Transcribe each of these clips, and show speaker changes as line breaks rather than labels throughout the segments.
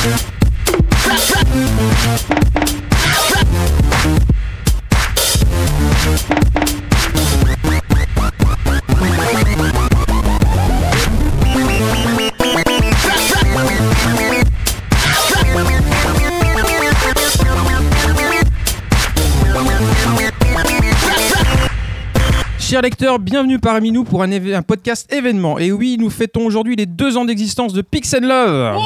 Chers lecteurs, bienvenue parmi nous pour un podcast événement. Et oui, nous fêtons aujourd'hui les 2 ans d'existence de Pix & Love.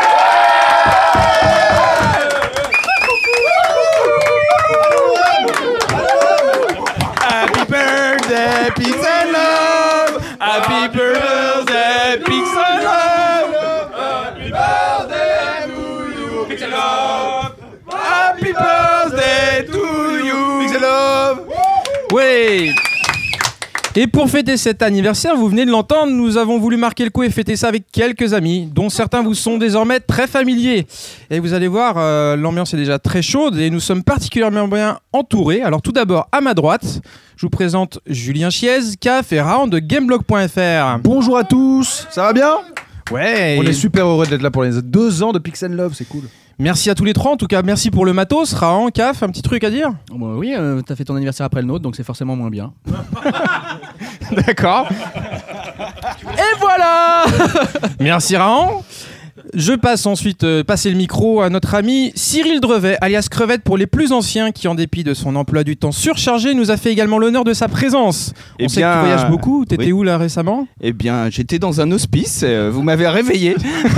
Happy birthday, Pix & Love. Happy birthday, Pix & Love. Happy birthday to you, Pix & Love. Happy birthday to you, Pix & Love.
Oui. Et pour fêter cet anniversaire, vous venez de l'entendre, nous avons voulu marquer le coup et fêter ça avec quelques amis, dont certains vous sont désormais très familiers. Et vous allez voir, l'ambiance est déjà très chaude et nous sommes particulièrement bien entourés. Alors tout d'abord, à ma droite, je vous présente Julien Chiez, CAF et Raon de Gameblog.fr.
Bonjour à tous, ça va bien ?
Ouais.
On est super heureux d'être là pour les 2 ans de Pix & Love, c'est cool.
Merci à tous les 3, en tout cas merci pour le matos. Raon, CAF, un petit truc à dire ?
Oui, t'as fait ton anniversaire après le nôtre, donc c'est forcément moins bien.
D'accord. Et voilà. Merci Raon. Je passe ensuite passer le micro à notre ami Cyril Drevet, alias Crevette pour les plus anciens, qui en dépit de son emploi du temps surchargé, nous a fait également l'honneur de sa présence. On sait que tu voyages beaucoup, t'étais où là récemment ?
Eh bien, j'étais dans un hospice, vous m'avez réveillé.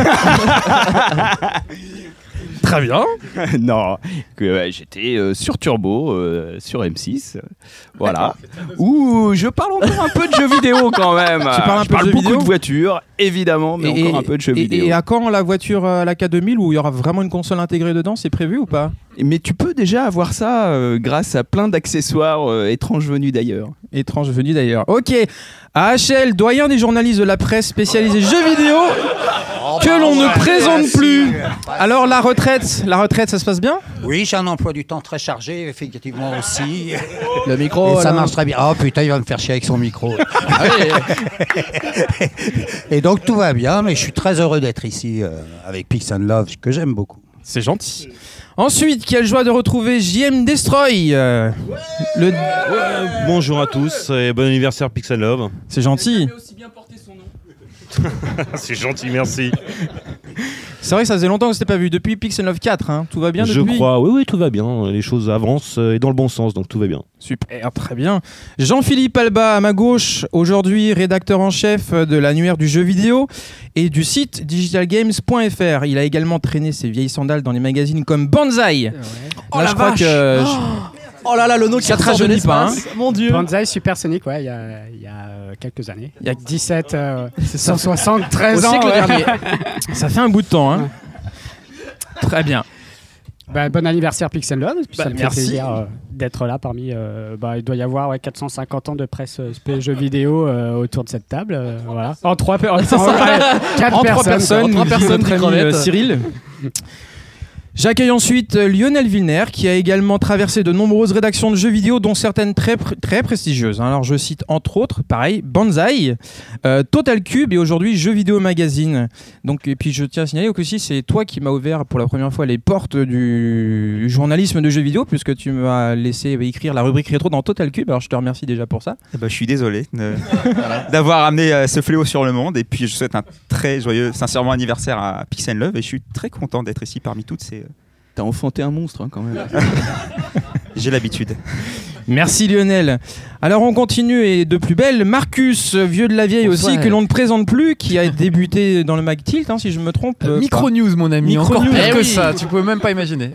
Très bien.
Non, j'étais sur Turbo, sur M6, voilà. Où je parle encore un peu de jeux vidéo quand même.
Tu parles un peu de jeux
beaucoup
vidéo
de voitures, évidemment, mais encore un peu de jeux vidéo.
Et à quand la voiture à la K2000 où il y aura vraiment une console intégrée dedans, c'est prévu ou pas ?
Mais tu peux déjà avoir ça grâce à plein d'accessoires étranges venus d'ailleurs.
Étrange venu d'ailleurs. Ok, AHL, doyen des journalistes de la presse spécialisée jeux vidéo, que l'on ne présente plus. Alors la retraite, ça se passe bien ?
Oui, j'ai un emploi du temps très chargé, effectivement aussi.
Le micro,
et ça marche très bien. Oh putain, il va me faire chier avec son micro. Et donc tout va bien, mais je suis très heureux d'être ici avec Pix & Love, que j'aime beaucoup.
C'est gentil. Ensuite, quelle joie de retrouver JM Destroy.
Bonjour à tous et bon anniversaire Pix & Love.
C'est gentil.
C'est gentil, merci.
C'est vrai que ça faisait longtemps que c'était pas vu. Depuis Pix & Love 4, hein. Tout va bien depuis ?
Je crois, oui, tout va bien. Les choses avancent et dans le bon sens, donc tout va bien.
Super, très bien. Jean-Philippe Alba, à ma gauche, aujourd'hui rédacteur en chef de l'annuaire du jeu vidéo et du site digitalgames.fr. Il a également traîné ses vieilles sandales dans les magazines comme Banzai. Ouais.
Oh
là,
la
je crois
vache
que
Oh là là, le nom qui
ça te rajeunit pas, hein.
Mon Dieu.
Banzai Supersonic, ouais, il y a quelques années. Il y a 17, 173 ans.
Au siècle dernier. Ça fait un bout de temps, hein. Très bien.
Bon anniversaire Pix & Love. Ça me fait
merci.
plaisir d'être là parmi... il doit y avoir 450 ans de presse jeux vidéo autour de cette table. Voilà. En 3 personnes.
Notre ami Cyril. J'accueille ensuite Lionel Vilner qui a également traversé de nombreuses rédactions de jeux vidéo dont certaines très prestigieuses. Alors je cite entre autres, pareil, Banzai, Total Cube et aujourd'hui Jeux Vidéo Magazine. Donc, et puis je tiens à signaler que aussi c'est toi qui m'as ouvert pour la première fois les portes du journalisme de jeux vidéo puisque tu m'as laissé écrire la rubrique rétro dans Total Cube. Alors je te remercie déjà pour ça.
Je suis désolé d'avoir amené ce fléau sur le monde et puis je souhaite un très joyeux, sincèrement anniversaire à Pix & Love et je suis très content d'être ici parmi toutes ces...
T'as enfanté un monstre, hein, quand même.
J'ai l'habitude.
Merci Lionel. Alors on continue et de plus belle, Marcus, vieux de la vieille aussi, que l'on ne présente plus, qui a débuté dans le Mag Tilt, hein, si je me trompe.
Micro-news mon ami,
Micro
encore
News.
pire que ça, tu pouvais même pas imaginer.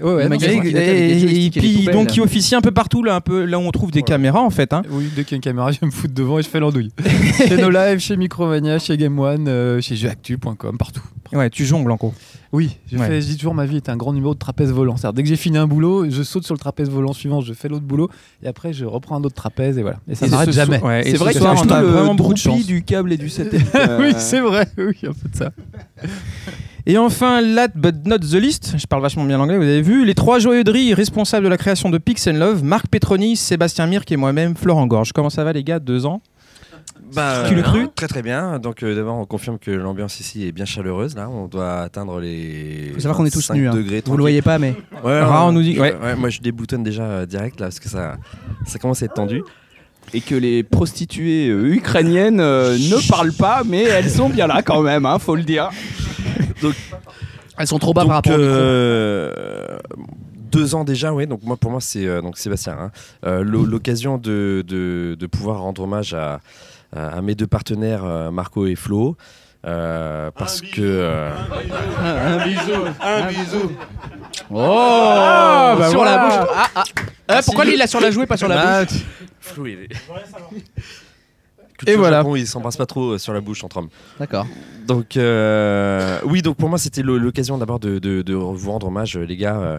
Et puis donc qui officie un peu partout, là, un peu là où on trouve des caméras en fait. Hein.
Oui, dès qu'il y a une caméra, je me fous devant et je fais l'andouille. Chez No Live, chez Micromania, chez Game One, chez jeuactu.com, partout.
Ouais, tu jongles en gros.
Oui, je dis toujours ma vie est un grand numéro de trapèze volant. C'est-à-dire, dès que j'ai fini un boulot, je saute sur le trapèze volant suivant, je fais l'autre boulot et après je reprends un autre trapèze et voilà. Et ça n'arrête jamais.
C'est vrai que tu as vraiment beaucoup de chance. Du câble et du satellite.
Oui, c'est vrai. Oui, un peu de ça.
Et enfin, last but not the least, je parle vachement bien l'anglais, vous avez vu, les 3 joyeux de riz responsables de la création de Pix & Love, Marc Petroni, Sébastien Mirk et moi-même, Florent Gorge. Comment ça va les gars, 2 ans ? Tu l'as cru ?
Très très bien. Donc d'abord on confirme que l'ambiance ici est bien chaleureuse. Là, on doit atteindre les.
Faut savoir qu'on est tous
25
nus.
degrés.
Vous le voyez pas, mais.
Ouais,
on nous dit. Ouais.
Moi je déboutonne déjà direct là parce que ça commence à être tendu.
Et que les prostituées ukrainiennes ne parlent pas, mais elles sont bien là quand même, faut le dire.
Donc,
elles sont trop bas par rapport au micro.
2 ans déjà, oui. Donc pour moi c'est donc Sébastien. L'occasion de pouvoir rendre hommage à mes 2 partenaires, Marco et Flo. Parce que
Un bisou.
Oh, sur
voilà.
la bouche. Pourquoi lui il l'a sur la joue et pas sur la bouche?
Flo, il est...
Et voilà.
Japon, ils s'embrassent pas trop sur la bouche entre hommes.
D'accord.
Donc oui, donc pour moi c'était l'occasion d'abord de vous rendre hommage, les gars,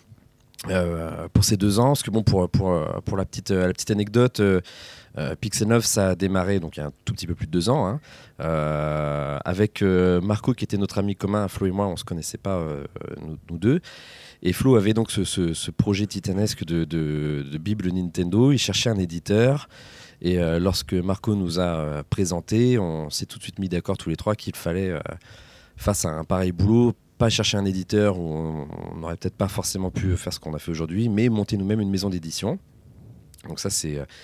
pour ces 2 ans. Parce que bon, pour la petite anecdote. Pixel Love, ça a démarré donc il y a un tout petit peu plus de 2 ans, avec Marco qui était notre ami commun. Flo et moi, on se connaissait pas, nous deux. Et Flo avait donc ce projet titanesque de Bible Nintendo. Il cherchait un éditeur. Et lorsque Marco nous a présenté, on s'est tout de suite mis d'accord tous les 3 qu'il fallait, face à un pareil boulot, pas chercher un éditeur où on n'aurait peut-être pas forcément pu faire ce qu'on a fait aujourd'hui, mais monter nous-mêmes une maison d'édition. Donc ça,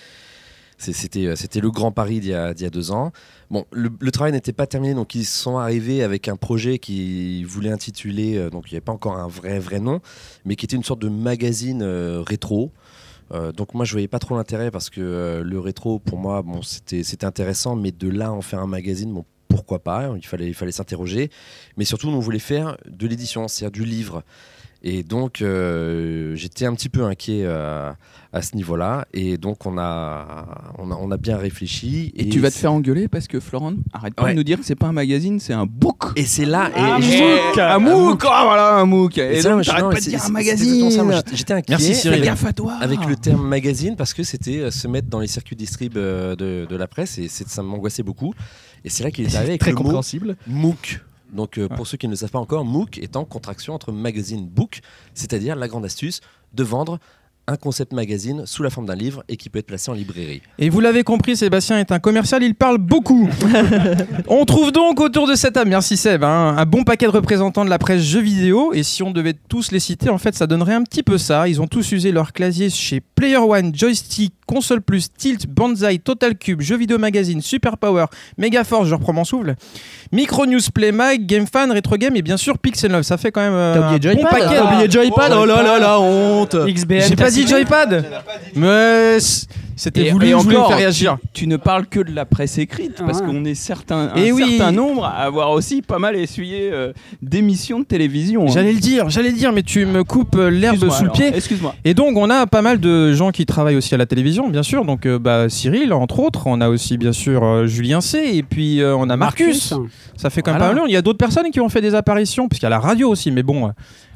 c'était le grand pari d'il y a 2 ans. Bon, le travail n'était pas terminé, donc ils sont arrivés avec un projet qu'ils voulaient intituler, donc il n'y avait pas encore un vrai nom, mais qui était une sorte de magazine rétro. Donc moi je voyais pas trop l'intérêt parce que le rétro pour moi bon c'était intéressant, mais de là en faire un magazine, bon pourquoi pas, il fallait s'interroger, mais surtout on voulait faire de l'édition, c'est-à-dire du livre. Et donc j'étais un petit peu inquiet à ce niveau-là, et donc on a bien réfléchi.
Et tu vas te faire engueuler parce que Florent arrête pas de nous dire que c'est pas un magazine, c'est un book.
Et c'est là
un MOOC, voilà un MOOC. Et donc t'arrêtes pas de dire un magazine.
J'étais inquiet.
Merci Cyril.
Gaffe à toi.
Avec le terme magazine, parce que c'était se mettre dans les circuits distrib de la presse, et ça m'angoissait beaucoup. Et c'est là qu'il est arrivé avec
Très
le mot
compréhensible.
MOOC. Donc pour ceux qui ne le savent pas encore, MOOC étant contraction entre magazine book, c'est-à-dire la grande astuce de vendre un concept magazine sous la forme d'un livre et qui peut être placé en librairie.
Et vous l'avez compris, Sébastien est un commercial, il parle beaucoup. On trouve donc autour de cette table, merci Seb, un bon paquet de représentants de la presse jeux vidéo, et si on devait tous les citer, en fait ça donnerait un petit peu ça. Ils ont tous usé leur clavier chez Player One, Joystick, Console Plus, Tilt, Banzai, Total Cube, Jeux Vidéo Magazine, Super Power, Megaforce, je reprends mon souffle, Micro News, Play Mag, Game Fan, Retro Game et bien sûr Pixel Love. Ça fait quand même
T'as oublié
un bon
Joypad.
paquet.
T'as oublié Joypad. Oh là là, la honte.
XBN.
J'ai pas dit Joypad, mais c'était voulu, je voulais me faire réagir.
Tu ne parles que de la presse écrite, parce qu'on est certain nombre à avoir aussi pas mal essuyé d'émissions de télévision.
J'allais le dire, mais tu me coupes l'herbe sous le pied.
Excuse-moi.
Et donc on a pas mal de gens qui travaillent aussi à la télévision, bien sûr. Donc Cyril, entre autres, on a aussi bien sûr Julien C, et puis on a Marcus. Ça fait quand même pas mal. Il y a d'autres personnes qui ont fait des apparitions, parce qu'il y a la radio aussi, mais bon.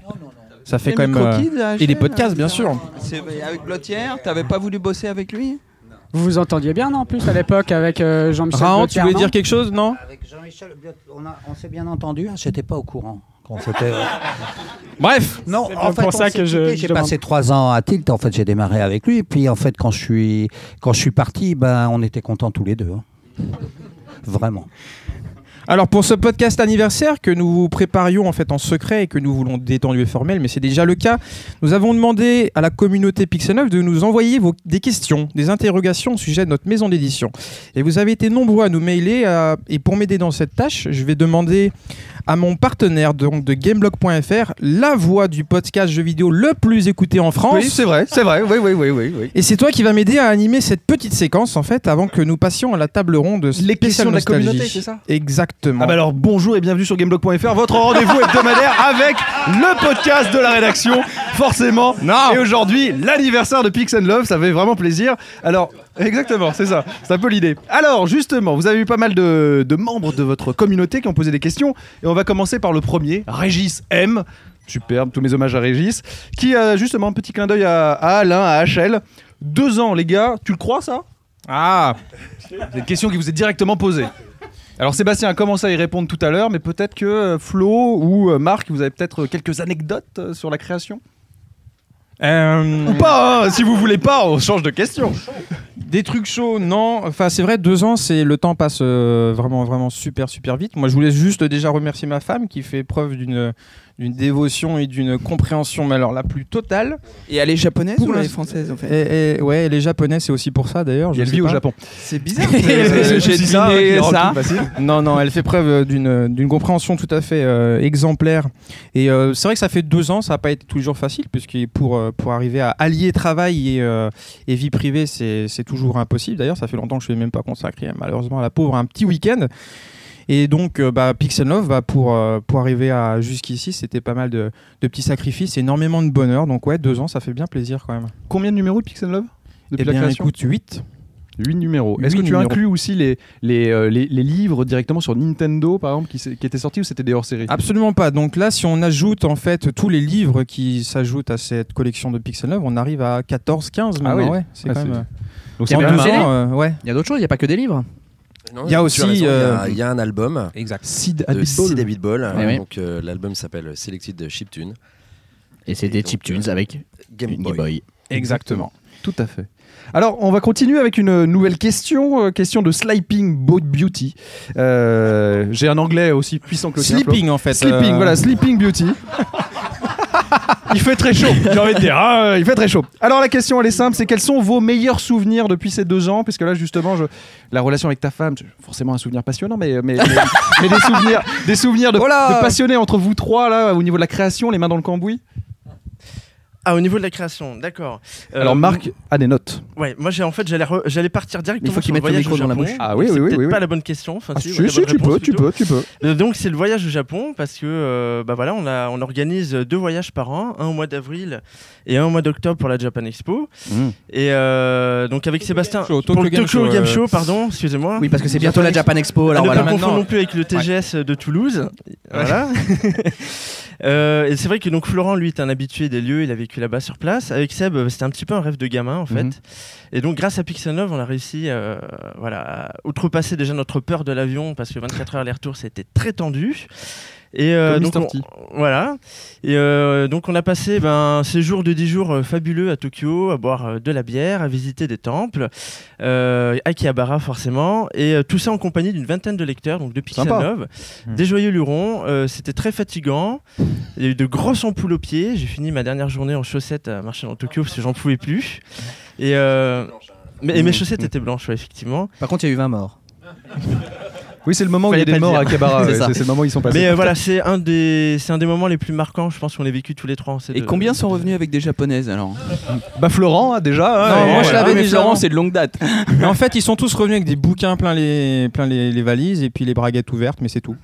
Ça fait quand même et des podcasts, bien sûr.
Avec Blottière, t'avais pas voulu bosser avec lui ?
Vous vous entendiez bien, non, en plus, à l'époque, avec Jean-Michel
Raon, tu
Blottière,
voulais
non
dire quelque chose, non ?
Avec Jean-Michel, on s'est bien entendu, j'étais pas au courant.
Bref.
Non,
C'est
en fait,
pour ça que
j'ai passé 3 ans à Tilt. En fait, j'ai démarré avec lui. Et puis, en fait, quand je suis parti, on était contents tous les deux. Vraiment.
Alors pour ce podcast anniversaire que nous préparions en fait en secret et que nous voulons détendu et formel, mais c'est déjà le cas, nous avons demandé à la communauté Pixel 9 de nous envoyer des questions, des interrogations au sujet de notre maison d'édition. Et vous avez été nombreux à nous mailer, et pour m'aider dans cette tâche, je vais demander à mon partenaire de Gameblog.fr, la voix du podcast jeux vidéo le plus écouté en France.
Oui, c'est vrai, oui.
Et c'est toi qui vas m'aider à animer cette petite séquence en fait avant que nous passions à la table ronde.
Les questions de la
nostalgie.
communauté, c'est ça ?
Exactement.
Ah bah alors bonjour et bienvenue sur Gameblog.fr, votre rendez-vous hebdomadaire avec le podcast de la rédaction, forcément.
Non.
Et aujourd'hui, l'anniversaire de Pix & Love, ça fait vraiment plaisir. Alors, exactement, c'est ça, c'est un peu l'idée. Alors justement, vous avez eu pas mal de membres de votre communauté qui ont posé des questions, et on va commencer par le premier, Régis M. Superbe, tous mes hommages à Régis, qui a justement un petit clin d'œil à Alain, à HL. 2 ans les gars, tu le crois ça ?
Ah,
c'est une question qui vous est directement posée. Alors Sébastien a commencé à y répondre tout à l'heure, mais peut-être que Flo ou Marc, vous avez peut-être quelques anecdotes sur la création ? Ou pas, hein, si vous voulez pas, on change de question.
Des trucs chauds, non. Enfin, c'est vrai, 2 ans, le temps passe vraiment super vite. Moi, je voulais juste déjà remercier ma femme qui fait preuve d'une dévotion et d'une compréhension, mais alors la plus totale.
Et elle est japonaise ou elle est française en fait?
Ouais, elle est japonaise, c'est aussi pour ça d'ailleurs.
Elle vit au Japon.
C'est bizarre.
J'ai deviné ça.
Facile.
Non, elle fait preuve d'une compréhension tout à fait exemplaire. Et c'est vrai que ça fait 2 ans, ça n'a pas été toujours facile, puisque pour arriver à allier travail et vie privée, c'est toujours impossible. D'ailleurs, ça fait longtemps que je ne suis même pas consacré, malheureusement, à la pauvre, un petit week-end. Et donc, Pixel Love, pour arriver à jusqu'ici, c'était pas mal de petits sacrifices, énormément de bonheur. Donc ouais, 2 ans, ça fait bien plaisir quand même.
Combien de numéros de Pixel Love depuis la création?
Écoute, 8.
8 numéros. Est-ce que tu inclus aussi les livres directement sur Nintendo, par exemple, qui étaient sortis, ou c'était des hors-série?
Absolument pas. Donc là, si on ajoute en fait tous les livres qui s'ajoutent à cette collection de Pixel Love, on arrive à 14-15 maintenant.
Ah oui.
Ouais, c'est quand même...
Donc
c'est bien. Ouais.
Il y a d'autres choses, il n'y a pas que des livres.
Non,
il y a aussi
il y a un album.
Exact.
Sid
Habit Ball.
Oui.
Donc l'album s'appelle Selected Chiptune.
Et c'est des chiptunes avec
Game Boy.
Exactement.
Tout à fait. Alors, on va continuer avec une nouvelle question, question de Sleeping Beauty. J'ai un anglais aussi puissant que le tien,
Sleeping en fait.
Sleeping, voilà, Sleeping Beauty. Il fait très chaud, j'ai envie de dire. Ah, il fait très chaud. Alors la question, elle est simple, c'est quels sont vos meilleurs souvenirs depuis ces 2 ans? Puisque là, justement, la relation avec ta femme, forcément un souvenir passionnant, mais des souvenirs de passionnés entre vous trois, là, au niveau de la création, les mains dans le cambouis.
Ah, au niveau de la création, d'accord.
Alors Marc a des notes.
Ouais, moi j'allais partir directement.
Il faut qu'il
sur le
mette le
voyage
micro
au
dans la
Japon.
bouche.
Ah oui,
c'est
oui,
peut-être
oui.
pas la bonne question. Enfin,
Si, tu peux.
Donc c'est le voyage au Japon parce que voilà, on organise 2 voyages par an, un au mois d'avril et un au mois d'octobre pour la Japan Expo. Et donc avec Sébastien pour le Tokyo Game Show, pardon, excusez-moi.
Oui, parce que c'est bientôt la Japan Expo. Alors
ne
voilà,
pas confondre
maintenant.
non plus avec le TGS de Toulouse. Voilà. Et c'est vrai que donc Florent, lui, est un habitué des lieux, il a vécu là-bas sur place. Avec Seb, c'était un petit peu un rêve de gamin en fait. Et donc grâce à Pixel Love, on a réussi à outrepasser déjà notre peur de l'avion parce que 24 heures aller-retour, c'était très tendu. Et donc voilà. Et donc on a passé un séjour de 10 jours fabuleux à Tokyo, à boire de la bière, à visiter des temples, Akihabara forcément, et tout ça en compagnie d'une vingtaine de lecteurs, donc de Pixel Love, des joyeux lurons. C'était très fatigant. Il y a eu de grosses ampoules aux pieds. J'ai fini ma dernière journée en chaussettes à marcher dans Tokyo parce que j'en pouvais plus. Et mes chaussettes étaient blanches, ouais, effectivement.
Par contre, il y a eu 20 morts.
Oui, c'est le moment où il y a des morts à Akihabara. C'est le moment où ils sont passés.
Mais voilà, c'est un des moments les plus marquants, je pense qu'on a vécu tous les trois.
Et combien sont revenus avec des japonaises alors?
Bah Florent, déjà.
Non, moi je l'avais
mais
déjà.
Florent, c'est de longue date.
Mais en fait, ils sont tous revenus avec des bouquins plein les valises et puis les braguettes ouvertes, mais c'est tout.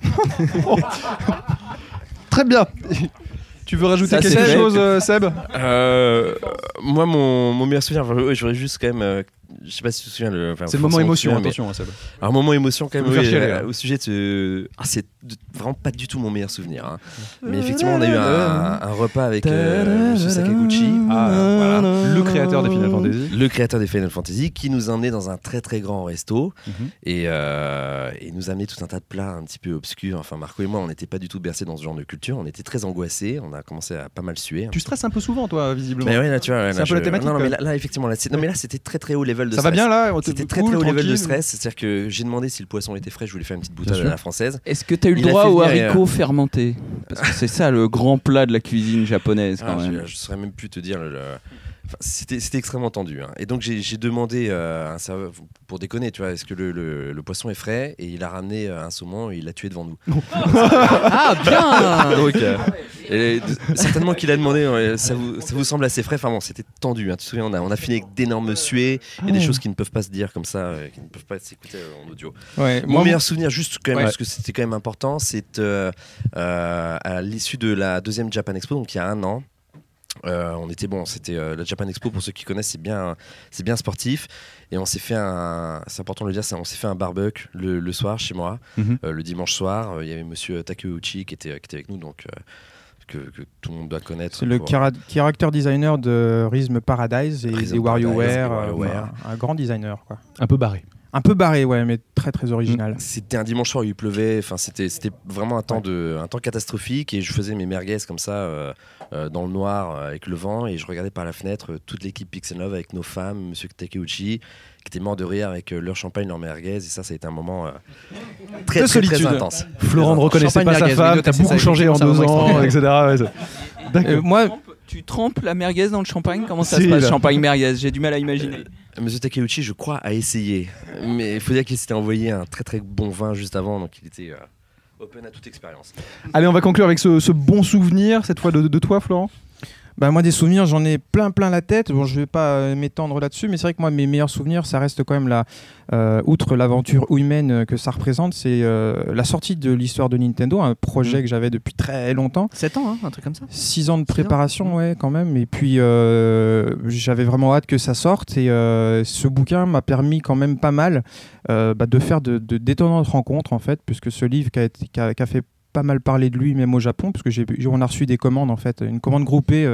Très bien. Tu veux rajouter quelque chose, Seb?
Moi, mon meilleur souvenir, j'aurais juste quand même. Je sais pas si tu te souviens.
C'est le moment émotion, attention, Seb.
Alors, moment émotion, quand même,
chialer,
au sujet de. C'est vraiment pas du tout mon meilleur souvenir. Hein. Mais effectivement, on a eu un repas avec Monsieur Sakaguchi.
Le créateur des Final Fantasy.
Le créateur des Final Fantasy, qui nous a emmenés dans un très très grand resto et nous a amené tout un tas de plats un petit peu obscurs. Enfin, Marco et moi, on n'était pas du tout bercés dans ce genre de culture. On était très angoissés. On a commencé à pas mal suer.
Tu stresses un peu souvent, toi, visiblement.
Mais ouais, là, tu vois.
C'est un peu la thématique.
Non, mais là, effectivement, là, c'était très très haut level de stress.
Ça va bien là?
C'était très très haut level de stress. C'est-à-dire que j'ai demandé si le poisson était frais. Je voulais faire une petite boutade à la française.
Est-ce que tu as eu le droit aux haricots fermentés? Parce que c'est ça le grand plat de la cuisine japonaise quand même.
Je saurais même plus te dire. C'était extrêmement tendu. Hein. Et donc j'ai demandé à un serveur, pour déconner, tu vois, est-ce que le poisson est frais? Et il a ramené un saumon et il l'a tué devant nous.
Ah bien.
Donc, certainement qu'il a demandé, ça vous semble assez frais? Enfin bon, c'était tendu. Hein. Tu te souviens, on a fini avec d'énormes suées et des choses qui ne peuvent pas se dire comme ça, qui ne peuvent pas s'écouter en audio.
Ouais,
Mon meilleur souvenir, juste quand même, parce que c'était quand même important, c'est à l'issue de la 2e Japan Expo, donc il y a 1 an. C'était la Japan Expo, pour ceux qui connaissent, c'est bien sportif, et on s'est fait c'est important de le dire, on s'est fait un barbecue le soir chez moi. Le dimanche soir, il y avait monsieur Takeuchi qui était avec nous, donc que tout le monde doit connaître.
C'est le character designer de Rhythm Paradise et des WarioWare, un grand designer quoi.
Un peu barré.
Un peu barré, ouais, mais très très original.
C'était un dimanche soir où il pleuvait. Enfin, c'était vraiment un temps catastrophique. Et je faisais mes merguez comme ça dans le noir avec le vent. Et je regardais par la fenêtre toute l'équipe Pixel Love avec nos femmes, Monsieur Takeuchi, qui était mort de rire avec leur champagne, leur merguez. Et ça a été un moment très intense.
Florent ne reconnaissait pas sa femme. T'as beaucoup changé en 2 ans, etc. D'accord.
Moi, tu trempes la merguez dans le champagne? Comment ça se passe, champagne merguez? J'ai du mal à imaginer.
Monsieur Takeuchi, je crois, a essayé. Mais il faut dire qu'il s'était envoyé un très très bon vin juste avant, donc il était open à toute expérience.
Allez, on va conclure avec ce bon souvenir, cette fois de toi, Florent.
Bah moi des souvenirs j'en ai plein la tête. Bon je vais pas m'étendre là-dessus, mais c'est vrai que moi mes meilleurs souvenirs ça reste quand même outre l'aventure humaine que ça représente, c'est la sortie de l'histoire de Nintendo, un projet que j'avais depuis très longtemps.
7 ans, hein, un truc comme ça.
6 ans de préparation, ouais quand même. Et puis j'avais vraiment hâte que ça sorte et ce bouquin m'a permis quand même pas mal de faire d'étonnantes rencontres en fait, puisque ce livre qui a fait pas mal parler de lui même au Japon, parce que on a reçu des commandes en fait, une commande groupée,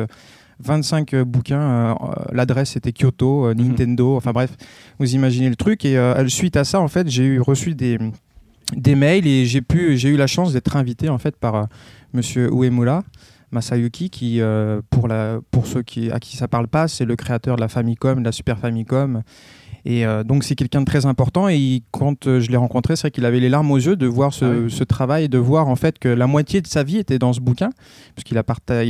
25 bouquins, l'adresse était Kyoto, Nintendo, enfin bref, vous imaginez le truc. Et suite à ça en fait j'ai reçu des mails et j'ai eu la chance d'être invité en fait par monsieur Uemura Masayuki qui pour ceux à qui ça parle pas, c'est le créateur de la Famicom, de la Super Famicom. Et donc c'est quelqu'un de très important et quand je l'ai rencontré, c'est vrai qu'il avait les larmes aux yeux de voir ce travail et de voir en fait que la moitié de sa vie était dans ce bouquin, puisqu'il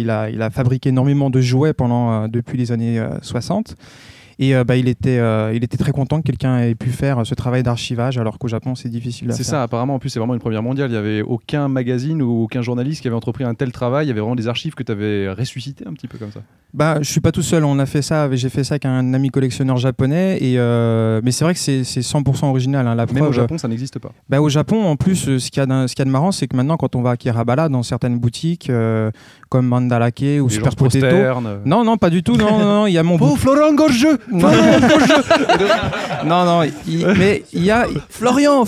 a fabriqué énormément de jouets depuis les années 60. Et il était très content que quelqu'un ait pu faire ce travail d'archivage, alors qu'au Japon c'est difficile à faire.
C'est ça, apparemment en plus c'est vraiment une première mondiale. Il n'y avait aucun magazine ou aucun journaliste qui avait entrepris un tel travail. Il y avait vraiment des archives que tu avais ressuscitées un petit peu comme ça.
Bah, je suis pas tout seul, j'ai fait ça avec un ami collectionneur japonais, mais c'est vrai que c'est 100% original. Hein,
même au Japon ça n'existe pas.
Bah, au Japon en plus, ce qu'il y a de marrant, c'est que maintenant quand on va à Akihabara, dans certaines boutiques comme Mandalake ou Super Potato, non pas du tout, non, il y a mon
Florent Gorgeux.
Non, mais il y a Florian.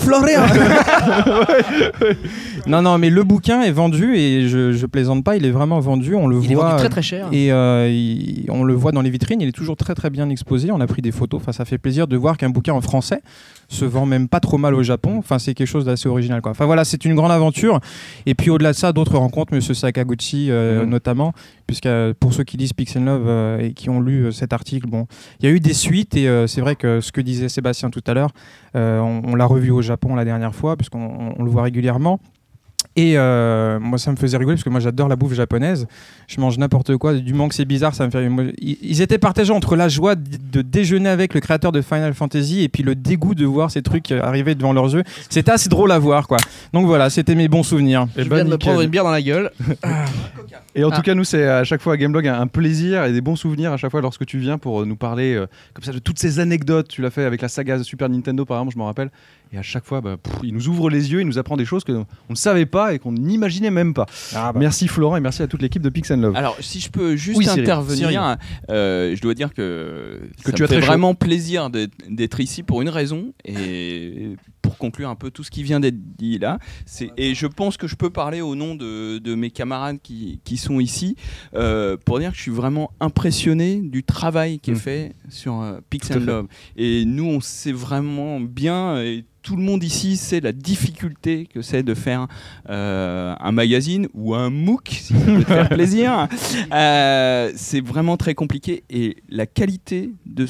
Non, mais le bouquin est vendu et je plaisante pas, il est vraiment vendu. On le voit.
Il est vendu très très cher.
Et on le voit dans les vitrines. Il est toujours très très bien exposé. On a pris des photos. Enfin, ça fait plaisir de voir qu'un bouquin en français se vend même pas trop mal au Japon. Enfin, c'est quelque chose d'assez original, quoi. Enfin voilà, c'est une grande aventure. Et puis au-delà de ça, d'autres rencontres, Monsieur Sakaguchi notamment, puisque pour ceux qui lisent Pixel Love et qui ont lu cet article, bon, il y a eu des suites et c'est vrai que ce que disait Sébastien tout à l'heure, on l'a revu au Japon la dernière fois, puisqu'on le voit régulièrement. Et moi ça me faisait rigoler parce que moi j'adore la bouffe japonaise, je mange n'importe quoi, du moment que c'est bizarre ça me fait... Ils étaient partagés entre la joie de déjeuner avec le créateur de Final Fantasy et puis le dégoût de voir ces trucs arriver devant leurs yeux. C'était assez drôle à voir quoi. Donc voilà, c'était mes bons souvenirs.
Je viens de me prendre une bière dans la gueule.
Et en tout cas nous c'est à chaque fois à Gameblog un plaisir et des bons souvenirs à chaque fois lorsque tu viens pour nous parler comme ça de toutes ces anecdotes. Tu l'as fait avec la saga Super Nintendo par exemple, je me rappelle. Et à chaque fois, il nous ouvre les yeux, il nous apprend des choses qu'on ne savait pas et qu'on n'imaginait même pas. Merci Florent et merci à toute l'équipe de Pixel Love.
Alors, si je peux juste intervenir, je dois dire que ça me fait vraiment plaisir d'être ici pour une raison et pour conclure un peu tout ce qui vient d'être dit là. Et je pense que je peux parler au nom de mes camarades qui sont ici pour dire que je suis vraiment impressionné du travail qui est fait sur Pixel Love. Et nous, on sait vraiment bien... Et tout le monde ici sait la difficulté que c'est de faire un magazine ou un MOOC, si ça peut te faire plaisir. C'est vraiment très compliqué et la qualité de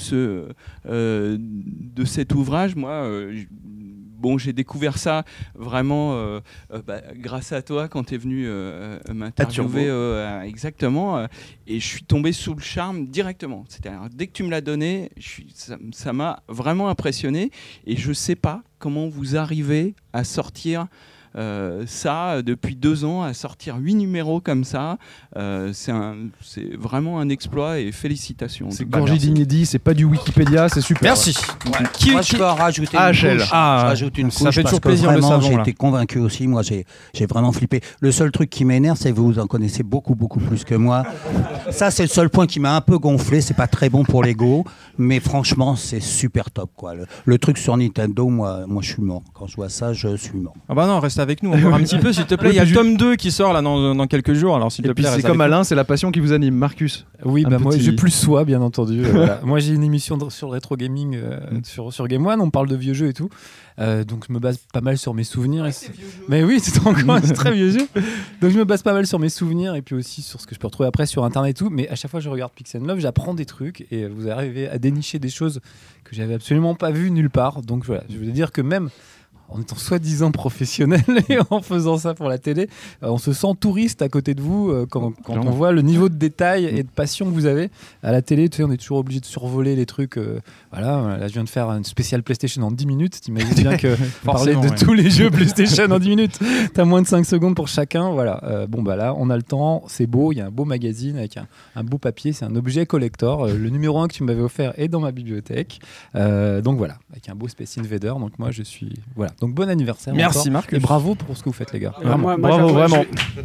cet ouvrage, moi, j'ai découvert ça vraiment grâce à toi quand tu es venu m'interviewer. Exactement. Et je suis tombé sous le charme directement. C'est-à-dire, dès que tu me l'as donné, ça m'a vraiment impressionné. Et je ne sais pas comment vous arrivez à sortir ça depuis 2 ans, à sortir 8 numéros comme ça. C'est vraiment un exploit et félicitations.
C'est gorgé d'inédit, c'est pas du Wikipédia, c'est super.
Merci.
Ouais. Moi je peux rajouter une couche. Je rajoute une couche
ça fait toujours plaisir
vraiment,
le savon.
J'ai été convaincu aussi, moi j'ai vraiment flippé. Le seul truc qui m'énerve, c'est que vous en connaissez beaucoup plus que moi. Ça c'est le seul point qui m'a un peu gonflé, c'est pas très bon pour l'ego, mais franchement c'est super top quoi. Le truc sur Nintendo, moi je suis mort. Quand je vois ça, je suis mort.
Ah bah non, reste avec nous encore un petit peu, s'il te plaît. Il y a le tome 2 qui sort là dans quelques jours, alors s'il te plaît.
C'est comme Alain, c'est la passion qui vous anime. Marcus.
Oui, moi j'ai plus soi, bien entendu. Voilà. Moi j'ai une émission sur le rétro gaming sur Game One, on parle de vieux jeux et tout. Donc je me base pas mal sur mes souvenirs. Mais oui, c'est encore un très vieux jeu. Donc je me base pas mal sur mes souvenirs et puis aussi sur ce que je peux retrouver après sur internet et tout. Mais à chaque fois que je regarde Pixel Love, j'apprends des trucs et vous arrivez à dénicher des choses que j'avais absolument pas vues nulle part. Donc voilà, je veux dire que même en étant soi-disant professionnel et en faisant ça pour la télé, on se sent touriste à côté de vous quand on voit le niveau de détail et de passion que vous avez. À la télé, tu sais, on est toujours obligé de survoler les trucs. Voilà, là je viens de faire une spéciale PlayStation en 10 minutes. T'imagines bien que parler de tous les jeux PlayStation en 10 minutes, t'as moins de 5 secondes pour chacun. Voilà. Là, on a le temps, c'est beau, il y a un beau magazine avec un beau papier, c'est un objet collector. Le numéro 1 que tu m'avais offert est dans ma bibliothèque. Donc voilà, avec un beau Space Invader. Donc moi je suis... Voilà. Donc bon anniversaire.
Merci Marc.
Et bravo pour ce que vous faites les gars.
Bravo, vraiment.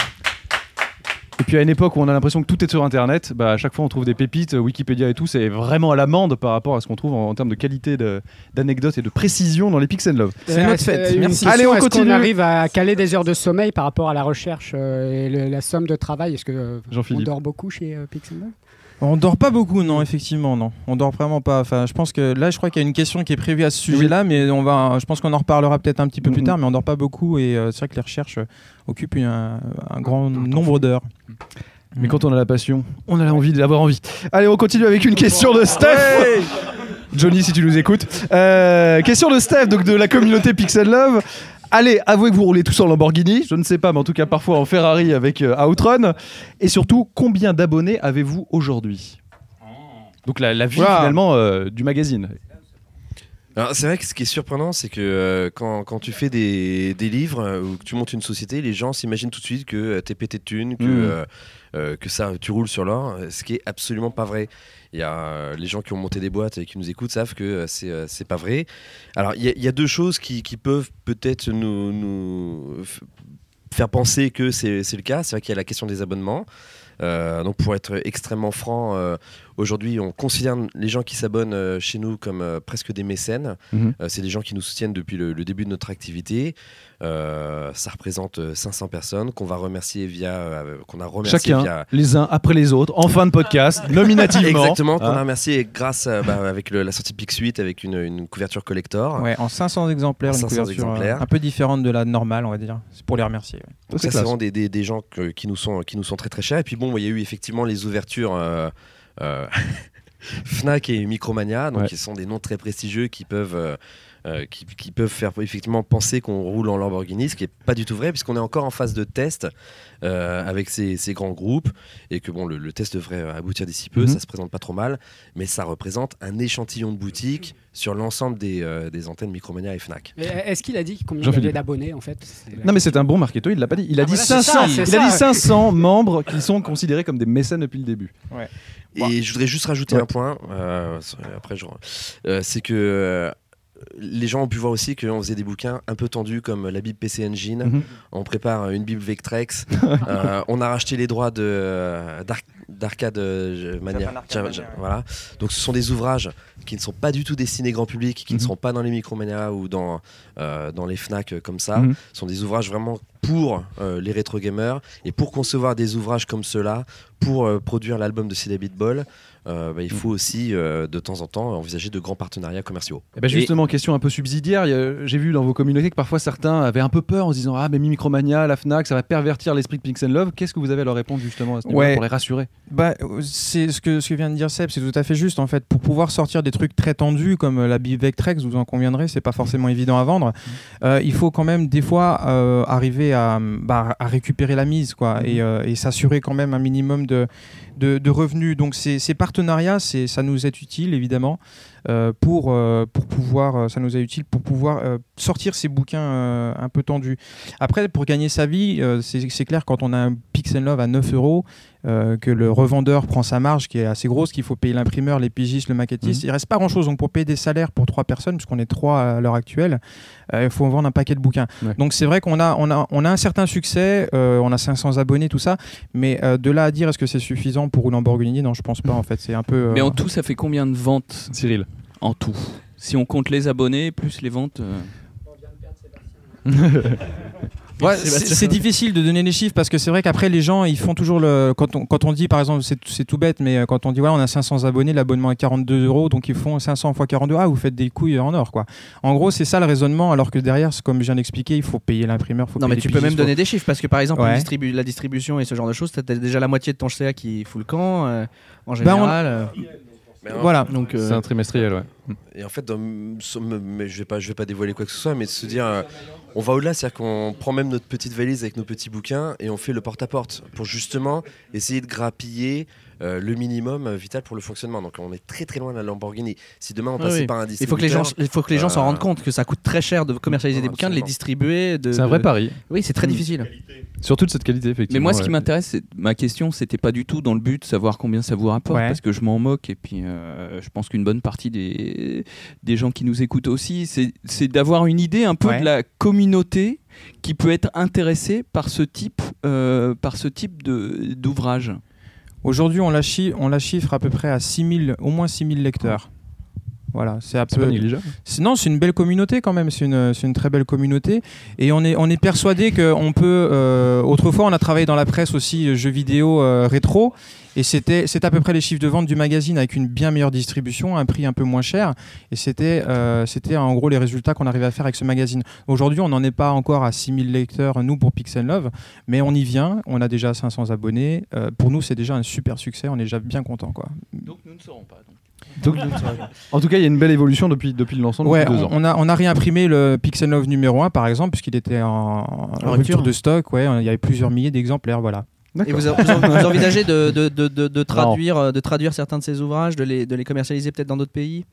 Et puis à une époque où on a l'impression que tout est sur internet, à chaque fois on trouve des pépites, Wikipédia et tout, c'est vraiment à l'amende par rapport à ce qu'on trouve en termes de qualité d'anecdotes et de précision dans les Pixel Love.
C'est notre fête. Merci.
Allez, on continue. Est-ce qu'on arrive à caler des heures de sommeil par rapport à la recherche et la somme de travail? Est-ce que on dort beaucoup chez Pixel Love?
On dort pas beaucoup, non, effectivement, non. On dort vraiment pas. Enfin, je pense que là, je crois qu'il y a une question qui est prévue à ce sujet-là, mais je pense qu'on en reparlera peut-être un petit peu plus tard, mais on dort pas beaucoup et c'est vrai que les recherches occupent un grand nombre d'heures.
Mais quand on a la passion, on a envie d'avoir envie. Allez, on continue avec une question de Steph. Johnny, si tu nous écoutes. Question de Steph, donc de la communauté Pixel Love. Allez, avouez que vous roulez tous en Lamborghini, je ne sais pas, mais en tout cas parfois en Ferrari avec Outrun. Et surtout, combien d'abonnés avez-vous aujourd'hui? Donc la vie finalement du magazine.
Alors, c'est vrai que ce qui est surprenant, c'est que quand tu fais des livres ou que tu montes une société, les gens s'imaginent tout de suite que t'es pété de thunes, que ça, tu roules sur l'or, ce qui est absolument pas vrai. Il y a les gens qui ont monté des boîtes et qui nous écoutent savent que c'est pas vrai. Alors il y a deux choses qui peuvent peut-être nous faire penser que c'est le cas. C'est vrai qu'il y a la question des abonnements. Donc pour être extrêmement franc, aujourd'hui on considère les gens qui s'abonnent chez nous comme presque des mécènes. C'est des gens qui nous soutiennent depuis le début de notre activité. Ça représente 500 personnes qu'on va remercier qu'on a remercié
chacun, les uns après les autres, en fin de podcast, nominativement.
Exactement, qu'on a remercié grâce avec la sortie Pixuit avec une couverture collector.
Ouais, en 500 exemplaires, une couverture un peu différente de la normale, on va dire. C'est pour les remercier. Ouais.
Donc ça, c'est vraiment des gens qui nous sont très très chers. Et puis bon, il y a eu effectivement les ouvertures Fnac et Micromania, donc qui sont des noms très prestigieux qui peuvent faire effectivement penser qu'on roule en Lamborghini, ce qui n'est pas du tout vrai puisqu'on est encore en phase de test avec ces grands groupes et que bon, le test devrait aboutir d'ici peu, ça se présente pas trop mal, mais ça représente un échantillon de boutiques sur l'ensemble des antennes Micromania et Fnac.
Est-ce qu'il a dit combien il y avait d'abonnés en fait?
Non mais c'est un bon marketo, il l'a pas dit. Il a dit 500. Il a dit 500 membres qui sont considérés comme des mécènes depuis le début.
Ouais. Et je voudrais juste rajouter un point, après c'est que les gens ont pu voir aussi qu'on faisait des bouquins un peu tendus comme la Bible PC Engine. On prépare une Bible Vectrex. On a racheté les droits d'Arcade Mania. Voilà. Donc ce sont des ouvrages qui ne sont pas du tout destinés grand public, qui ne seront pas dans les Micromania ou dans les Fnac comme ça. Ce sont des ouvrages vraiment pour les rétro gamers et pour concevoir des ouvrages comme ceux-là, pour produire l'album de 6 Bit Ball. Il faut aussi de temps en temps envisager de grands partenariats commerciaux.
Et justement, question un peu subsidiaire, j'ai vu dans vos communautés que parfois certains avaient un peu peur en se disant mais Micromania, la Fnac, ça va pervertir l'esprit de Pixel Love. Qu'est-ce que vous avez à leur répondre justement à ce niveau pour les rassurer?
C'est ce que vient de dire Seb, c'est tout à fait juste en fait. Pour pouvoir sortir des trucs très tendus comme la Bible Vectrex, vous en conviendrez, c'est pas forcément évident à vendre. Il faut quand même des fois arriver à récupérer la mise quoi, et s'assurer quand même un minimum de revenus. Donc ces partenariats, ça nous est utile évidemment pour pouvoir, ça nous est utile pour pouvoir sortir ces bouquins un peu tendus. Après, pour gagner sa vie, c'est clair quand on a un Pixel Love à 9 €, que le revendeur prend sa marge qui est assez grosse, qu'il faut payer l'imprimeur, les pigistes, le maquettiste, il reste pas grand chose. Donc pour payer des salaires pour 3 personnes, puisqu'on est 3 à l'heure actuelle, il faut vendre un paquet de bouquins. Donc c'est vrai qu'on a un certain succès, on a 500 abonnés, tout ça, mais de là à dire est-ce que c'est suffisant pour une Lamborghini, non, je pense pas en fait. C'est un peu.
Mais en tout, ça fait combien de ventes,
Cyril?
En tout, si on compte les abonnés plus les ventes.
Ouais, c'est difficile de donner les chiffres parce que c'est vrai qu'après les gens ils font toujours quand on dit par exemple c'est tout bête mais quand on dit voilà on a 500 abonnés, l'abonnement est 42 €, donc ils font 500 fois 42, vous faites des couilles en or quoi. En gros c'est ça le raisonnement, alors que derrière comme je viens d'expliquer il faut payer l'imprimeur,
non mais tu peux même donner des chiffres parce que par exemple la distribution et ce genre de choses, t'as déjà la moitié de ton CA qui fout le camp en général.
Voilà,
donc c'est un trimestriel, ouais.
Et en fait, mais je vais pas dévoiler quoi que ce soit, mais de se dire, on va au-delà, c'est-à-dire qu'on prend même notre petite valise avec nos petits bouquins et on fait le porte-à-porte pour justement essayer de grappiller le minimum vital pour le fonctionnement. Donc on est très très loin de la Lamborghini. Si demain on passait par un distributeur,
il faut que les gens s'en rendent compte que ça coûte très cher de commercialiser des bouquins, de les distribuer.
C'est un vrai pari.
Oui, c'est très difficile.
Surtout de cette qualité, effectivement.
Mais moi, ce qui m'intéresse, ma question, c'était pas du tout dans le but de savoir combien ça vous rapporte, parce que je m'en moque. Et puis, je pense qu'une bonne partie des gens qui nous écoutent aussi, c'est d'avoir une idée un peu de la communauté qui peut être intéressée par ce type d'ouvrage.
Aujourd'hui, on la chiffre à peu près à au moins 6000 lecteurs. Voilà, c'est
pas négligeable.
Non, c'est une belle communauté quand même. C'est une très belle communauté. Et on est persuadé qu'on peut. Autrefois, on a travaillé dans la presse aussi, jeux vidéo rétro. Et c'était à peu près les chiffres de vente du magazine avec une bien meilleure distribution, un prix un peu moins cher. Et c'était en gros les résultats qu'on arrivait à faire avec ce magazine. Aujourd'hui, on n'en est pas encore à 6000 lecteurs, nous, pour Pixel Love. Mais on y vient. On a déjà 500 abonnés. Pour nous, c'est déjà un super succès. On est déjà bien contents, quoi.
Donc, nous ne saurons pas.
En tout cas, il y a une belle évolution depuis le lancement.
Ouais,
depuis 2 ans.
On a réimprimé le Pixel Love numéro 1 par exemple, puisqu'il était en rupture de stock. Ouais, il y avait plusieurs milliers d'exemplaires, voilà.
Et vous envisagez de traduire certains de ces ouvrages, de les commercialiser peut-être dans d'autres pays?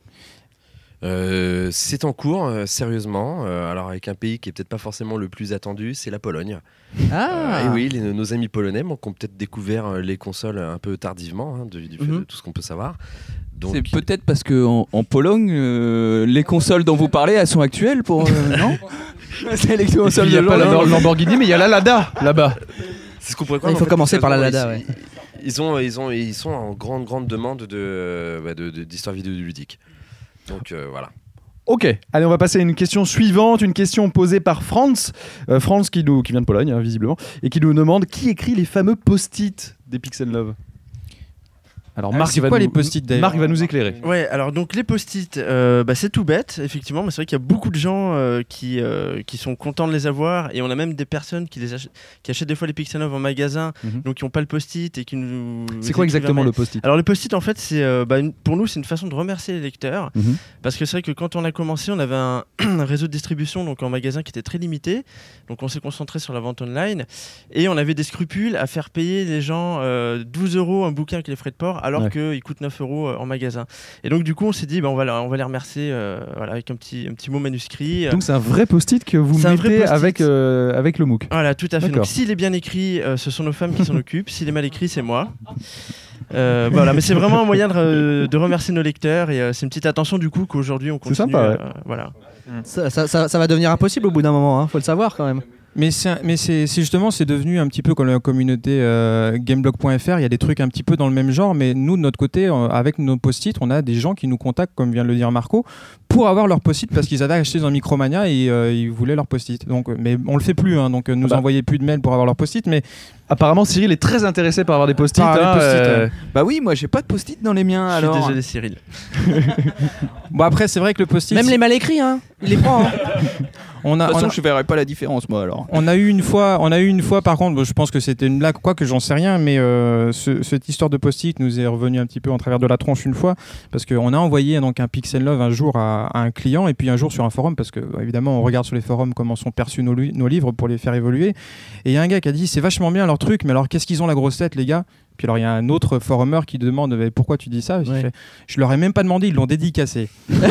C'est en cours, sérieusement. Alors avec un pays qui est peut-être pas forcément le plus attendu, c'est la Pologne. Et oui, nos amis polonais ont peut-être découvert les consoles un peu tardivement, du fait de tout ce qu'on peut savoir. Donc...
C'est peut-être parce qu'en Pologne, les consoles dont vous parlez, elles sont actuelles pour non.
C'est les consoles. Il n'y a pas la Lamborghini, mais il y a la Lada là-bas.
C'est ce qu'on pourrait croire.
Il faut commencer par la Lada, ouais.
Ils sont en grande demande d'histoire vidéoludique. Donc voilà.
Ok, allez, on va passer à une question suivante, une question posée par Franz qui vient de Pologne, visiblement, et qui nous demande qui écrit les fameux post-it des Pixel Love. Alors Marc,
les post-it d'ailleurs
Marc va nous éclairer.
Ouais, alors donc les post-it, c'est tout bête, effectivement, mais c'est vrai qu'il y a beaucoup de gens qui sont contents de les avoir, et on a même des personnes qui achètent des fois les Pixel Love en magasin, donc qui n'ont pas le post-it et qui nous.
C'est quoi exactement le post-it?
Alors le post-it, en fait, c'est pour nous c'est une façon de remercier les lecteurs, parce que c'est vrai que quand on a commencé, on avait un réseau de distribution donc en magasin qui était très limité, donc on s'est concentré sur la vente online, et on avait des scrupules à faire payer les gens 12 € un bouquin avec les frais de port, alors qu'il coûte 9 € en magasin. Et donc du coup on s'est dit on va les remercier avec un petit mot manuscrit.
Donc c'est un vrai post-it que vous mettez avec le MOOC.
Voilà, tout à fait. Donc s'il est bien écrit, ce sont nos femmes qui s'en occupent. S'il est mal écrit, c'est moi. Voilà, mais c'est vraiment un moyen de remercier nos lecteurs, et c'est une petite attention du coup qu'aujourd'hui on continue.
C'est sympa,
voilà.
Ça va devenir impossible au bout d'un moment, faut le savoir quand même.
Mais c'est justement, c'est devenu un petit peu comme la communauté gameblog.fr. Il y a des trucs un petit peu dans le même genre, mais nous de notre côté, avec nos post-it, on a des gens qui nous contactent, comme vient de le dire Marco, pour avoir leur post-it parce qu'ils avaient acheté dans Micromania et ils voulaient leur post-it. Donc, mais on le fait plus, donc nous envoyez plus de mails pour avoir leur post-it. Mais
apparemment, Cyril est très intéressé par avoir des post-it.
Bah oui, moi j'ai pas de post-it dans les miens.
Je suis désolé, Cyril.
Bon après, c'est vrai que le post-it.
Même les mal écrits, il les prend.
De toute façon, je verrais pas la différence, moi alors.
On a eu une fois, par contre, je pense que c'était une blague, quoi que j'en sais rien, mais cette histoire de post-it nous est revenue un petit peu en travers de la tronche une fois, parce qu'on a envoyé donc un Pixel Love un jour à un client, et puis un jour sur un forum, parce que évidemment on regarde sur les forums comment sont perçus nos livres pour les faire évoluer, et il y a un gars qui a dit c'est vachement bien leur truc, mais alors qu'est-ce qu'ils ont la grosse tête les gars? Puis alors il y a un autre forumer qui demande pourquoi tu dis ça, je leur ai même pas demandé, ils l'ont dédicacé.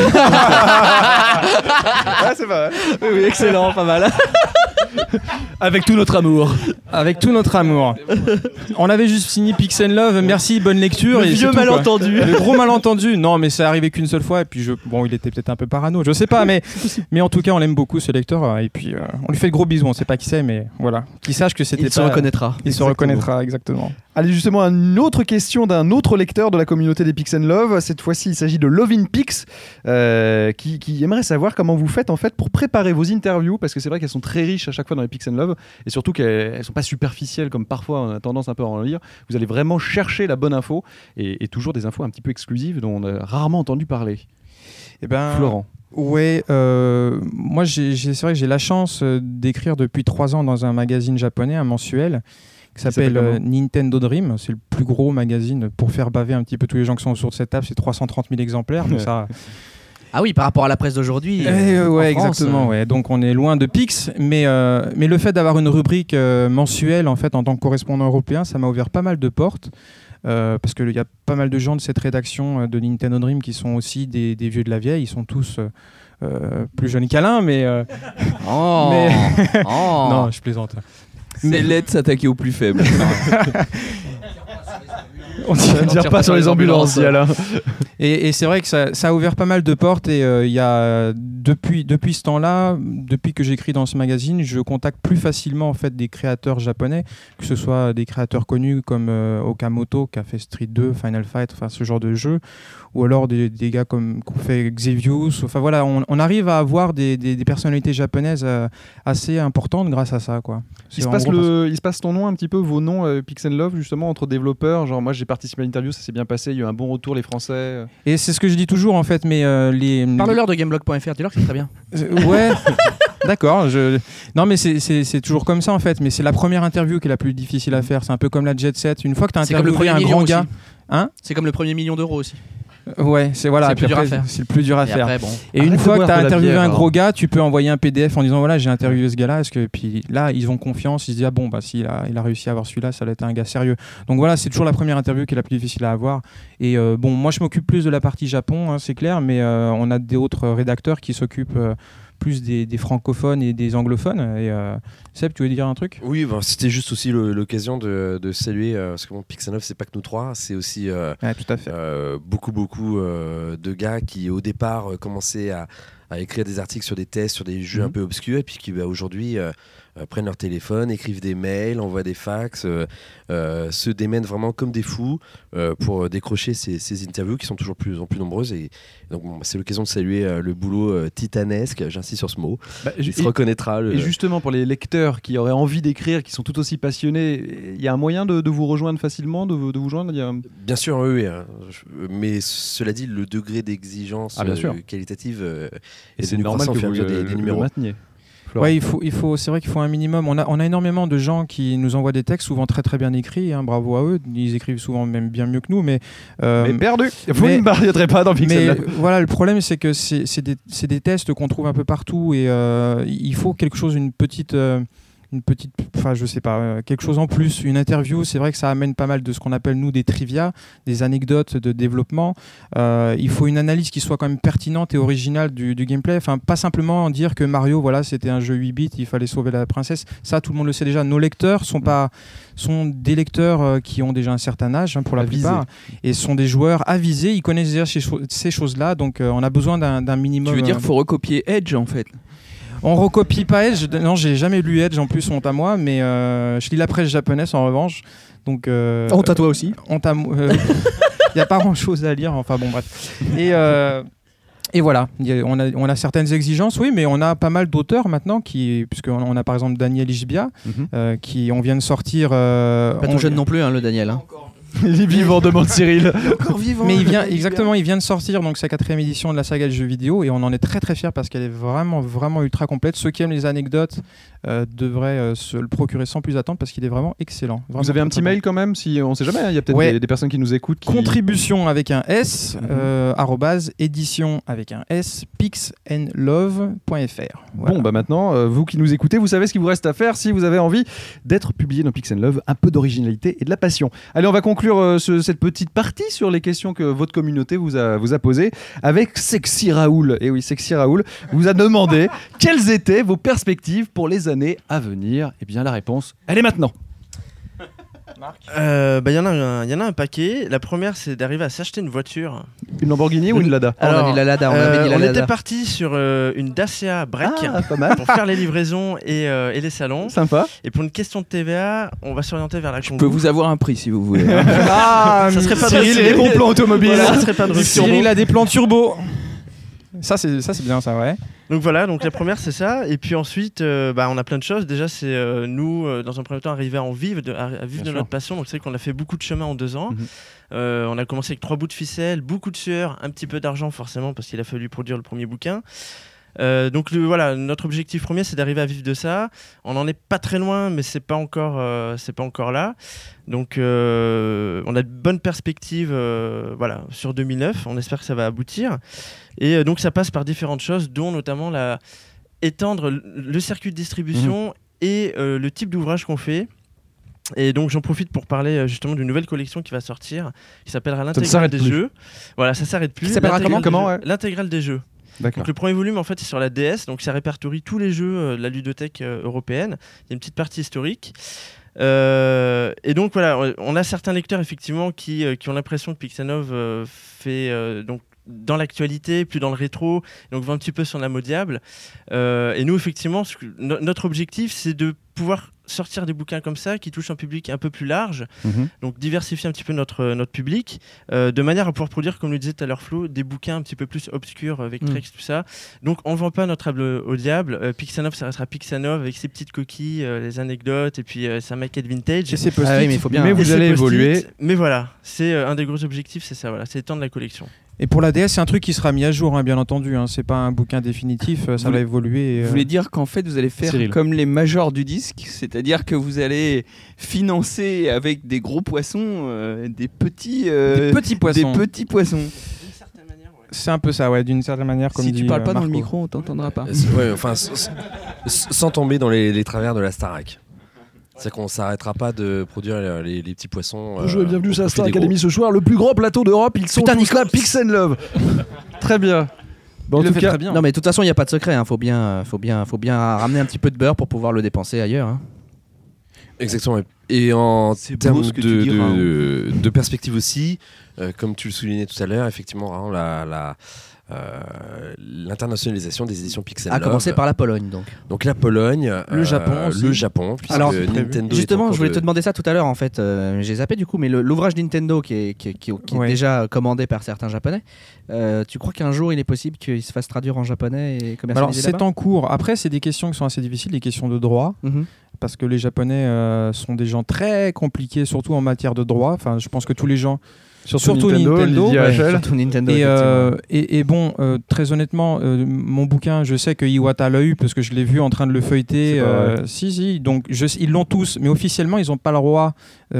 C'est pas mal.
Oui, excellent, pas mal.
Avec tout notre amour.
Avec tout notre amour. On avait juste signé Pixel Love, merci, bonne lecture.
Le vieux malentendu.
Le gros malentendu. Non, mais ça arrivé qu'une seule fois, et puis il était peut-être un peu parano, je sais pas, mais en tout cas on l'aime beaucoup ce lecteur, et puis on lui fait de gros bisous, on sait pas qui c'est, mais voilà, qu'il sache que c'était
se reconnaîtra.
Il se reconnaîtra, exactement.
Allez, justement, une autre question d'un autre lecteur de la communauté des Pix & Love. Cette fois-ci, il s'agit de Lovin Pix, qui aimerait savoir comment vous faites en fait pour préparer vos interviews, parce que c'est vrai qu'elles sont très riches à chaque fois dans les Pix & Love, et surtout qu'elles ne sont pas superficielles comme parfois on a tendance un peu à en lire. Vous allez vraiment chercher la bonne info, et toujours des infos un petit peu exclusives dont on a rarement entendu parler. Florent.
Ouais, moi c'est vrai que j'ai la chance d'écrire depuis 3 ans dans un magazine japonais, un mensuel, qui s'appelle Nintendo Dream. C'est le plus gros magazine pour faire baver un petit peu tous les gens qui sont autour de cette table. C'est 330 000 exemplaires. Donc ça...
Ah oui, par rapport à la presse d'aujourd'hui.
Ouais, exactement. Ouais. Donc on est loin de Pix, mais le fait d'avoir une rubrique mensuelle en fait en tant que correspondant européen, ça m'a ouvert pas mal de portes. Parce qu'il y a pas mal de gens de cette rédaction de Nintendo Dream qui sont aussi des vieux de la vieille. Ils sont tous plus jeunes qu'Alain, mais... Non, je plaisante.
C'est laid de s'attaquer aux plus faibles.
On ne tire pas sur les ambulances, Alain.
Et c'est vrai que ça a ouvert pas mal de portes. Et il y a depuis ce temps-là, depuis que j'écris dans ce magazine, je contacte plus facilement en fait des créateurs japonais, que ce soit des créateurs connus comme Okamoto qui a fait Street 2, Final Fight, enfin ce genre de jeu, ou alors des gars comme qu'on fait Xevious. Enfin voilà, on arrive à avoir des personnalités japonaises assez importantes grâce à ça, quoi.
Il se passe ton nom un petit peu, vos noms Pix & Love justement entre développeurs. Genre moi j'ai participé à l'interview, ça s'est bien passé, il y a eu un bon retour, les Français.
Et c'est ce que je dis toujours en fait, mais
Parle-leur de gameblog.fr, dis-leur que c'est très bien.
Ouais. D'accord. Non, mais c'est toujours comme ça en fait. Mais c'est la première interview qui est la plus difficile à faire. C'est un peu comme la Jet Set. Une fois que tu as interviewé un grand gars,
c'est comme le premier million d'euros aussi.
Ouais, c'est le plus dur à faire. C'est le plus dur à faire.
Après, bon.
Et une fois que tu as interviewé un gros gars, tu peux envoyer un PDF en disant voilà, j'ai interviewé ce gars-là. Puis là, ils ont confiance. Ils se disent ah bon, bah s'il a réussi à avoir celui-là, ça doit être un gars sérieux. Donc voilà, c'est toujours la première interview qui est la plus difficile à avoir. Et bon, moi je m'occupe plus de la partie Japon, hein, c'est clair, mais on a d'autres rédacteurs qui s'occupent plus des francophones et des anglophones. Et Seb, tu voulais dire un truc ?
Oui, c'était juste aussi l'occasion de saluer, parce que Pix & Love, c'est pas que nous trois, c'est aussi
tout à fait.
beaucoup de gars qui au départ commençaient à écrire des articles sur des tests, sur des jeux un peu obscurs, et puis qui aujourd'hui prennent leur téléphone, écrivent des mails, envoient des fax, se démènent vraiment comme des fous pour décrocher ces interviews qui sont toujours plus en plus nombreuses. Et donc c'est l'occasion de saluer le boulot titanesque, j'insiste sur ce mot, il se reconnaîtra.
Et justement pour les lecteurs qui auraient envie d'écrire, qui sont tout aussi passionnés, il y a un moyen de vous rejoindre facilement, de vous joindre
Bien sûr, oui. Mais cela dit, le degré d'exigence qualitative
et c'est normal que vous
des numéros.
Le mainteniez.
Ouais, c'est vrai qu'il faut un minimum. On a énormément de gens qui nous envoient des textes, souvent très très bien écrits. Hein, bravo à eux. Ils écrivent souvent même bien mieux que nous, mais
perdu. Vous ne m'arrêterez pas dans Pix & Love.
Voilà, le problème c'est que c'est des tests qu'on trouve un peu partout et il faut quelque chose, une petite, enfin je sais pas, quelque chose en plus, une interview. C'est vrai que ça amène pas mal de ce qu'on appelle nous des trivia, des anecdotes de développement. Il faut une analyse qui soit quand même pertinente et originale du gameplay. Enfin, pas simplement dire que Mario, voilà, c'était un jeu 8 bits, il fallait sauver la princesse. Ça, tout le monde le sait déjà. Nos lecteurs sont des lecteurs qui ont déjà un certain âge, hein, pour la plupart, et sont des joueurs avisés. Ils connaissent déjà ces choses-là, donc on a besoin d'un minimum.
Tu veux dire qu'il faut recopier Edge en fait?
On recopie pas Edge. Non, j'ai jamais lu Edge en plus, honte à moi, mais je lis la presse japonaise en revanche. Donc,
honte à toi aussi.
Honte à moi. Il n'y a pas grand chose à lire, enfin bon, bref. Et voilà, on a certaines exigences, oui, mais on a pas mal d'auteurs maintenant, puisqu'on a par exemple Daniel Ishbia, on vient de sortir.
Pas tout jeune non plus, hein, le Daniel. Hein.
Il est vivant, demande Cyril.
Encore vivant.
Mais il vient de sortir donc sa 4e édition de la saga de jeux vidéo et on en est très très fiers parce qu'elle est vraiment vraiment ultra complète. Ceux qui aiment les anecdotes devraient se le procurer sans plus attendre parce qu'il est vraiment excellent. Vraiment.
Vous avez un petit mail quand même, si on sait jamais, il y a peut-être des personnes qui nous écoutent.
Contribution avec un S, @édition avec un S, pixandlove.fr. Voilà.
Bon, bah maintenant, vous qui nous écoutez, vous savez ce qu'il vous reste à faire si vous avez envie d'être publié dans Pix & Love, un peu d'originalité et de la passion. Allez, on va conclure cette petite partie sur les questions que votre communauté vous a posées avec Sexy Raoul. Et oui, Sexy Raoul vous a demandé quelles étaient vos perspectives pour les années à venir. Et bien la réponse, elle est maintenant.
Y en a un paquet. La première, c'est d'arriver à s'acheter une voiture.
Une Lamborghini ou une Lada?
Alors, on a dit la Lada, on avait dit la
on
Lada.
était parti sur une Dacia Break
pas mal.
pour faire les livraisons et les salons.
Sympa.
Et pour une question de TVA, on va s'orienter vers la Kangoo.
Je peux vous avoir un prix si vous voulez.
Ah,
ça serait pas
Cyril
de
et les bons plans automobiles.
Ça serait pas de
Cyril a des plans turbo. Ça c'est bien ça, ouais.
Donc voilà, donc la première c'est ça, et puis ensuite on a plein de choses. Déjà c'est nous dans un premier temps arriver à vivre de notre passion. Donc c'est vrai qu'on a fait beaucoup de chemin en 2 ans. On a commencé avec 3 bouts de ficelle, beaucoup de sueur, un petit peu d'argent forcément parce qu'il a fallu produire le premier bouquin. Donc voilà, notre objectif premier c'est d'arriver à vivre de ça. On n'en est pas très loin, mais c'est pas encore là. Donc on a de bonnes perspectives sur 2009. On espère que ça va aboutir. Et donc ça passe par différentes choses, dont notamment étendre le circuit de distribution et le type d'ouvrage qu'on fait. Et donc j'en profite pour parler justement d'une nouvelle collection qui va sortir, qui s'appellera l'intégrale des jeux. Voilà, ça s'arrête plus.
Qui s'appellera comment
L'intégrale des jeux. Donc le premier volume en fait c'est sur la DS, donc ça répertorie tous les jeux de la ludothèque européenne. Il y a une petite partie historique. Et donc voilà, on a certains lecteurs effectivement qui ont l'impression que Pixanov fait donc dans l'actualité, plus dans le rétro, donc va un petit peu son âme au diable. Et nous effectivement, notre objectif c'est de pouvoir sortir des bouquins comme ça qui touchent un public un peu plus large, donc diversifier un petit peu notre public, de manière à pouvoir produire, comme le disait tout à l'heure Flo, des bouquins un petit peu plus obscurs avec Trex, tout ça. Donc on ne vend pas notre âme au diable. Pixanov, ça restera Pixanov avec ses petites coquilles, les anecdotes et puis sa maquette vintage.
Et ses post-it.
Mais vous allez évoluer.
Mais voilà, c'est un des gros objectifs, c'est ça, voilà, c'est étendre la collection.
Et pour la DS, c'est un truc qui sera mis à jour, bien entendu. C'est pas un bouquin définitif, ça va évoluer.
Vous voulez dire qu'en fait, vous allez faire
Cyril.
comme les majors du disque, c'est-à-dire que vous allez financer avec des gros poissons des petits poissons.
D'une certaine manière, ouais.
C'est un peu ça, ouais, d'une certaine manière. Comme
Si
dit,
tu parles pas
Marco.
dans le micro, on t'entendra pas.
Ouais, enfin, sans tomber dans les travers de la Starac. C'est-à-dire qu'on s'arrêtera pas de produire les petits poissons.
Bonjour et bienvenue sur la Star
des
Academy
gros.
ce soir, le plus grand plateau d'Europe. Ils sont tous là, Pix and Love. Très bien. Bon, en tout cas,
non mais de toute façon il n'y a pas de secret. Faut bien ramener un petit peu de beurre pour pouvoir le dépenser ailleurs.
Exactement. Et en
C'est beau
termes
ce que tu dis, Raoul.
de perspective aussi, comme tu le soulignais tout à l'heure, effectivement, vraiment, l'internationalisation des éditions Pixel
À
Love.
commencer par la Pologne donc.
Donc la Pologne,
Le Japon aussi.
le Japon, puisque
Alors
Nintendo
justement,
est
je voulais te demander ça tout à l'heure en fait. J'ai zappé du coup, mais l'ouvrage Nintendo qui est déjà commandé par certains Japonais. Tu crois qu'un jour il est possible qu'il se fasse traduire en japonais et commercialisé
Alors
là-bas
c'est en cours. Après, c'est des questions qui sont assez difficiles, des questions de droit. Parce que les Japonais sont des gens très compliqués, surtout en matière de droit. Enfin, je pense que tous les gens.
Surtout Nintendo,
ouais.
Surtout Nintendo.
Et bon, très honnêtement, mon bouquin, je sais que Iwata l'a eu parce que je l'ai vu en train de le feuilleter. Si, donc ils l'ont tous, mais officiellement, ils n'ont pas le droit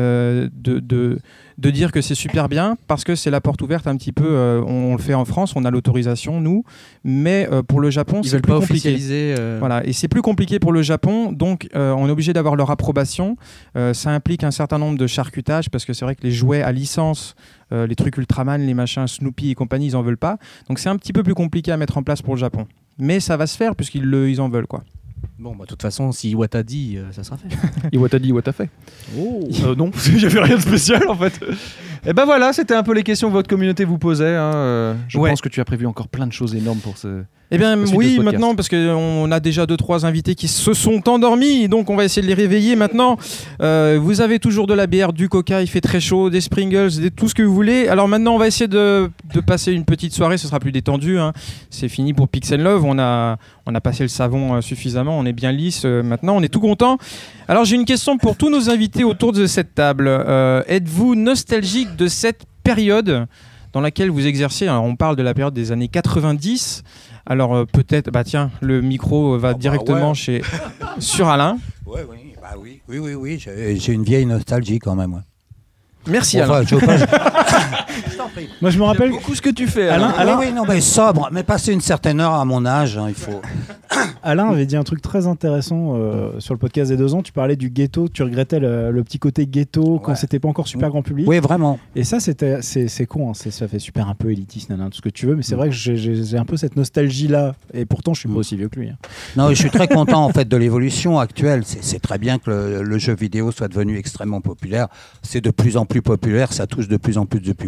de dire que c'est super bien parce que c'est la porte ouverte un petit peu. On le fait en France, on a l'autorisation, nous, mais pour le Japon, c'est plus compliqué. Voilà, et c'est plus compliqué pour le Japon, donc on est obligé d'avoir leur approbation. Ça implique un certain nombre de charcutages parce que c'est vrai que les jouets à licence, les trucs Ultraman, les machins Snoopy et compagnie, ils en veulent pas. Donc c'est un petit peu plus compliqué à mettre en place pour le Japon. Mais ça va se faire puisqu'ils en veulent, quoi.
Bon, de toute façon, si Iwata dit, ça sera fait.
Iwata dit, Iwata fait.
Oh.
Non, il n'y avait rien de spécial en fait. Et ben voilà, c'était un peu les questions que votre communauté vous posait. Je pense que tu as prévu encore plein de choses énormes pour ce.
Eh bien oui, maintenant, parce qu'on a déjà 2-3 invités qui se sont endormis, donc on va essayer de les réveiller maintenant. Vous avez toujours de la bière, du coca, il fait très chaud, des Springles, tout ce que vous voulez. Alors maintenant, on va essayer de passer une petite soirée, ce sera plus détendu. C'est fini pour Pix and Love, on a passé le savon suffisamment, on est bien lisse. Maintenant, on est tout content. Alors j'ai une question pour tous nos invités autour de cette table. Êtes-vous nostalgique de cette période dans laquelle vous exercez? Alors on parle de la période des années 90. Alors peut-être, tiens, le micro va directement sur Alain.
Oui, j'ai une vieille nostalgie quand même. Ouais.
Merci Alain.
Moi je me rappelle
beaucoup ce que tu fais.
Alain, oui, non, mais sobre, mais passer une certaine heure à mon âge, il faut.
Alain avait dit un truc très intéressant sur le podcast des 2 ans. Tu parlais du ghetto, tu regrettais le petit côté ghetto quand c'était pas encore super grand public.
Oui, vraiment.
Et ça, c'est con, hein. Ça fait super un peu élitiste, tout ce que tu veux, mais c'est vrai que j'ai un peu cette nostalgie-là. Et pourtant, je suis pas aussi vieux que lui.
Non, je suis très content en fait de l'évolution actuelle. C'est très bien que le jeu vidéo soit devenu extrêmement populaire. C'est de plus en plus populaire, ça touche de plus en plus de public. C'est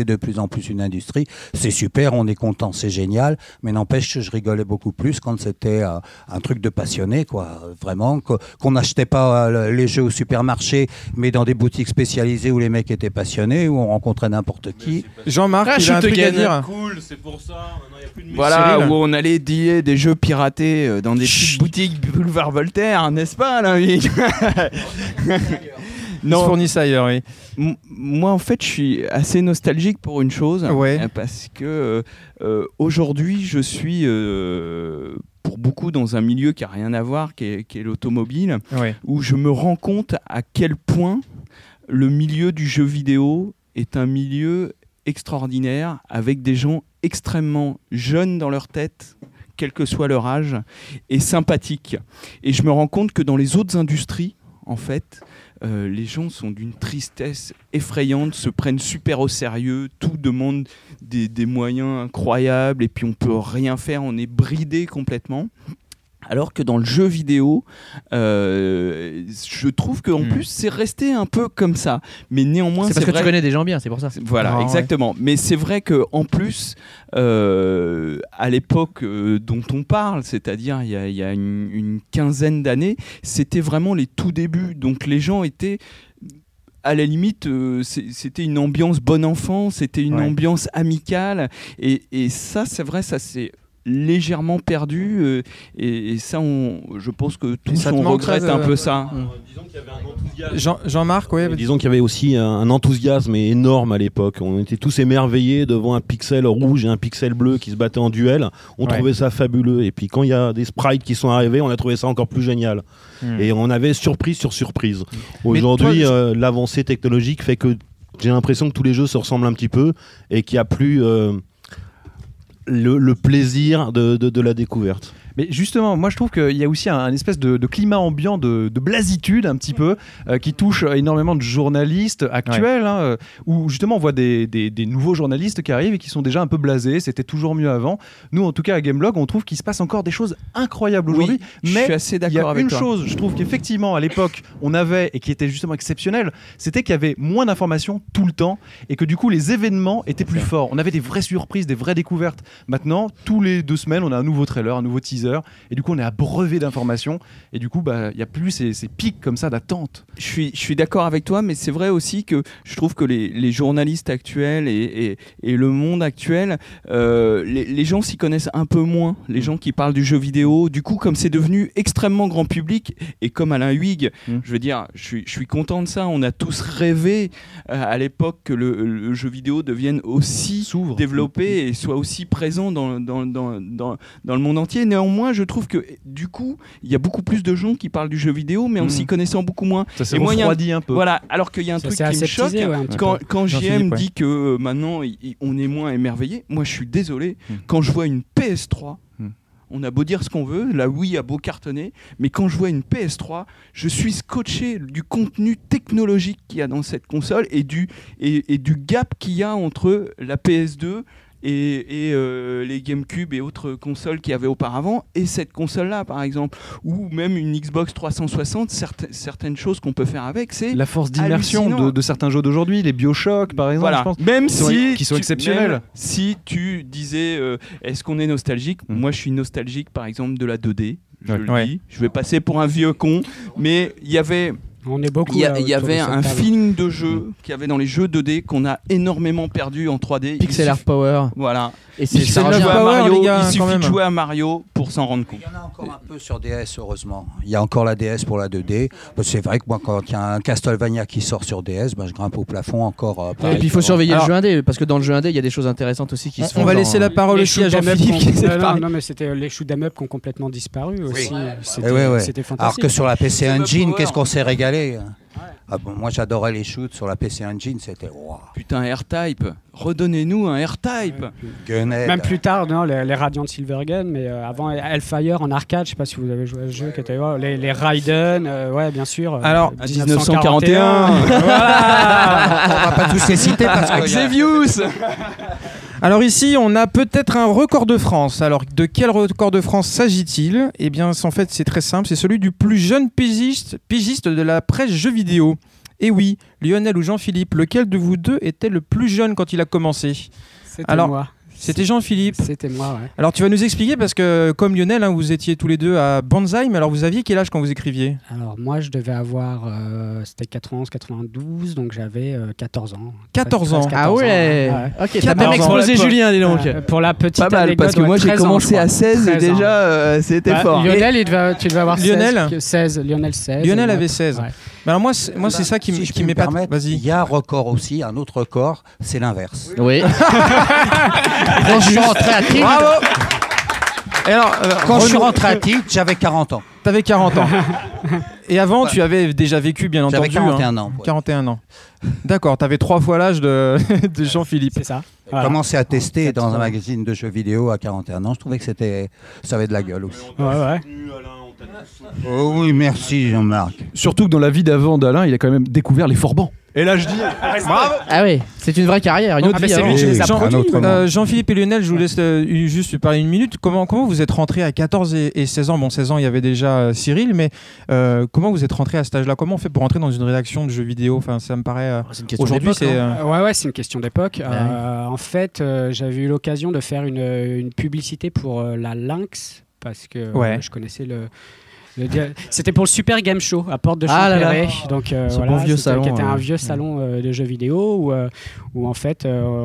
de plus en plus une industrie. C'est super, on est content, c'est génial, mais n'empêche que je rigolais beaucoup plus quand c'était un truc de passionné, quoi. Vraiment, qu'on n'achetait pas les jeux au supermarché, mais dans des boutiques spécialisées où les mecs étaient passionnés, où on rencontrait n'importe qui.
Jean-Marc, il a un truc à dire.
Cool, c'est pour ça. Maintenant, y a plus de voilà, où on allait dealer des jeux piratés dans des petites boutiques boulevard Voltaire, n'est-ce pas, là, oui.
Non, fournissent ailleurs, oui.
Moi, en fait, je suis assez nostalgique pour une chose, parce que aujourd'hui, je suis pour beaucoup dans un milieu qui n'a rien à voir, qui est l'automobile, où je me rends compte à quel point le milieu du jeu vidéo est un milieu extraordinaire, avec des gens extrêmement jeunes dans leur tête, quel que soit leur âge, et sympathiques. Et je me rends compte que dans les autres industries, en fait, les gens sont d'une tristesse effrayante, se prennent super au sérieux, tout demande des moyens incroyables, et puis on peut rien faire, on est bridé complètement. Alors que dans le jeu vidéo, je trouve qu'en plus, c'est resté un peu comme ça. Mais néanmoins,
c'est parce que tu connais des gens bien, c'est pour ça.
Voilà, exactement. Ouais. Mais c'est vrai qu'en plus, à l'époque dont on parle, c'est-à-dire il y a une quinzaine d'années, c'était vraiment les tout débuts. Donc les gens étaient... À la limite, c'était une ambiance bon enfant, c'était une ambiance amicale. Et ça, c'est vrai, ça c'est... légèrement perdu et ça je pense que tous on regrette un peu ça.
Disons qu'il y avait un enthousiasme.
Jean-Marc,
disons qu'il y avait aussi un enthousiasme énorme à l'époque. On était tous émerveillés devant un pixel rouge et un pixel bleu qui se battaient en duel. On trouvait ça fabuleux, et puis quand il y a des sprites qui sont arrivés, on a trouvé ça encore plus génial. Et on avait surprise sur surprise. Aujourd'hui, l'avancée technologique fait que j'ai l'impression que tous les jeux se ressemblent un petit peu et qu'il n'y a plus le plaisir de la découverte.
Mais justement, moi je trouve qu'il y a aussi un espèce de climat ambiant de blasitude un petit peu qui touche énormément de journalistes actuels, où justement on voit des nouveaux journalistes qui arrivent et qui sont déjà un peu blasés, c'était toujours mieux avant. Nous en tout cas à Gameblog, on trouve qu'il se passe encore des choses incroyables aujourd'hui, mais
je suis assez d'accord avec toi.
Il y a une chose, je trouve qu'effectivement à l'époque on avait, et qui était justement exceptionnelle, c'était qu'il y avait moins d'informations tout le temps et que du coup les événements étaient plus forts. On avait des vraies surprises, des vraies découvertes. Maintenant, tous les 2 semaines, on a un nouveau trailer, un nouveau teaser. Et du coup on est abreuvé d'informations et du coup il n'y a plus ces pics comme ça d'attente.
Je suis d'accord avec toi, mais c'est vrai aussi que je trouve que les journalistes actuels et le monde actuel, les gens s'y connaissent un peu moins, les gens qui parlent du jeu vidéo. Du coup, comme c'est devenu extrêmement grand public, et comme Alain Huyghe, je veux dire, je suis content de ça. On a tous rêvé à l'époque que le jeu vidéo devienne aussi développé et soit aussi présent dans le monde entier. Néanmoins, je trouve que du coup, il y a beaucoup plus de gens qui parlent du jeu vidéo, mais en s'y connaissant beaucoup moins.
Ça s'est refroidi un peu.
Voilà, alors qu'il y a un truc qui me choque. Quand JM dit que maintenant on est moins émerveillé, moi je suis désolé. Quand je vois une PS3, on a beau dire ce qu'on veut, la Wii a beau cartonner, mais quand je vois une PS3, je suis scotché du contenu technologique qu'il y a dans cette console et du gap qu'il y a entre la PS2 et les GameCube et autres consoles qu'il y avait auparavant, et cette console-là, par exemple, ou même une Xbox 360, certaines choses qu'on peut faire avec, c'est
la force d'immersion de certains jeux d'aujourd'hui, les BioShock, par exemple,
voilà.
Je pense,
même
qui sont exceptionnels.
Même si tu disais, est-ce qu'on est nostalgique ? Moi, je suis nostalgique, par exemple, de la 2D. Je le dis. Je vais passer pour un vieux con, mais il y avait...
On est beaucoup.
Il y avait un feeling de jeu qu'il y avait dans les jeux 2D qu'on a énormément perdu en 3D.
Pixel Art Power.
Voilà.
Et c'est
il suffit de jouer à Mario pour s'en rendre compte.
Il y en a encore un peu sur DS, heureusement. Il y a encore la DS pour la 2D. C'est vrai que moi, quand il y a un Castlevania qui sort sur DS, je grimpe au plafond encore.
Et puis il faut surveiller le jeu indé, parce que dans le jeu indé, il y a des choses intéressantes aussi qui se font.
On va laisser la parole aussi à Jean-Philippe.
Non, mais c'était les shoot 'em up qui ont complètement disparu aussi. C'était fantastique.
Alors que sur la PC Engine, qu'est-ce qu'on s'est régalé. Moi j'adorais les shoots sur la PC Engine, c'était wow.
Putain, R-Type, redonnez-nous un R-Type.
Même plus tard, les Radiant Silvergun, mais avant Hellfire en arcade, je sais pas si vous avez joué à ce jeu, qui était les Raiden, bien sûr.
Alors 1941.
Voilà. On va pas tous les citer parce que
Xevious.
Alors ici, on a peut-être un record de France. Alors de quel record de France s'agit-il ? Eh bien, en fait, c'est très simple. C'est celui du plus jeune pigiste de la presse jeux vidéo. Et oui, Lionel ou Jean-Philippe, lequel de vous deux était le plus jeune quand il a commencé?
C'était moi.
C'était Jean-Philippe.
C'était moi, ouais.
Alors tu vas nous expliquer parce que comme Lionel, vous étiez tous les deux à Banzai, mais alors vous aviez quel âge quand vous écriviez?
Alors moi je devais avoir, c'était 91, 92, donc j'avais 14 ans.
14 ans.
14
Ah ouais. Ok, t'as même explosé Julien, dis donc.
Pour la petite
pas mal,
anecdote,
parce que moi j'ai
13
commencé
ans,
à 16 et déjà c'était fort.
Lionel, tu devais avoir
Lionel
16. Lionel 16.
Lionel avait 16.
Ouais.
Mais alors moi c'est ça qui m'épate.
Vas-y. Il y a un record aussi, un autre record, c'est l'inverse.
Oui. Quand je suis rentré à Tilt.
Bravo. Et alors,
quand je suis rentré à Tilt, j'avais 40 ans.
T'avais 40 ans. Et avant, tu avais déjà vécu, bien entendu.
J'avais 41 ans.
41 ans. D'accord, t'avais 3 fois l'âge de Jean-Philippe.
C'est ça.
J'ai commencé à tester dans un magazine de jeux vidéo à 41 ans. Je trouvais que ça avait de la gueule aussi.
Ouais.
Oh oui, merci Jean-Marc.
Surtout que dans la vie d'avant d'Alain, il a quand même découvert les forbans. Et là, je dis bravo.
Ah oui, c'est une vraie carrière, une autre vie.
Jean-Philippe et Lionel, je vous laisse juste parler une minute. Comment vous êtes rentrés à 14 et 16 ans? Bon, 16 ans, il y avait déjà Cyril, mais comment vous êtes rentrés à cet âge-là? Comment on fait pour rentrer dans une rédaction de jeux vidéo? Enfin, ça me paraît.
C'est une question
aujourd'hui,
d'époque,
Ouais, c'est une question d'époque. En fait, j'avais eu l'occasion de faire une publicité pour la Lynx parce que je connaissais c'était pour le Super Game Show à Porte de Champéret, donc
bon vieux salon,
qui était un vieux salon de jeux vidéo où en fait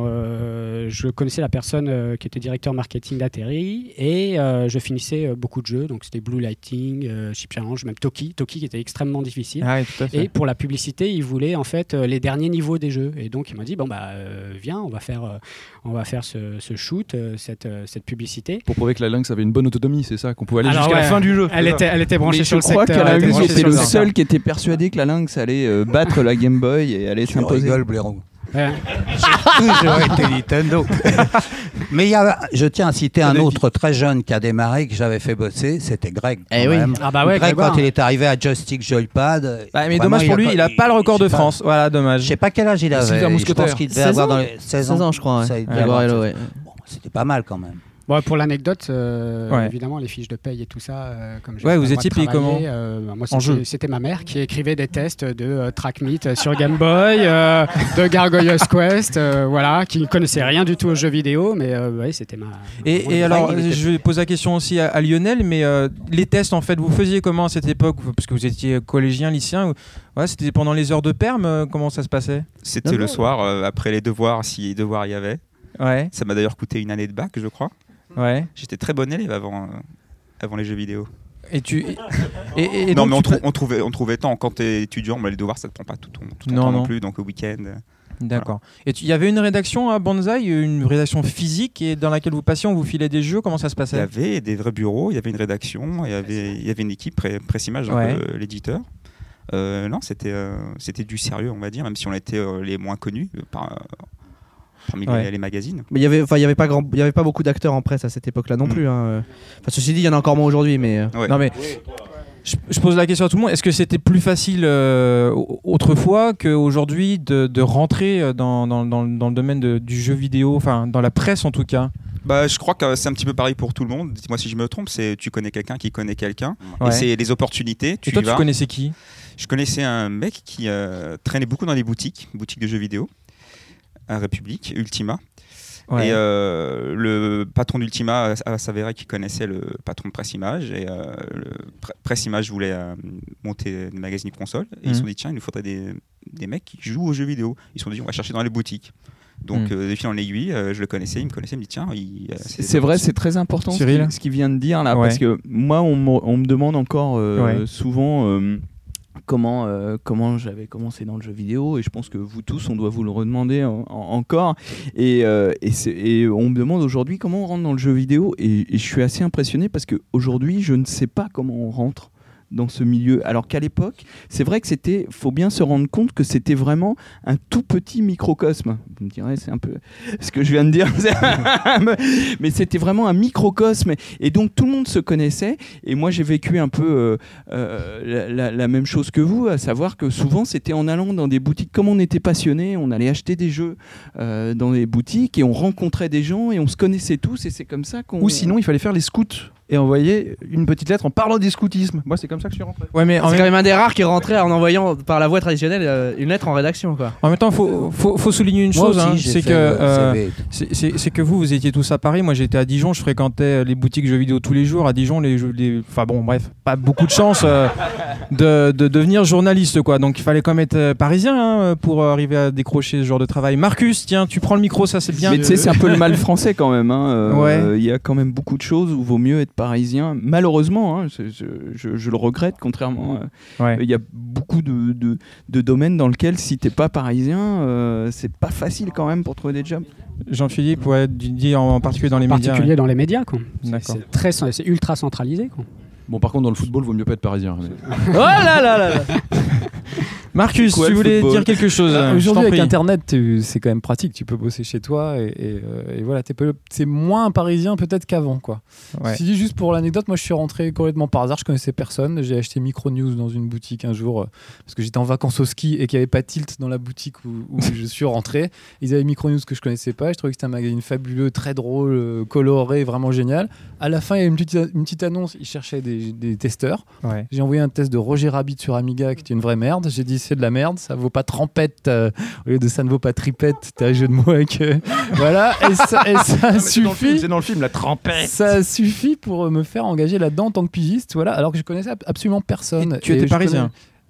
je connaissais la personne qui était directeur marketing d'Atterri et je finissais beaucoup de jeux, donc c'était Blue Lighting, Chip Challenge, même Toki qui était extrêmement difficile.
Ah oui, tout à fait.
Et pour la publicité, il voulait en fait les derniers niveaux des jeux et donc il m'a dit viens, on va faire ce shoot, cette publicité.
Pour prouver que la Lynx avait une bonne autonomie, c'est ça, qu'on pouvait aller jusqu'à la fin du jeu.
Elle était branchée sur le secteur.
Je crois qu'à la Lynx, c'était le seul qui était persuadé que la Lynx allait battre la Game Boy et allait s'imposer.
Tu rigoles, blaireau.
Ouais.
J'ai toujours été Nintendo. Mais je tiens à citer un autre très jeune qui a démarré, que j'avais fait bosser, c'était Greg. Même.
Ah bah ouais,
Greg, quand il est arrivé à Joystick Joypad.
Mais dommage pour lui, il n'a pas le record de France. Voilà, dommage.
Je sais pas quel âge il avait. Je pense qu'il devait avoir dans les 16 ans,
je crois.
Bon, c'était pas mal quand même.
Bon, pour l'anecdote, évidemment, les fiches de paye et tout ça, comme j'ai
vous étiez payé comment?
Moi, c'était ma mère qui écrivait des tests de Trackmeet sur Game Boy, de Gargoyles Quest, qui ne connaissait rien du tout aux jeux vidéo, mais c'était ma.
Et alors, je vais poser la question aussi à Lionel, mais les tests, en fait, vous faisiez comment à cette époque? Parce que vous étiez collégien, lycéen. C'était pendant les heures de perm, comment ça se passait?
C'était le soir, après les devoirs, si devoirs il y avait.
Ouais.
Ça m'a d'ailleurs coûté une année de bac, je crois.
Ouais.
J'étais très bon élève avant les jeux vidéo.
Et
non, mais on trouvait temps. Quand t'es étudiant, les devoirs, ça te prend pas tout ton temps non plus, donc au week-end.
D'accord. Voilà. Et il y avait une rédaction à Banzai, une rédaction physique et dans laquelle vous passiez, on vous filait des jeux, comment ça se passait?
Il y avait des vrais bureaux, il y avait une rédaction, il y avait une équipe, Pressimage, l'éditeur. Non, c'était du sérieux, on va dire, même si on était les moins connus parmi les magazines.
Mais il y avait pas beaucoup d'acteurs en presse à cette époque-là non plus. Enfin, ceci dit, il y en a encore moins aujourd'hui, mais.
Non mais. Je pose la question à tout le monde. Est-ce que c'était plus facile autrefois qu'aujourd'hui de rentrer dans le domaine du jeu vidéo, enfin dans la presse en tout cas?
Je crois que c'est un petit peu pareil pour tout le monde. Dites-moi si je me trompe. C'est tu connais quelqu'un qui connaît quelqu'un. Et c'est les opportunités.
Et toi, tu connaissais qui?
Je connaissais un mec qui traînait beaucoup dans les boutiques de jeux vidéo. À République, Ultima. Ouais. Et le patron d'Ultima a s'avéré qu'il connaissait le patron de Pressimage. Et Pressimage voulait monter des magazines de console. Et ils se sont dit, tiens, il nous faudrait des mecs qui jouent aux jeux vidéo. Ils se sont dit, on va chercher dans les boutiques. Donc, de fil en aiguille, je le connaissais, il me connaissait, il me dit, tiens.
C'est vrai, c'est très important ce qu'il vient de dire là. Parce que moi, on me demande encore souvent. Comment j'avais commencé dans le jeu vidéo, et je pense que vous tous on doit vous le redemander encore, et on me demande aujourd'hui comment on rentre dans le jeu vidéo, et je suis assez impressionné parce qu'aujourd'hui je ne sais pas comment on rentre dans ce milieu, alors qu'à l'époque c'est vrai que faut bien se rendre compte que c'était vraiment un tout petit microcosme. Vous me direz, c'est un peu ce que je viens de dire, mais c'était vraiment un microcosme, et donc tout le monde se connaissait, et moi j'ai vécu un peu la même chose que vous, à savoir que souvent c'était en allant dans des boutiques, comme on était passionnés, on allait acheter des jeux dans les boutiques, et on rencontrait des gens, et on se connaissait tous, et c'est comme ça qu'on...
Ou sinon il fallait faire les scouts. et envoyer une petite lettre en parlant du scoutisme. Moi, c'est comme ça que je suis rentré.
Ouais, mais c'est quand même un des rares qui est rentré en envoyant par la voie traditionnelle une lettre en rédaction, quoi.
En même temps, faut souligner une chose, c'est que vous étiez tous à Paris. Moi, j'étais à Dijon, je fréquentais les boutiques jeux vidéo tous les jours. À Dijon, enfin bon, bref, pas beaucoup de chance de devenir journaliste, quoi. Donc, il fallait quand même être parisien pour arriver à décrocher ce genre de travail. Marcus, tiens, tu prends le micro, ça c'est bien.
Mais tu sais, c'est un peu le mal français quand même. Il y a quand même beaucoup de choses où vaut mieux être parisien. Malheureusement, je le regrette, contrairement. Il y a beaucoup de domaines dans lesquels, si t'es pas parisien, c'est pas facile quand même pour trouver des jobs.
Jean-Philippe, dit en particulier dans les médias.
En particulier dans les médias, quoi.
D'accord.
C'est ultra centralisé, quoi.
Bon, par contre, dans le football, vaut mieux pas être parisien.
Oh là là là là.
Marcus, tu voulais dire quelque chose?
Aujourd'hui, avec Internet, c'est quand même pratique. Tu peux bosser chez toi et voilà, c'est moins parisien peut-être qu'avant, quoi.
Ouais.
Si juste pour l'anecdote, moi je suis rentré complètement par hasard. Je connaissais personne. J'ai acheté Micronews dans une boutique un jour parce que j'étais en vacances au ski et qu'il n'y avait pas Tilt dans la boutique où je suis rentré. Ils avaient Micronews que je connaissais pas. Je trouvais que c'était un magazine fabuleux, très drôle, coloré, vraiment génial. À la fin, il y a une petite annonce. Ils cherchaient des testeurs.
Ouais.
J'ai envoyé un test de Roger Rabbit sur Amiga qui était une vraie merde. J'ai dit c'est de la merde, ça vaut pas trempette au lieu de ça ne vaut pas tripette. T'as un jeu de mots avec voilà, et ça suffit.
C'est dans le film la trempette.
Ça suffit pour me faire engager là-dedans en tant que pigiste, voilà, alors que je connaissais absolument personne.
Et tu étais parisien?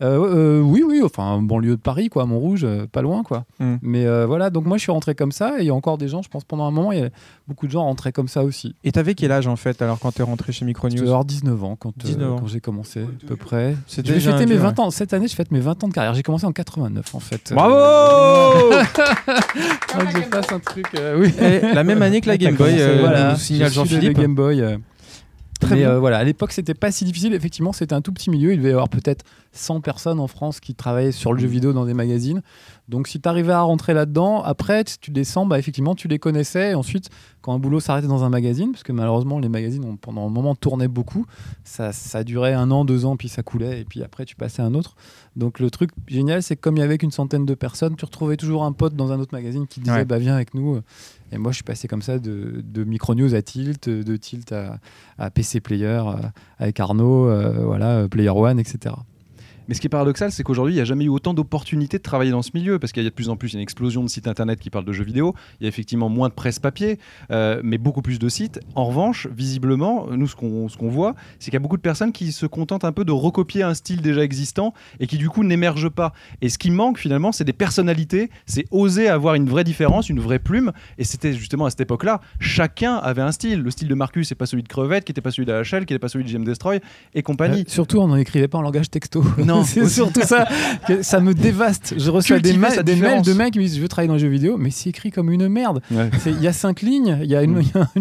Oui, enfin banlieue de Paris, quoi, Montrouge, pas loin, quoi. Mais voilà, donc moi je suis rentré comme ça, et il y a encore des gens, je pense pendant un moment, il y a beaucoup de gens rentraient comme ça aussi.
Et t'avais quel âge en fait alors quand t'es rentré chez Micronews?
Je devais avoir 19 ans quand j'ai commencé à peu près. Je vais fêter mes 20 ans, cette année je fête mes 20 ans de carrière, j'ai commencé en 89 en fait.
Bravo.
Donc je fasse un truc, oui.
La même année que la Game Boy,
voilà,
nous signale Jean-Philippe.
Game Boy. Mais voilà, à l'époque, c'était pas si difficile. Effectivement, c'était un tout petit milieu. Il devait y avoir peut-être 100 personnes en France qui travaillaient sur le jeu vidéo dans des magazines. Donc, si tu arrivais à rentrer là-dedans, après, tu descends, effectivement, tu les connaissais. Et ensuite, quand un boulot s'arrêtait dans un magazine, parce que malheureusement, les magazines, pendant un moment, tournaient beaucoup. Ça durait 1 an, 2 ans, puis ça coulait. Et puis après, tu passais à un autre. Donc, le truc génial, c'est que comme il y avait qu'une centaine de personnes, tu retrouvais toujours un pote dans un autre magazine qui disait viens avec nous. Et moi, je suis passé comme ça de Micronews à Tilt, de Tilt à PC Player, avec Arnaud, Player One, etc.
Mais ce qui est paradoxal, c'est qu'aujourd'hui, il n'y a jamais eu autant d'opportunités de travailler dans ce milieu, parce qu'il y a de plus en plus une explosion de sites internet qui parlent de jeux vidéo. Il y a effectivement moins de presse papier, mais beaucoup plus de sites. En revanche, visiblement, nous, ce qu'on voit, c'est qu'il y a beaucoup de personnes qui se contentent un peu de recopier un style déjà existant et qui, du coup, n'émergent pas. Et ce qui manque, finalement, c'est des personnalités, c'est oser avoir une vraie différence, une vraie plume. Et c'était justement à cette époque-là, chacun avait un style. Le style de Marcus n'est pas celui de Crevette, qui n'était pas celui d'AHL, qui n'était pas celui de GM Destroy et compagnie.
Surtout, on n'en écrivait pas en langage texto.
Non,
c'est surtout ça que ça me dévaste. Je reçois des mails de mecs qui me disent je veux travailler dans le jeu vidéo, mais c'est écrit comme une merde. Il y a 5 lignes, il y a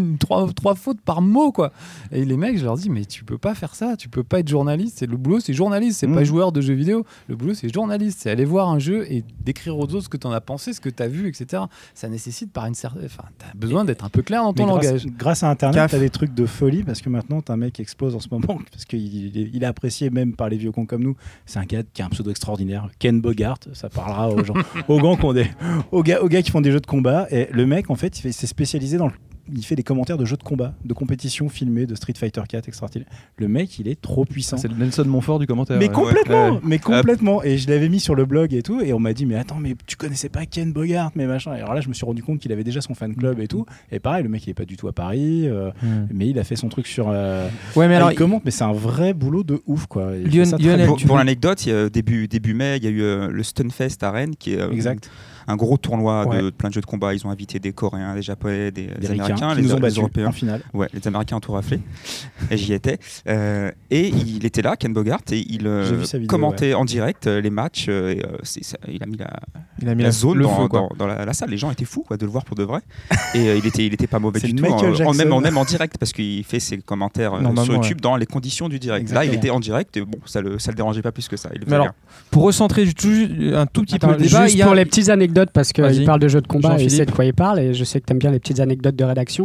3 fautes par mot, quoi. Et les mecs, je leur dis mais tu peux pas faire ça, tu peux pas être journaliste. Le boulot, c'est journaliste, c'est pas joueur de jeux vidéo. Le boulot, c'est journaliste, c'est aller voir un jeu et décrire aux autres ce que tu en as pensé, ce que tu as vu, etc. Ça nécessite par une certaine, t'as besoin d'être un peu clair dans ton langage.
Grâce à Internet, t'as des trucs de folie parce que maintenant t'as un mec qui explose en ce moment parce qu'il est apprécié même par les vieux cons comme nous. C'est un gars qui a un pseudo extraordinaire, Ken Bogart, ça parlera aux gens, aux gars qui font des jeux de combat. Et le mec, en fait, il s'est spécialisé il fait des commentaires de jeux de combat, de compétition filmés, de Street Fighter 4, etc. Le mec, il est trop puissant.
C'est le Nelson Montfort du commentaire.
Mais complètement. Et je l'avais mis sur le blog et tout, et on m'a dit mais attends, mais tu connaissais pas Ken Bogart, mais machin. Et alors là, je me suis rendu compte qu'il avait déjà son fan club et tout. Et pareil, le mec, il est pas du tout à Paris, mais il a fait son truc sur.
Mais alors,
mais c'est un vrai boulot de ouf, quoi.
Pour l'anecdote, début mai, il y a eu le Stunfest à Rennes, qui est un gros tournoi de plein de jeux de combat. Ils ont invité des Coréens, des Japonais, des Américains,
les
Européens.
En finale.
Ouais, les Américains ont tout raflé. Et j'y étais. Et il était là, Ken Bogart, et il commentait en direct les matchs. Il a mis la zone dans la salle. Les gens étaient fous de le voir pour de vrai. Et il était pas mauvais du tout. Même en direct, parce qu'il fait ses commentaires sur YouTube dans les conditions du direct. Exactement. Là, il était en direct. Et bon, ça le dérangeait pas plus que ça.
Pour recentrer un tout petit peu le débat,
juste pour les petites anecdotes, parce qu'il parle de jeux de combat et c'est de quoi il parle, et je sais que tu aimes bien les petites anecdotes de rédaction.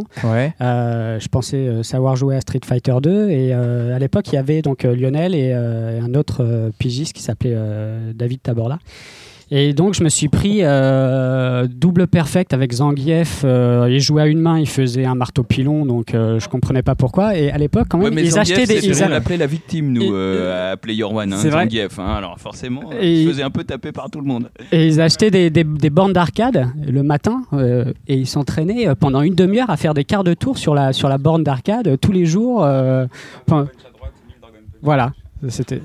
Je pensais savoir jouer à Street Fighter 2, et à l'époque il y avait donc Lionel et un autre pigiste qui s'appelait David Taborla. Et donc je me suis pris double perfect avec Zangief. Il jouait à une main, il faisait un marteau pilon, donc je comprenais pas pourquoi. Et à l'époque, quand même,
mais
ils
Zangief,
achetaient des.
On l'appelait la victime, nous, à Player One,
c'est vrai.
Zangief. Alors forcément, il se faisait un peu taper par tout le monde.
Et ils achetaient des bornes d'arcade le matin et ils s'entraînaient pendant une demi-heure à faire des quarts de tour sur la borne d'arcade tous les jours. Voilà. C'était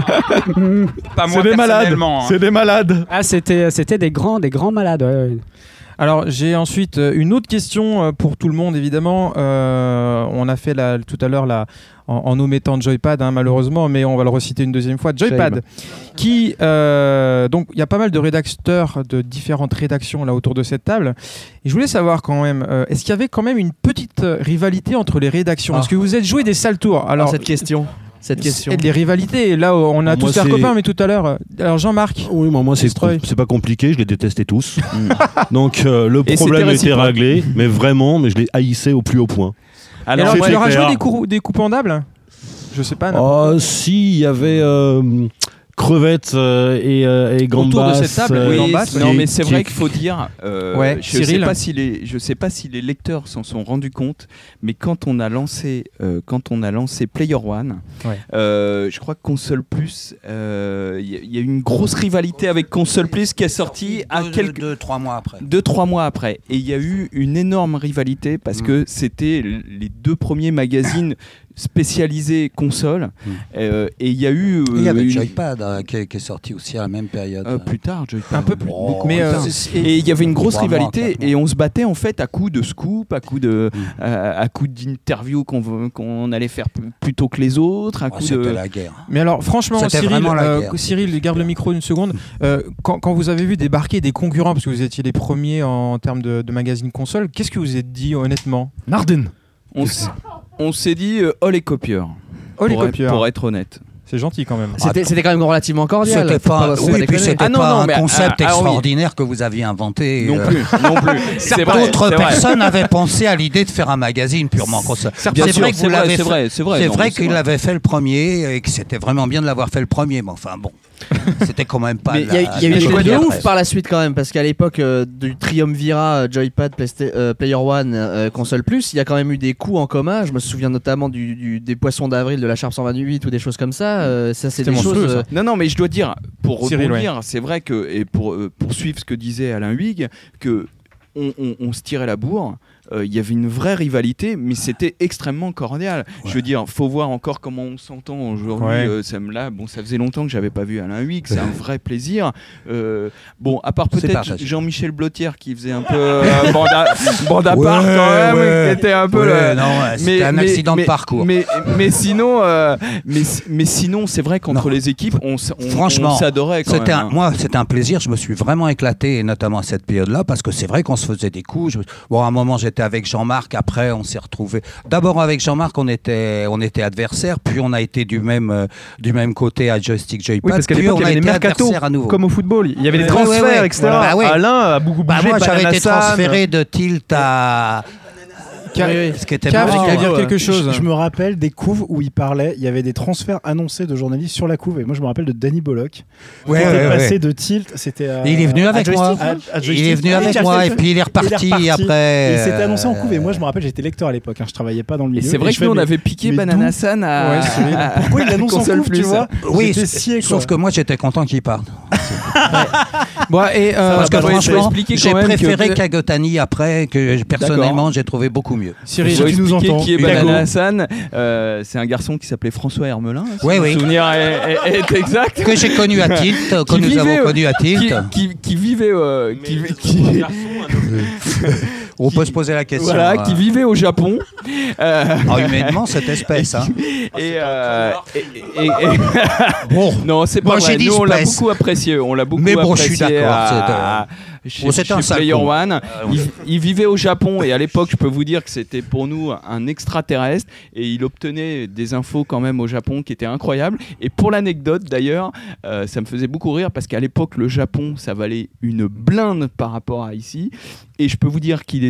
pas moi personnellement.
C'est des malades.
Ah, c'était des grands malades. Ouais.
Alors j'ai ensuite une autre question pour tout le monde évidemment. On a fait tout à l'heure en omettant Joypad malheureusement, mais on va le reciter une deuxième fois. Joypad, qui donc il y a pas mal de rédacteurs de différentes rédactions là autour de cette table. Et je voulais savoir quand même, est-ce qu'il y avait quand même une petite rivalité entre les rédactions? Est-ce que vous êtes joué des sales tours? Alors
cette question.
Et des rivalités. Là, on a tous l'air copains, mais tout à l'heure. Alors, Jean-Marc.
Oui, moi, c'est pas compliqué. Je les détestais tous. Donc, le problème était réglé. Mais vraiment, je les haïssais au plus haut point.
Alors tu leur as joué des coups pendables? Je sais pas.
Si, il y avait. Crevettes et Gambas.
Autour de cette table, non mais c'est vrai qu'il faut dire, je sais pas si les lecteurs s'en sont rendus compte, mais quand on a lancé Player One, je crois que Console Plus, il y a eu une grosse rivalité avec Console Plus qui est sortie à
2-3 mois après.
2-3 mois après, et il y a eu une énorme rivalité parce que c'était les deux premiers magazines spécialisé console et il y a eu
il y avait Joypad qui est sorti aussi à la même période
plus tard, Joypad. Un peu plus mais et il y avait une grosse rivalité et on se battait en fait à coups de scoop, à coups de d'interviews qu'on allait faire plus tôt que les autres, à coups de
la guerre.
Mais alors franchement Cyril garde le micro une seconde. Quand vous avez vu débarquer des concurrents parce que vous étiez les premiers en termes de magazine console, qu'est-ce que vous êtes dit honnêtement?
Narden.
On s'est dit oh les copieurs. Pour être honnête.
C'est gentil quand même.
C'était quand même relativement cordial.
C'était pas un concept extraordinaire que vous aviez inventé.
Non plus.
D'autres personnes avaient pensé à l'idée de faire un magazine purement console. C'est vrai qu'il l'avait fait le premier et que c'était vraiment bien de l'avoir fait le premier. Mais enfin bon, c'était quand même pas.
Il y a eu des choses de ouf par la suite quand même, parce qu'à l'époque du Triumvirat, Joypad, Player One, Console Plus, il y a quand même eu des coups en commun. Je me souviens notamment des Poissons d'avril de la Sharp 128 ou des choses comme ça. Ça c'est des choses.
Non, mais je dois dire, pour rebondir, c'est vrai que, et pour suivre ce que disait Alain Huyghe, que on se tirait la bourre. Il y avait une vraie rivalité, mais c'était extrêmement cordial. Je veux dire, faut voir encore comment on s'entend aujourd'hui. Ça faisait longtemps que j'avais pas vu Alain Huyghe, c'est un vrai plaisir. À part peut-être Jean-Michel Blottière qui faisait un peu bande à part quand même, qui était un peu.
C'était un accident de parcours.
Mais sinon, c'est vrai qu'entre les équipes, on s'adorait quand même.
Moi, c'était un plaisir. Je me suis vraiment éclaté, et notamment à cette période-là, parce que c'est vrai qu'on se faisait des coups. À un moment, j'étais avec Jean-Marc, après on s'est retrouvés. D'abord avec Jean-Marc, on était adversaires, puis on a été du même côté à Joystick Joypad.
Oui, parce qu'à l'époque, il y avait des mercatos, comme au football. Il y avait des transferts, etc. Alain a beaucoup bougé.
Moi, j'avais été transféré de Tilt à...
Ce qui était dire quelque chose.
Je me rappelle des couves où il parlait, il y avait des transferts annoncés de journalistes sur la couve, et moi je me rappelle de Danny Bullock qui était passé de Tilt,
il est venu avec moi. Il est venu avec moi et puis il est reparti après.
Il s'était annoncé en couve, et moi je me rappelle, j'étais lecteur à l'époque, je travaillais pas dans le milieu.
Et c'est vrai que nous on avait piqué Banana San à
pourquoi il l'annonce en couve, tu vois?
Oui, sauf que moi j'étais content qu'il parte.
Parce que franchement,
j'ai préféré Kagotani après, que personnellement j'ai trouvé beaucoup mieux.
Cyril, tu nous entends?
Qui est Banana Hassan, c'est un garçon qui s'appelait François Hermelin.
Oui.
Mon souvenir est exact.
Que j'ai connu à Tilt, que nous avons connu à Tilt.
Qui vivait.
On peut se poser la question.
Voilà, qui vivait au Japon.
Humainement, cette espèce.
Bon, non, c'est pas vrai. Nous, on l'a beaucoup apprécié.
Mais bon, je suis d'accord.
Chez Player One, il vivait au Japon et à l'époque, je peux vous dire que c'était pour nous un extraterrestre et il obtenait des infos quand même au Japon qui étaient incroyables. Et pour l'anecdote d'ailleurs, ça me faisait beaucoup rire parce qu'à l'époque, le Japon, ça valait une blinde par rapport à ici. Et je peux vous dire qu'il était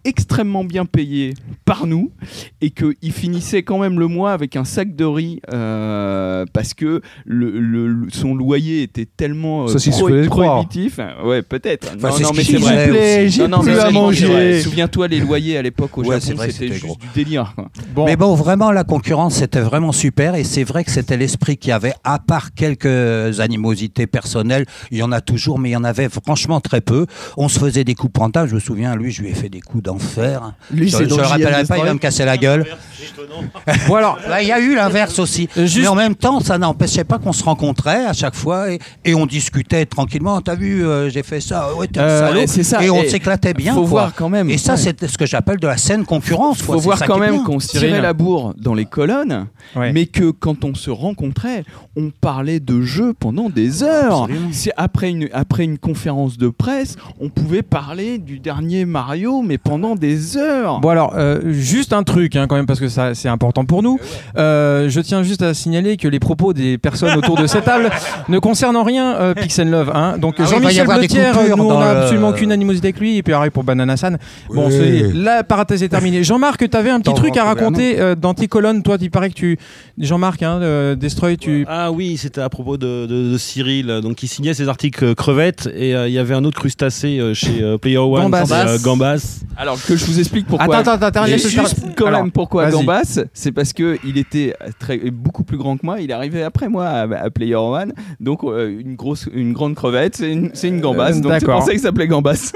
extrêmement bien payé par nous et qu'il finissait quand même le mois avec un sac de riz parce que son loyer était tellement prohibitif. Ouais, peut-être.
Enfin,
non, mais c'est vrai.
J'ai plus à manger.
Souviens-toi, les loyers à l'époque au Japon, c'était juste
gros.
du délire. Quoi.
Mais bon, vraiment, la concurrence, c'était vraiment super. Et c'est vrai que c'était l'esprit qu'il y avait, à part quelques animosités personnelles. Il y en a toujours, mais il y en avait franchement très peu. On se faisait des coups pointages. Je me souviens, lui, je lui ai fait des coups d'enfer.
Lui,
je le rappellerai pas, il va me casser la gueule.
Bon, alors,
là, il y a eu l'inverse aussi. Mais en même temps, ça n'empêchait pas qu'on se rencontrait à chaque fois et on discutait tranquillement. T'as vu, j'ai fait ça. Ouais, t'es un salaud.
C'est ça.
Et on s'éclatait bien.
Faut
quoi.
voir quand même.
Et ça, c'est ce que j'appelle de la saine concurrence.
Faut voir quand même qu'on se tirait la bourre dans les colonnes, mais que quand on se rencontrait, on parlait de jeux pendant des heures. C'est après une conférence de presse, on pouvait parler du dernier Mario, mais pendant des heures.
Bon alors, juste un truc quand même, parce que ça c'est important pour nous. Je tiens juste à signaler que les propos des personnes autour de cette table ne concernent en rien Pixel Love. Donc Jean-Michel Bletière, nous on n'a absolument aucune animosité avec lui, et puis pareil pour Banana San. Bon, la parenthèse est terminée. Jean-Marc, tu avais un petit truc à raconter dans tes colonnes. Toi, il paraît que Jean-Marc, Destroy,
Ah oui, c'était à propos de Cyril, donc qui signait ses articles crevettes, et il y avait un autre crustacé chez Player One, Gambas.
Alors que je vous explique pourquoi.
Attends,
juste quand même pourquoi Gambas, c'est parce que il était beaucoup plus grand que moi. Il est arrivé après moi à Player One, donc une grande crevette, c'est une Gambas. Donc c'est pour ça qu'il s'appelait Gambas.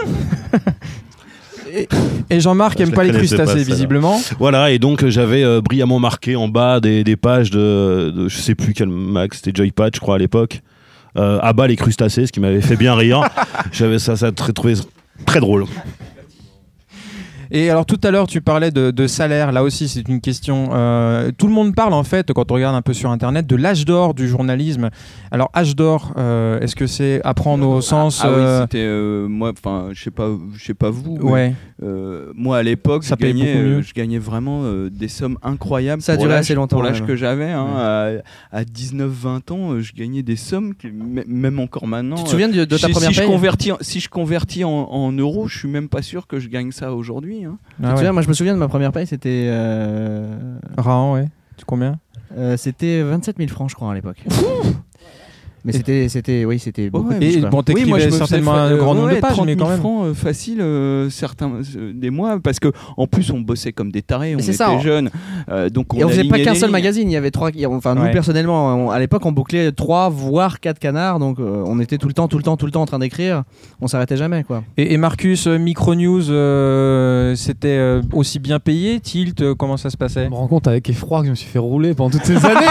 Et Jean-Marc aime pas les crustacés, visiblement.
Voilà, et donc j'avais brillamment marqué en bas des pages de je sais plus quel Mac, c'était Joypad, je crois, à l'époque. À bas les crustacés, ce qui m'avait fait bien rire. J'avais ça trouvé très drôle.
Et alors tout à l'heure tu parlais de salaire, là aussi c'est une question, tout le monde parle en fait quand on regarde un peu sur internet de l'âge d'or du journalisme. Alors âge d'or, est-ce que c'est apprendre au sens
oui, c'était moi, enfin je sais pas vous,
ouais.
Moi à l'époque je gagnais vraiment des sommes incroyables.
Ça a duré assez longtemps
pour l'âge que j'avais, à 19-20 ans, je gagnais des sommes que même encore maintenant.
Tu te souviens de ta première paye?
Si je convertis en euros, je suis même pas sûr que je gagne ça aujourd'hui.
Moi je me souviens de ma première paye, c'était
Rahan, ouais. Combien
c'était 27 000 francs je crois à l'époque. Mais c'était beaucoup.
Et bon, t'écrivais certainement un grand nombre de pages, mais quand même.
30 000 francs facile, certains des mois, parce que en plus on bossait comme des tarés, on était jeunes, donc
on faisait pas qu'un seul magazine, il y avait 3. Enfin nous personnellement, à l'époque on bouclait 3 voire 4 canards, donc on était tout le temps en train d'écrire, on s'arrêtait jamais quoi.
Et Marcus, Micronews, c'était aussi bien payé, Tilt, comment ça se passait?
Je me rends compte avec effroi que je me suis fait rouler pendant toutes ces années.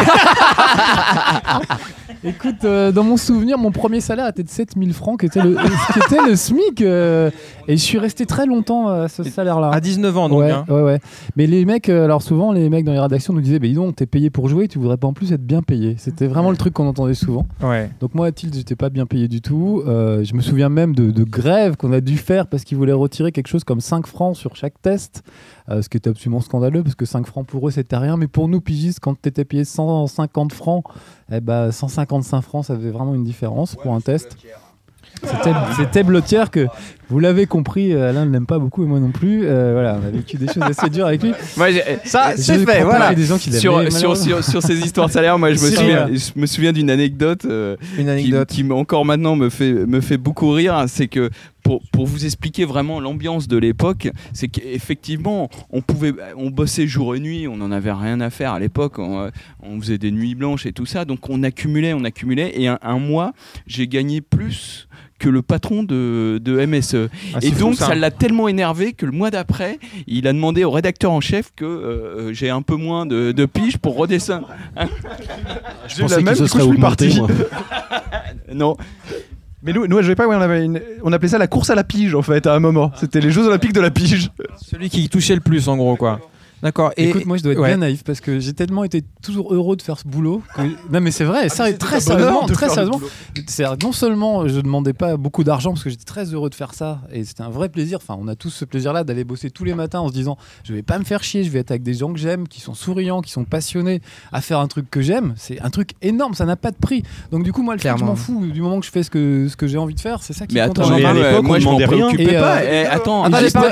Écoute, dans mon souvenir, mon premier salaire était de 7 000 francs, qui était le SMIC. Et je suis resté très longtemps à ce salaire-là.
À 19 ans, donc.
Ouais. Mais les mecs, alors souvent, les mecs dans les rédactions nous disaient, dis donc, t'es payé pour jouer, tu voudrais pas en plus être bien payé. C'était vraiment le truc qu'on entendait souvent.
Ouais.
Donc moi, à Tilt, j'étais pas bien payé du tout. Je me souviens même de grèves qu'on a dû faire parce qu'ils voulaient retirer quelque chose comme 5 francs sur chaque test. Ce qui était absolument scandaleux parce que 5 francs pour eux, c'était rien. Mais pour nous, pigistes, quand t'étais payé 150 francs, 155 francs, ça faisait vraiment une différence pour un test. C'était Bletière que, vous l'avez compris, Alain ne l'aime pas beaucoup et moi non plus. Voilà, on a vécu des choses assez dures avec lui.
Ça, c'est fait, voilà.
Des gens qui
sur ces histoires de salaire, moi je me souviens d'une anecdote, qui encore maintenant me fait beaucoup rire. C'est que pour vous expliquer vraiment l'ambiance de l'époque, c'est qu'effectivement on bossait jour et nuit, on n'en avait rien à faire à l'époque, on faisait des nuits blanches et tout ça, donc on accumulait et un mois j'ai gagné plus que le patron de MSE. Et donc ça l'a tellement énervé que le mois d'après, il a demandé au rédacteur en chef que j'ai un peu moins de pige pour redescendre.
Je pensais que ce serait augmenté.
Non.
Mais nous je vais pas, on appelait ça la course à la pige en fait à un moment. C'était les Jeux Olympiques de la pige.
Celui qui touchait le plus en gros quoi. D'accord.
Et écoute, moi je dois être bien naïf parce que j'ai tellement été toujours heureux de faire ce boulot. Non mais c'est vrai, très sérieusement. C'est-à-dire, non seulement je demandais pas beaucoup d'argent parce que j'étais très heureux de faire ça et c'était un vrai plaisir. Enfin, on a tous ce plaisir-là d'aller bosser tous les matins en se disant je vais pas me faire chier, je vais être avec des gens que j'aime, qui sont souriants, qui sont passionnés à faire un truc que j'aime. C'est un truc énorme, ça n'a pas de prix. Donc du coup, moi le fric, je m'en fous du moment que je fais ce que j'ai envie de faire. C'est ça qui compte.
Mais attends, à l'époque, moi je m'en préoccupais pas.
Attends,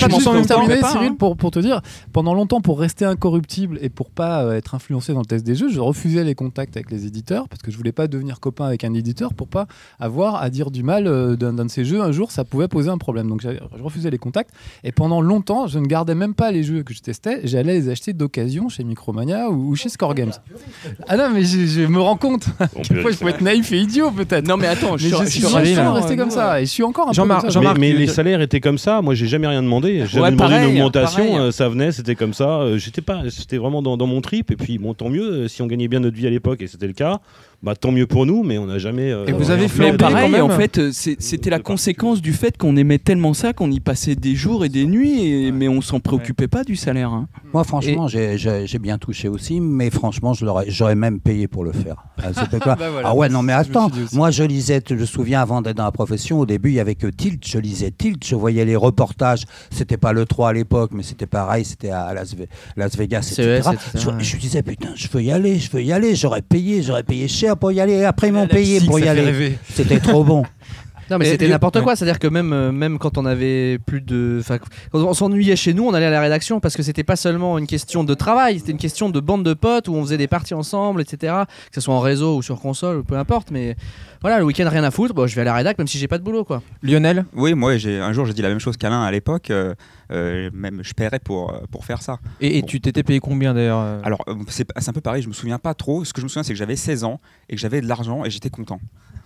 pour te dire, pendant longtemps, pour rester incorruptible et pour pas être influencé dans le test des jeux, je refusais les contacts avec les éditeurs parce que je voulais pas devenir copain avec un éditeur pour pas avoir à dire du mal d'un de ces jeux. Un jour, ça pouvait poser un problème. Donc je refusais les contacts et pendant longtemps, je ne gardais même pas les jeux que je testais. J'allais les acheter d'occasion chez Micromania ou chez Score Games. Ah non, mais je me rends compte à quel point je peux être naïf et idiot peut-être.
Non mais attends,
je suis resté comme ça et je suis encore un peu comme ça.
Mais les salaires étaient comme ça. Moi, j'ai jamais rien demandé. J'avais demandé une augmentation. Ça venait, c'était comme ça. J'étais vraiment dans mon trip. Et puis, bon, tant mieux. Si on gagnait bien notre vie à l'époque, et c'était le cas, bah tant mieux pour nous. Mais on n'a jamais.
Et vous avez fait
pareil. En fait, c'était la conséquence du fait qu'on aimait tellement ça qu'on y passait des jours et des nuits. Mais on s'en préoccupait pas du salaire. Hein.
Moi, franchement, j'ai bien touché aussi. Mais franchement, j'aurais même payé pour le faire. C'était quoi voilà. Ah ouais, non, mais attends. Moi, je lisais. Je me souviens avant d'être dans la profession. Au début, il y avait que Tilt. Je lisais Tilt. Je voyais les reportages. C'était pas le 3 à l'époque, mais c'était pareil. C'était à Las Vegas, etc. Je disais putain, je veux y aller. J'aurais payé cher pour y aller. Après, ils m'ont payé pour y aller. C'était trop bon.
Non mais c'était n'importe quoi, c'est-à-dire que même quand on avait plus de... Enfin, quand on s'ennuyait chez nous, on allait à la rédaction parce que c'était pas seulement une question de travail, c'était une question de bande de potes où on faisait des parties ensemble, etc. Que ce soit en réseau ou sur console, peu importe, mais voilà, le week-end rien à foutre, bon, je vais à la rédac même si j'ai pas de boulot quoi.
Lionel ?
Oui, moi un jour j'ai dit la même chose qu'Alain à l'époque, même je paierais pour faire ça.
Et tu t'étais payé combien d'ailleurs
Alors c'est un peu pareil, je me souviens pas trop, ce que je me souviens c'est que j'avais 16 ans et que j'avais de l'argent et j'étais content.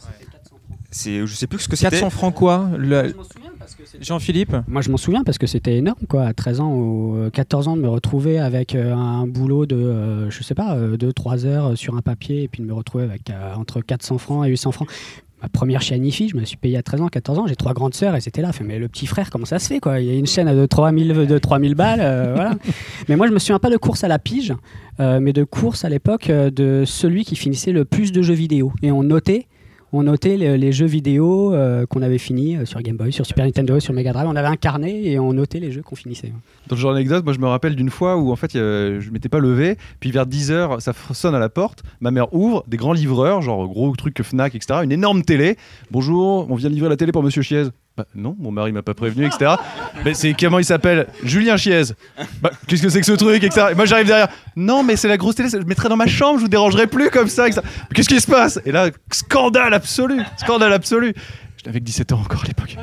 Je sais plus ce que c'était.
400 francs quoi Jean-Philippe ?
Moi je m'en souviens parce que c'était énorme quoi, à 13 ans ou 14 ans de me retrouver avec un boulot de, je sais pas, 2-3 heures sur un papier et puis de me retrouver avec entre 400 francs et 800 francs. Ma première chaîne IFI, je me suis payé à 13 ans, 14 ans, j'ai 3 grandes sœurs et c'était là. Mais le petit frère, comment ça se fait quoi ? Il y a une chaîne de 3000 balles, voilà. Mais moi je me souviens pas de course à la pige, mais de course à l'époque de celui qui finissait le plus de jeux vidéo. Et on notait les jeux vidéo qu'on avait finis sur Game Boy, sur Super Nintendo, sur Mega Drive. On avait un carnet et on notait les jeux qu'on finissait.
Dans ce genre d'anecdote, moi je me rappelle d'une fois où en fait je m'étais pas levé, puis vers 10h ça sonne à la porte, ma mère ouvre, des grands livreurs, genre gros truc que Fnac, etc. Une énorme télé. Bonjour, on vient livrer la télé pour Monsieur Chiez. Bah, non, mon mari m'a pas prévenu, etc. Mais c'est comment il s'appelle ? Julien Chiez. Bah, qu'est-ce que c'est que ce truc, etc. Et moi j'arrive derrière. Non, mais c'est la grosse télé, je mettrai dans ma chambre, je vous dérangerai plus comme ça, etc. Qu'est-ce qui se passe ? Et là, scandale absolu. Je n'avais que 17 ans encore à l'époque.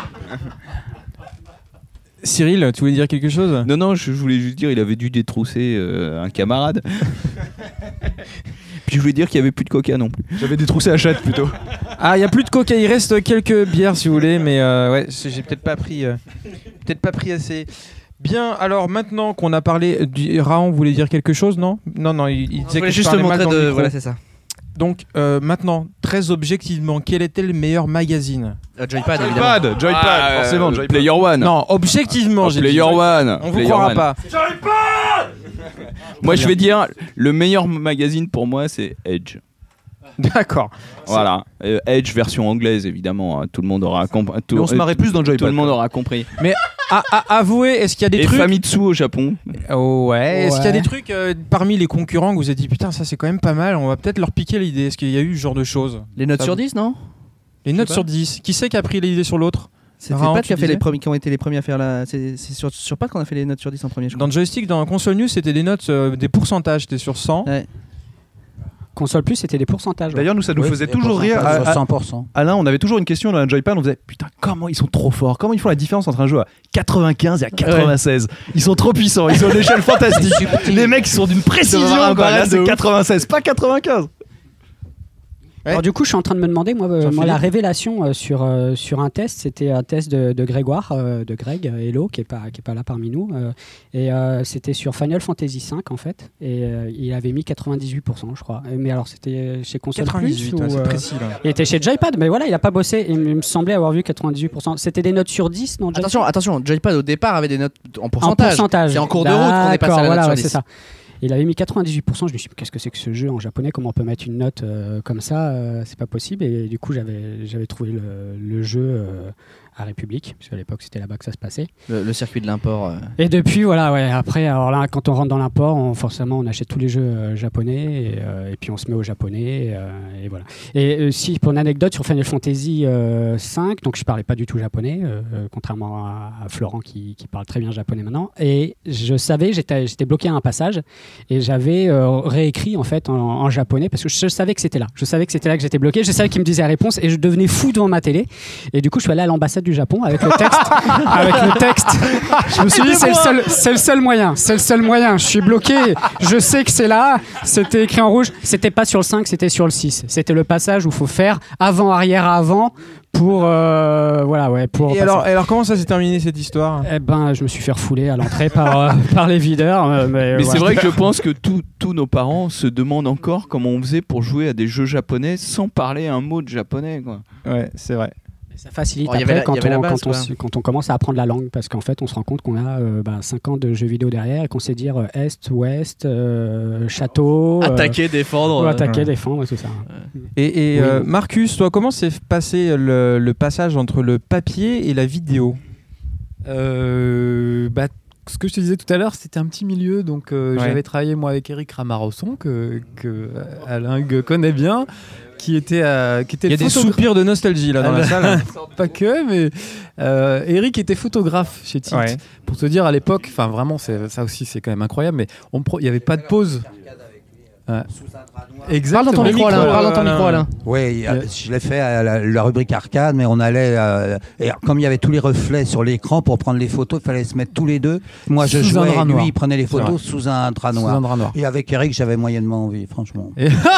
Cyril, tu voulais dire quelque chose ?
Non, je voulais juste dire il avait dû détrousser un camarade. Puis je voulais dire qu'il n'y avait plus de coca non plus.
J'avais détroussé la chatte plutôt.
Ah, il n'y a plus de coca, il reste quelques bières si vous voulez, mais ouais, j'ai peut-être pas pris assez. Bien, alors maintenant qu'on a parlé du Raon, voulait dire quelque chose, non ? Non, il disait que je
juste
parlais mal
montrer
dans le micro.
Voilà, c'est ça.
Donc maintenant, très objectivement, quel était le meilleur magazine ?
Joypad, évidemment.
Joypad, forcément. Joypad.
Player One.
Non, objectivement, j'ai
Player One.
On vous croira pas.
Joypad. Moi, je vais dire, le meilleur magazine pour moi, c'est Edge.
D'accord.
Voilà. Edge version anglaise, évidemment. Tout le monde aura compris.
On se marrait plus dans le Joypad.
Tout le monde aura compris.
Mais avouez, est-ce qu'il y a des trucs...
Et Famitsu au Japon.
Oh ouais. Est-ce qu'il y a des trucs parmi les concurrents que vous avez dit putain, ça c'est quand même pas mal, on va peut-être leur piquer l'idée. Est-ce qu'il y a eu ce genre de choses ?
Les notes sur 10, non ?
Les notes sur 10. Qui c'est qui a pris l'idée sur l'autre ?
C'était Pat qui a fait qui ont été les premiers à faire la. C'est sur Pat qu'on a fait les notes sur 10 en premier.
Dans Joystick, dans Console News, c'était des notes, des pourcentages. C'était sur 100.
Ouais.
Console Plus, c'était des pourcentages.
D'ailleurs, nous, ça nous faisait toujours rire.
À 100%.
Alain, on avait toujours une question dans un Joypad. On disait putain, comment ils sont trop forts. Comment ils font la différence entre un jeu à 95 et à 96 Ils sont trop puissants. Ils ont une échelle fantastique. Les mecs, ils sont d'une précision. Là, c'est 96, pas 95.
Alors du coup, je suis en train de me demander, moi la révélation sur un test, c'était un test de Grégoire, de Greg Hello, qui est pas là parmi nous, et c'était sur Final Fantasy V en fait, et il avait mis 98%, je crois. Mais alors c'était chez Console
98,
Plus
c'est précis là.
Il était chez Joypad, mais voilà, il a pas bossé. Il me semblait avoir vu 98%. C'était des notes sur 10, non Joypad?
Attention, Joypad au départ avait des notes en pourcentage. C'est en cours de route qu'on est passé à la note sur 10.
C'est ça. Il avait mis 98%. Je me suis dit, qu'est-ce que c'est que ce jeu en japonais? Comment on peut mettre une note comme ça? C'est pas possible. Et du coup, j'avais trouvé le jeu à République, parce qu'à l'époque, c'était là-bas que ça se passait.
Le circuit de l'import.
Et depuis, voilà, ouais. Après, alors là, quand on rentre dans l'import, forcément, on achète tous les jeux japonais et puis on se met au japonais. Et voilà. Et si, pour une anecdote sur Final Fantasy V, donc je parlais pas du tout japonais, contrairement à Florent qui parle très bien japonais maintenant. Et je savais, j'étais bloqué à un passage et j'avais réécrit en fait en japonais parce que je savais que c'était là. Je savais que c'était là que j'étais bloqué. Je savais qu'il me disait la réponse et je devenais fou devant ma télé. Et du coup, je suis allé à l'ambassade du Japon avec le texte. Je me suis dit, c'est le seul moyen. C'est le seul moyen. Je suis bloqué. Je sais que c'est là. C'était écrit en rouge. C'était pas sur le 5, c'était sur le 6. C'était le passage où il faut faire avant, arrière, avant. Pour voilà, ouais, pour.
Et alors comment ça s'est terminé cette histoire?
Eh ben, je me suis fait refouler à l'entrée par les videurs.
Mais c'est vrai que je pense que tous nos parents se demandent encore comment on faisait pour jouer à des jeux japonais sans parler un mot de japonais, quoi.
Ouais, c'est vrai.
Ça facilite après quand on commence à apprendre la langue, parce qu'en fait on se rend compte qu'on a 5 ans de jeux vidéo derrière et qu'on sait dire est, ouest, château,
attaquer, défendre,
défendre, tout ça.
Et oui. Marcus, toi, comment s'est passé le passage entre le papier et la vidéo?
Ce que je te disais tout à l'heure, c'était un petit milieu, donc j'avais travaillé moi avec Eric Ramarosson que Alain Hugues connaît bien. Qui était
il y a des soupirs de nostalgie là dans la salle.
Pas que, mais Eric était photographe chez Tilt. Ouais. Pour te dire, à l'époque, enfin vraiment, ça aussi c'est quand même incroyable, mais il n'y avait pas de pause.
Parle dans ton micro, Alain.
Oui, je l'ai fait à la rubrique arcade, mais on allait. Et comme il y avait tous les reflets sur l'écran pour prendre les photos, il fallait se mettre tous les deux. Moi, je jouais, et lui, il prenait les photos sous un drap noir. Et avec Eric, j'avais moyennement envie, franchement.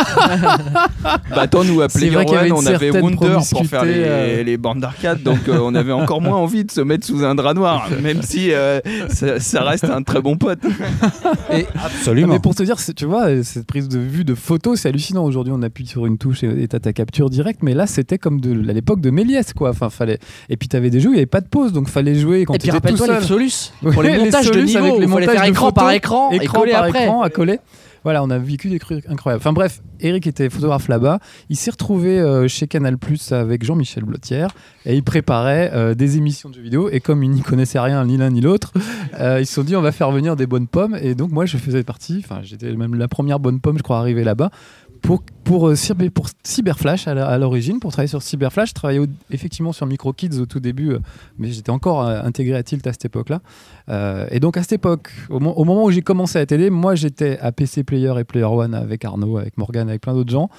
Attends, nous, à Player One, on avait Wonder pour faire les bandes d'arcade, donc on avait encore moins envie de se mettre sous un drap noir, même si ça reste un très bon pote.
Absolument.
Mais pour te dire, tu vois, cette prise de vue de photo, c'est hallucinant. Aujourd'hui, on appuie sur une touche et t'as ta capture directe, mais là, c'était comme à l'époque de Méliès, quoi. Enfin, fallait. Et puis, t'avais des jeux où il n'y avait pas de pause, donc fallait jouer quand tu étais tout seul.
Et puis, rappelle-toi les Solus pour les montages de niveau, il fallait faire écran par écran et coller après.
Écran à coller. Voilà, on a vécu des trucs incroyables. Enfin bref, Eric était photographe là-bas. Il s'est retrouvé chez Canal+ avec Jean-Michel Blottière et il préparait des émissions de jeux vidéo. Et comme ils n'y connaissaient rien, ni l'un ni l'autre, ils se sont dit on va faire venir des bonnes pommes. Et donc moi, je faisais partie. Enfin, j'étais même la première bonne pomme, je crois, arrivée là-bas. Pour Cyberflash à l'origine, pour travailler sur Cyberflash, je travaillais effectivement sur MicroKids au tout début, mais j'étais encore intégré à Tilt à cette époque-là. Et donc à cette époque, au moment où j'ai commencé à la télé, moi j'étais à PC Player et Player One avec Arnaud, avec Morgane, avec plein d'autres gens.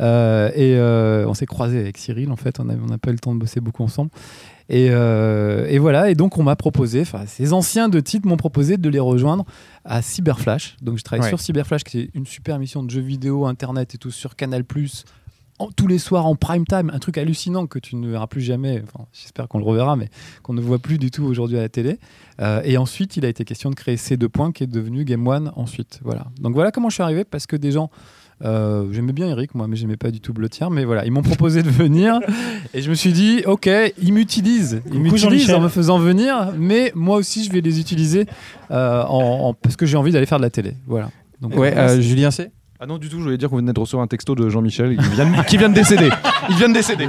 On s'est croisés avec Cyril, en fait, on n'a pas eu le temps de bosser beaucoup ensemble. Et voilà, et donc on m'a proposé, enfin ces anciens de Tilt m'ont proposé de les rejoindre à Cyberflash. Donc je travaille sur Cyberflash, qui est une super émission de jeux vidéo, internet et tout sur Canal+, tous les soirs en prime time, un truc hallucinant que tu ne verras plus jamais, enfin j'espère qu'on le reverra, mais qu'on ne voit plus du tout aujourd'hui à la télé. Et ensuite il a été question de créer C2 Points qui est devenu Game One ensuite. Voilà. Donc voilà comment je suis arrivé, parce que des gens... j'aimais bien Eric, moi, mais j'aimais pas du tout Blottière, mais voilà, ils m'ont proposé de venir et je me suis dit ok, ils m'utilisent en me faisant venir, mais moi aussi je vais les utiliser parce que j'ai envie d'aller faire de la télé. Voilà. Donc,
Julien C.
Ah non, du tout, je voulais dire qu'on venait de recevoir un texto de Jean-Michel qui vient de décéder. Il vient de décéder.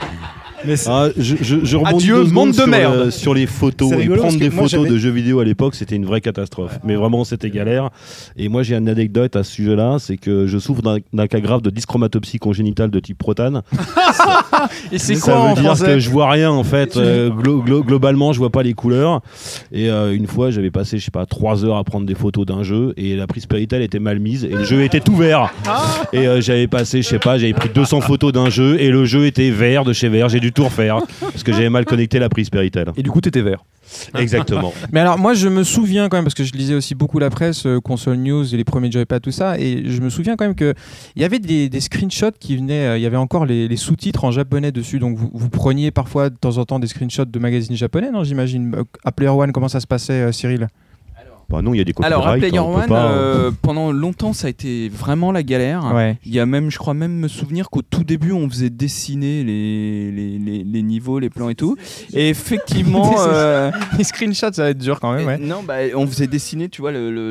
Je rebondis sur les photos. Et prendre des photos de jeux vidéo à l'époque, c'était une vraie catastrophe. Mais vraiment, c'était galère. Et moi, j'ai une anecdote à ce sujet-là, c'est que je souffre d'un cas grave de dyschromatopsie congénitale de type Protane.
Et c'est
ça
quoi
veut dire que je vois rien en fait. Globalement, je vois pas les couleurs. Et une fois, j'avais passé, 3 heures à prendre des photos d'un jeu et la prise Péritel était mal mise et le jeu était tout vert. Et j'avais passé, j'avais pris 200 photos d'un jeu et le jeu était vert de chez vert. J'ai dû dû tout refaire parce que j'avais mal connecté la prise Péritel.
Et du coup, t'étais vert.
Exactement.
Mais alors moi je me souviens quand même, parce que je lisais aussi beaucoup la presse, console news et les premiers Joypad, tout ça, et je me souviens quand même qu'il y avait des screenshots qui venaient, il y avait encore les sous-titres en japonais dessus, donc vous preniez parfois de temps en temps des screenshots de magazines japonais, non j'imagine. À Player One, comment ça se passait, Cyril?
Bah non, il y a des copyrights.
Alors à Player One, pendant longtemps ça a été vraiment la galère.
Ouais.
Il y a même, je crois même me souvenir qu'au tout début on faisait dessiner les niveaux, les plans et tout. Et effectivement,
les screenshots ça va être dur quand même. Ouais.
Non, on faisait dessiner, tu vois, le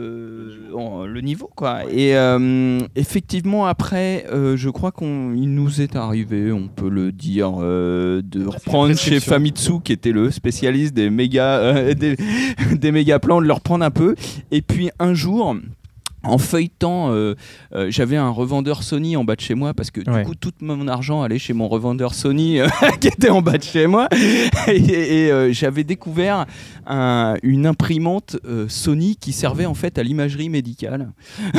niveau quoi. Et effectivement après, je crois qu'il nous est arrivé, on peut le dire, de reprendre chez Famitsu qui était le spécialiste des méga des méga plans, de leur prendre un peu, et puis un jour en feuilletant, j'avais un revendeur Sony en bas de chez moi parce que du coup tout mon argent allait chez mon revendeur Sony qui était en bas de chez moi, et j'avais découvert une imprimante Sony qui servait en fait à l'imagerie médicale.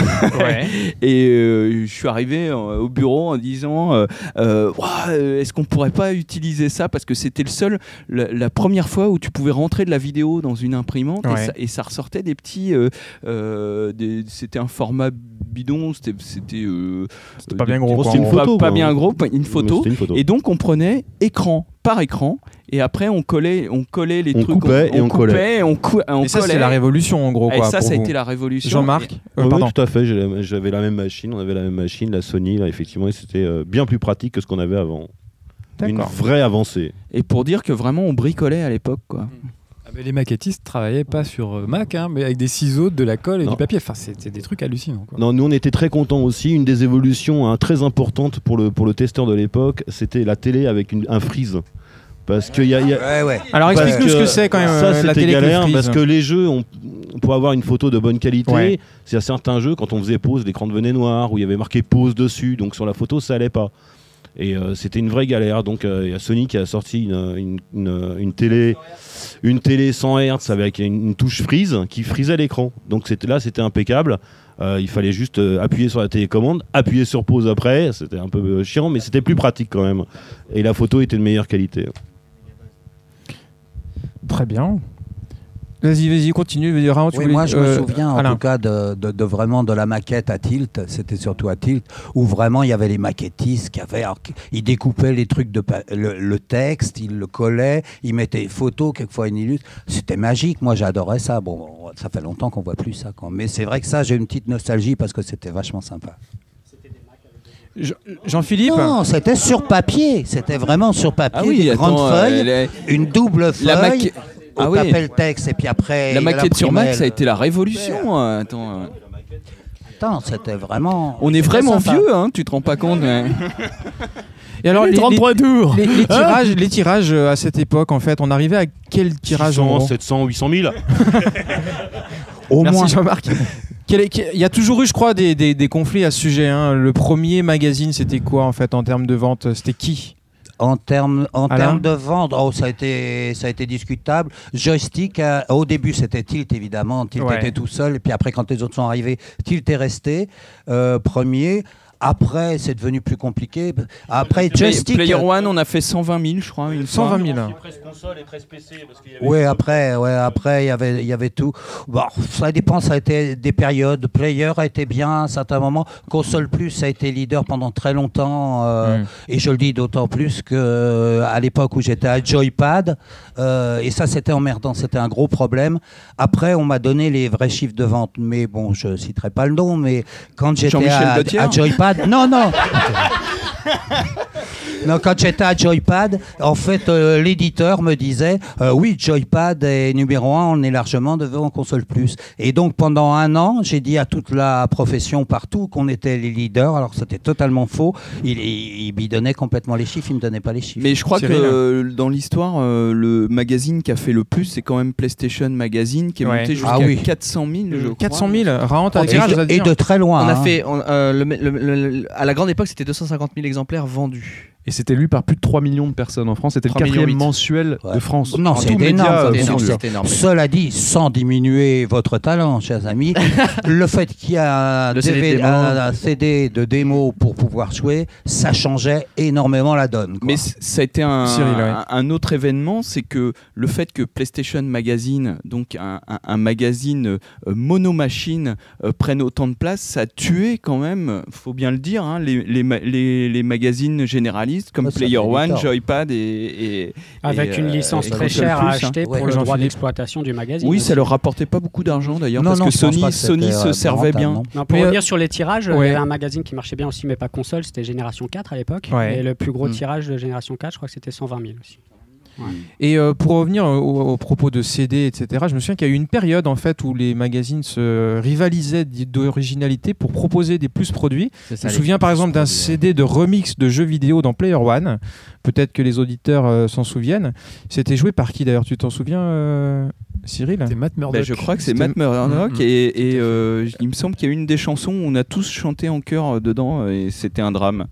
Et je suis arrivé au bureau en disant est-ce qu'on pourrait pas utiliser ça, parce que c'était la première fois où tu pouvais rentrer de la vidéo dans une imprimante, et ça ressortait des petits c'était un format bidon, c'était
pas bien gros,
c'était une photo, pas bien gros, une photo. Et donc on prenait écran par écran, et après on collait les trucs,
on collait.
Et ça c'est la révolution en gros, quoi.
Et ça a été la révolution.
Jean-Marc,
oui, tout à fait, j'avais la même machine, on avait la même machine, la Sony là, effectivement, et c'était bien plus pratique que ce qu'on avait avant. Une vraie avancée.
Et pour dire que vraiment on bricolait à l'époque, quoi.
Mais les maquettistes travaillaient pas sur Mac, mais avec des ciseaux, de la colle et du papier. Enfin, c'était des trucs hallucinants, quoi.
Non, nous on était très contents aussi. Une des évolutions très importantes pour le testeur de l'époque, c'était la télé avec un freeze. Parce que
Alors explique-nous ce que c'est quand même.
Ça,
la télé
galère,
freeze.
parce que les jeux, pour avoir une photo de bonne qualité, c'est à certains jeux, quand on faisait pause, l'écran devenait noir, où il y avait marqué pause dessus, donc sur la photo ça allait pas. Et c'était une vraie galère. Donc il y a Sony qui a sorti une télé 100 Hz avec une touche freeze qui frisait l'écran. Donc c'était impeccable. Il fallait juste appuyer sur la télécommande, appuyer sur pause après. C'était un peu chiant, mais c'était plus pratique quand même. Et la photo était de meilleure qualité.
Très bien. Vas-y, continue.
Moi, je me souviens en tout cas de vraiment de la maquette à Tilt. C'était surtout à Tilt où vraiment il y avait les maquettistes ils découpaient les trucs le texte, ils le collaient, ils mettaient photos, quelquefois une illustre. C'était magique. Moi, j'adorais ça. Bon, ça fait longtemps qu'on voit plus ça, quoi. Mais c'est vrai que ça, j'ai une petite nostalgie parce que c'était vachement sympa.
Jean-Philippe ?
Non, c'était sur papier. C'était vraiment sur papier, des grandes feuilles, une double feuille. On tapait le texte et puis après.
La maquette sur Mac, ça a été la révolution. Attends,
c'était vraiment.
On est vraiment vieux, hein, tu te rends pas compte.
Et alors
les 33 tours.
Les tirages à cette époque, en fait, on arrivait à quel tirage?
600, 700, 800 000.
Au
Merci
moins.
Jean-Marc. Il y a toujours eu, je crois, des conflits à ce sujet, hein. Le premier magazine, c'était quoi en fait en termes de vente? C'était qui?
En termes de vente, ça a été discutable. Joystick, au début c'était Tilt évidemment, Tilt était tout seul, et puis après quand les autres sont arrivés, Tilt est resté premier. Après, c'est devenu plus compliqué. Après, Joystick.
Player One, on a fait 120 000, je crois.
120 000.
Presse console et presse PC.
Oui, après, il y avait tout. Bon, ça dépend, ça a été des périodes. Player a été bien à un certain moment. Console Plus a été leader pendant très longtemps. Et je le dis d'autant plus qu'à l'époque où j'étais à Joypad, et ça, c'était emmerdant. C'était un gros problème. Après, on m'a donné les vrais chiffres de vente. Mais bon, je ne citerai pas le nom, mais quand j'étais à Joypad, non. Non, quand j'étais à Joypad, en fait, l'éditeur me disait oui, Joypad est numéro 1, on est largement devant Console Plus. Et donc, pendant un an, j'ai dit à toute la profession partout qu'on était les leaders, alors c'était totalement faux. Il me donnait complètement les chiffres, il me donnait pas les chiffres.
Mais je crois que dans l'histoire, le magazine qui a fait le plus, c'est quand même PlayStation Magazine, qui est monté jusqu'à 400 000, je crois.
400 000, Raant,
et de très loin.
On a fait, à la grande époque, c'était 250 000 exemplaires vendus.
Et c'était lu par plus de 3 millions de personnes en France. C'était le 4e mensuel de France.
Non, c'est énorme. Cela dit, sans diminuer votre talent, chers amis, le fait qu'il y a un CD de démo pour pouvoir jouer, ça changeait énormément la donne.
Mais ça a été un autre événement, c'est que le fait que PlayStation Magazine, donc un magazine monomachine, prenne autant de place, ça a tué quand même, faut bien le dire, hein, les magazines généralistes comme Player One, Joypad et
avec une licence très chère à acheter pour le droit d'exploitation du magazine.
Oui, ça leur rapportait pas beaucoup d'argent d'ailleurs, parce que Sony se servait bien.
Non, pour revenir sur les tirages, il y avait un magazine qui marchait bien aussi, mais pas console, c'était Génération 4 à l'époque. Et le plus gros tirage de Génération 4, je crois que c'était 120 000 aussi.
Et pour revenir au propos de CD, etc., je me souviens qu'il y a eu une période en fait où les magazines se rivalisaient d'originalité pour proposer des plus produits. Je me souviens par exemple d'un CD de remix de jeux vidéo dans Player One. Peut-être que les auditeurs s'en souviennent. C'était joué par qui d'ailleurs? Tu t'en souviens, Cyril?
C'est Matt Murdock.
Je crois que c'est Matt Murdock et il me semble qu'il y a une des chansons où on a tous chanté en chœur dedans et c'était un drame.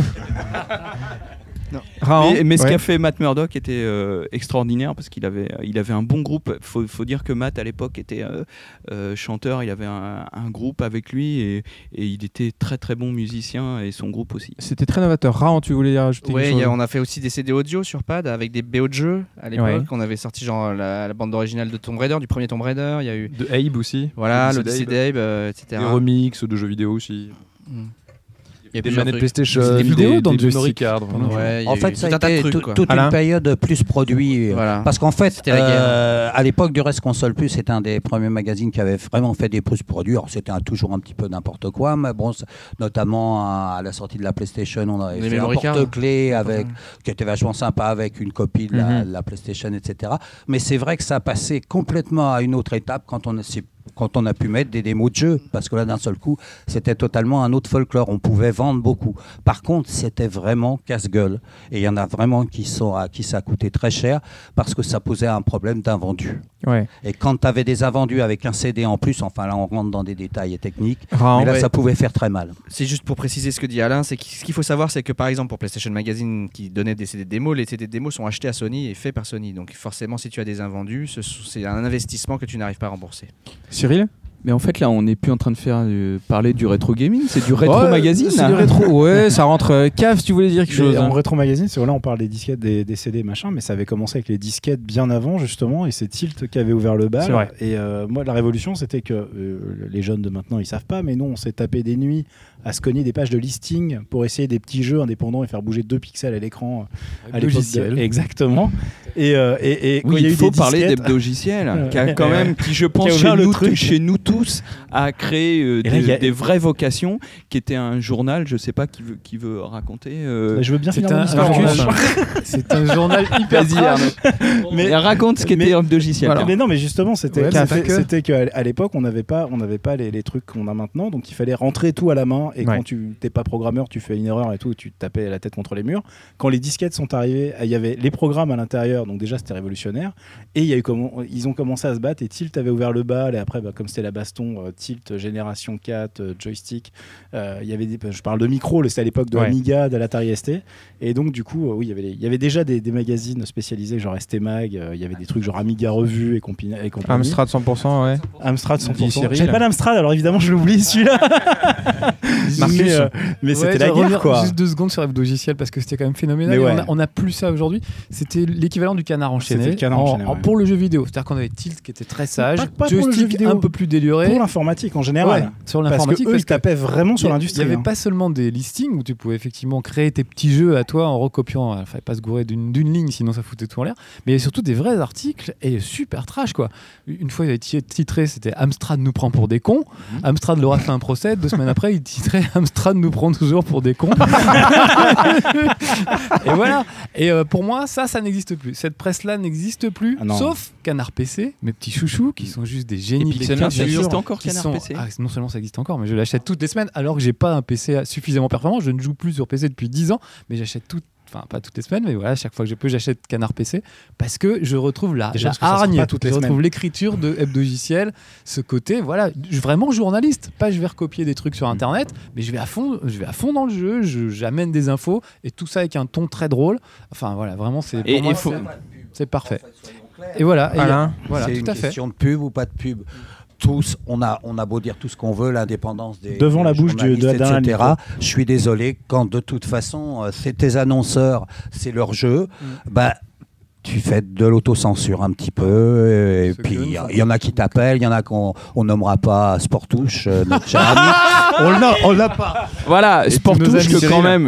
Mais ce qu'a fait Matt Murdock était extraordinaire parce qu'il avait un bon groupe. Faut dire que Matt à l'époque était chanteur, il avait un groupe avec lui et il était très très bon musicien et son groupe aussi.
C'était très novateur. Raon, tu voulais rajouter quelque chose?
On a fait aussi des CD audio sur pad avec des BO de jeux à l'époque. On avait sorti genre la bande originale de Tomb Raider, du premier Tomb Raider. Il y a eu
de Abe aussi.
Voilà, l'Odyssey d'Abe, etc.
Des remixes de jeux vidéo aussi.
Il y a
des manettes PlayStation,
des vidéos dans
des memory cards.
En fait, ça a été toute une période plus produit. Parce qu'en fait, à l'époque du Reste Console Plus, c'était un des premiers magazines qui avait vraiment fait des plus produits. Alors, c'était toujours un petit peu n'importe quoi, mais bon, notamment à la sortie de la PlayStation, on avait fait un porte-clés qui était vachement sympa avec une copie de la PlayStation, etc. Mais c'est vrai que ça a passé complètement à une autre étape quand on a pu mettre des démos de jeux, parce que là, d'un seul coup, c'était totalement un autre folklore. On pouvait vendre beaucoup. Par contre, c'était vraiment casse-gueule. Et il y en a vraiment à qui ça a coûté très cher, parce que ça posait un problème d'invendu.
Ouais.
Et quand tu avais des invendus avec un CD en plus, enfin là, on rentre dans des détails techniques, mais là, ça pouvait faire très mal.
C'est juste pour préciser ce que dit Alain, c'est que ce qu'il faut savoir, c'est que par exemple, pour PlayStation Magazine, qui donnait des CD démos, les CD démos sont achetés à Sony et faits par Sony. Donc forcément, si tu as des invendus, c'est un investissement que tu n'arrives pas à rembourser.
Cyril?
Mais en fait, là, on n'est plus en train de parler du rétro gaming, c'est du rétro magazine.
C'est du rétro, ouais, ça rentre. Cave, si tu voulais dire quelque chose.
En rétro magazine, c'est là, on parle des disquettes, des CD, machin, mais ça avait commencé avec les disquettes bien avant, justement, et c'est Tilt qui avait ouvert le bal.
C'est vrai.
Et moi, la révolution, c'était que les jeunes de maintenant, ils savent pas, mais nous, on s'est tapé des nuits à se cogner des pages de listing pour essayer des petits jeux indépendants et faire bouger 2 pixels à l'écran. À
logiciel.
Exactement. Et
oui, il faut parler d'Hebdogiciel, qui je pense chez nous tous a créé des vraies vocations, qui était un journal, je sais pas qui veut raconter.
Je veux bien finir mon histoire.
C'est un journal hyper trash.
Mais raconte ce qu'était Hebdogiciel.
Voilà. Mais non, mais justement, c'était qu'à l'époque, on n'avait pas les trucs qu'on a maintenant, donc il fallait rentrer tout à la main. Et quand tu n'es pas programmeur, tu fais une erreur et tout, tu te tapais la tête contre les murs. Quand les disquettes sont arrivées, il y avait les programmes à l'intérieur, donc déjà c'était révolutionnaire. Et ils ont commencé à se battre et Tilt avait ouvert le bal. Et après, comme c'était la baston, Tilt, Génération 4, joystick, il y avait je parle de micro, c'était à l'époque de Amiga, de l'Atari ST. Et donc, du coup, oui, il y avait déjà des magazines spécialisés, genre ST Mag, il y avait des trucs genre Amiga Revue et compagnie.
Amstrad 100%, ouais.
Amstrad 100%. J'avais pas l'Amstrad, alors évidemment, je l'oublie celui-là. Mais c'était la guerre, quoi.
Juste 2 secondes sur Hebdogiciel parce que c'était quand même phénoménal. On a plus ça aujourd'hui. C'était l'équivalent du Canard enchaîné, pour le jeu vidéo. C'est-à-dire qu'on avait Tilt qui était très sage, joystick un peu plus déluré.
Pour l'informatique en général.
Sur l'informatique,
parce qu'ils tapaient vraiment sur l'industrie.
Il n'y avait pas seulement des listings où tu pouvais effectivement créer tes petits jeux à toi en recopiant. Il fallait pas se gourer d'une ligne, sinon ça foutait tout en l'air. Mais il y avait surtout des vrais articles et super trash, quoi. Une fois, il avait titré, c'était Amstrad nous prend pour des cons. Amstrad leur a fait un procès. 2 semaines après, il titrait Amstrad nous prend toujours pour des cons. Et voilà. Et pour moi, ça n'existe plus. Cette presse-là n'existe plus, sauf Canard PC, mes petits chouchous, qui sont juste des génies de lecture.
Ça existe encore, Canard PC.
Non seulement ça existe encore, mais je l'achète toutes les semaines, alors que j'ai pas un PC suffisamment performant. Je ne joue plus sur PC depuis 10 ans, mais j'achète enfin pas toutes les semaines, mais voilà, chaque fois que je peux, j'achète Canard PC parce que je retrouve la hargne, je retrouve l'écriture de Hebdogiciel, ce côté, voilà, vraiment journaliste. Pas je vais recopier des trucs sur Internet, mais je vais à fond dans le jeu, j'amène des infos et tout ça avec un ton très drôle. Enfin voilà, vraiment, pour moi, c'est parfait. Et voilà,
c'est une question de pub ou pas de pub. Tous, on a beau dire tout ce qu'on veut, l'indépendance des
devant la bouche de
etc. Je suis désolé, quand de toute façon c'est tes annonceurs, c'est leur jeu, tu fais de l'autocensure un petit peu, et puis il y en a qui t'appellent, il y en a qu'on nommera pas Sportouche, notre cher ami. On l'a pas.
Voilà, Sportouche que quand même,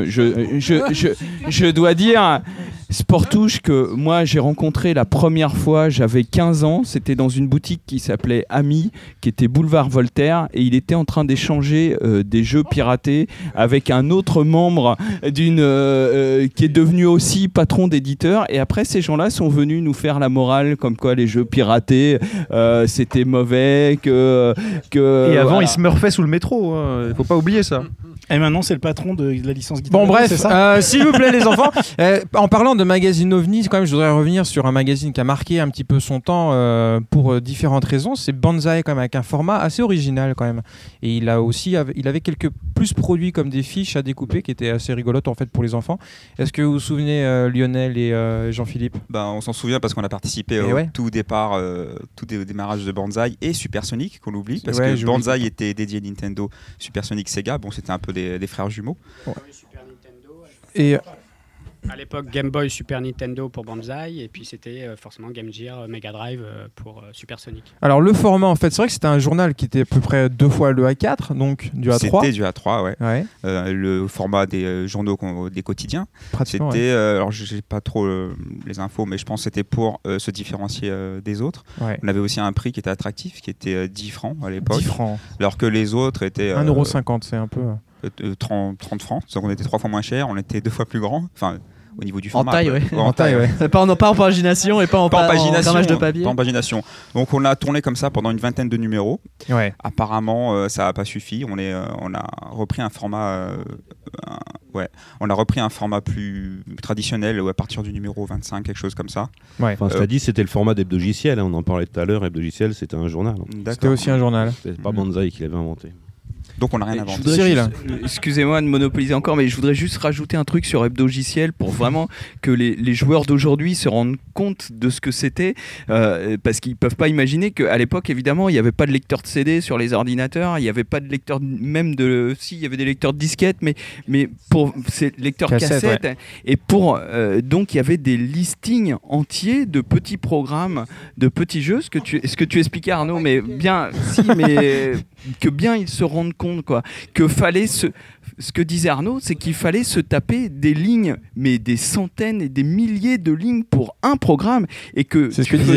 je dois dire. Sportouche que moi j'ai rencontré la première fois, j'avais 15 ans, c'était dans une boutique qui s'appelait Ami, qui était boulevard Voltaire, et il était en train d'échanger des jeux piratés avec un autre membre qui est devenu aussi patron d'éditeur, et après ces gens-là sont venus nous faire la morale comme quoi les jeux piratés c'était mauvais, et
avant ils se murfaient sous le métro, faut pas oublier ça.
Et maintenant, c'est le patron de la licence Guitar.
Bon, bref, s'il vous plaît, les enfants, en parlant de magazine OVNI, quand même, je voudrais revenir sur un magazine qui a marqué un petit peu son temps pour différentes raisons. C'est Banzai, quand même, avec un format assez original, quand même. Et il avait quelques plus produits comme des fiches à découper qui étaient assez rigolotes, en fait, pour les enfants. Est-ce que vous vous souvenez, Lionel et Jean-Philippe ?
On s'en souvient parce qu'on a participé au tout démarrage de Banzai et Supersonic, qu'on oublie, parce que Banzai était dédié Nintendo, Supersonic Sega. Bon, c'était un peu des frères jumeaux.
Ouais. Et à l'époque, Game Boy, Super Nintendo pour Banzai, et puis c'était forcément Game Gear, Mega Drive pour Supersonic.
Alors le format, en fait, c'est vrai que c'était un journal qui était à peu près 2 fois le A4, donc du A3.
C'était du A3, ouais. Le format des journaux des quotidiens. C'était, alors j'ai pas trop les infos, mais je pense que c'était pour se différencier des autres. Ouais. On avait aussi un prix qui était attractif, qui était 10 francs à l'époque.
10 francs.
Alors que les autres étaient...
1,50 €, c'est un peu...
30 francs, donc on était 3 fois moins cher, on était 2 fois plus grand. Enfin, au niveau du format.
En taille, oui.
En taille, ouais.
Pas en pagination et pas en grammage de papier.
Pas en pagination. Donc on a tourné comme ça pendant une vingtaine de numéros.
Ouais.
Apparemment, ça n'a pas suffi. On a repris un format... on a repris un format plus traditionnel à partir du numéro 25, quelque chose comme ça.
Ouais. Enfin, cela dit, c'était le format d'Hebdogiciel. On en parlait tout à l'heure. Hebdogiciel, c'était un journal.
C'était aussi un journal.
C'était pas Banzai qui l'avait inventé.
Donc on n'a rien inventé.
Cyril, excusez-moi de monopoliser encore, mais je voudrais juste rajouter un truc sur Hebdogiciel pour vraiment que les joueurs d'aujourd'hui se rendent compte de ce que c'était, parce qu'ils peuvent pas imaginer qu'à l'époque, évidemment, il n'y avait pas de lecteur de CD sur les ordinateurs, il n'y avait pas de lecteur même il y avait des lecteurs de disquettes, mais pour ces lecteurs cassettes, ouais. Et pour donc il y avait des listings entiers de petits programmes, de petits jeux, ce que tu expliquais, Arnaud, mais bien, mais que bien ils se rendent compte, quoi, que fallait ce que disait Arnaud, c'est qu'il fallait se taper des lignes, mais des centaines et des milliers de lignes pour un programme, et que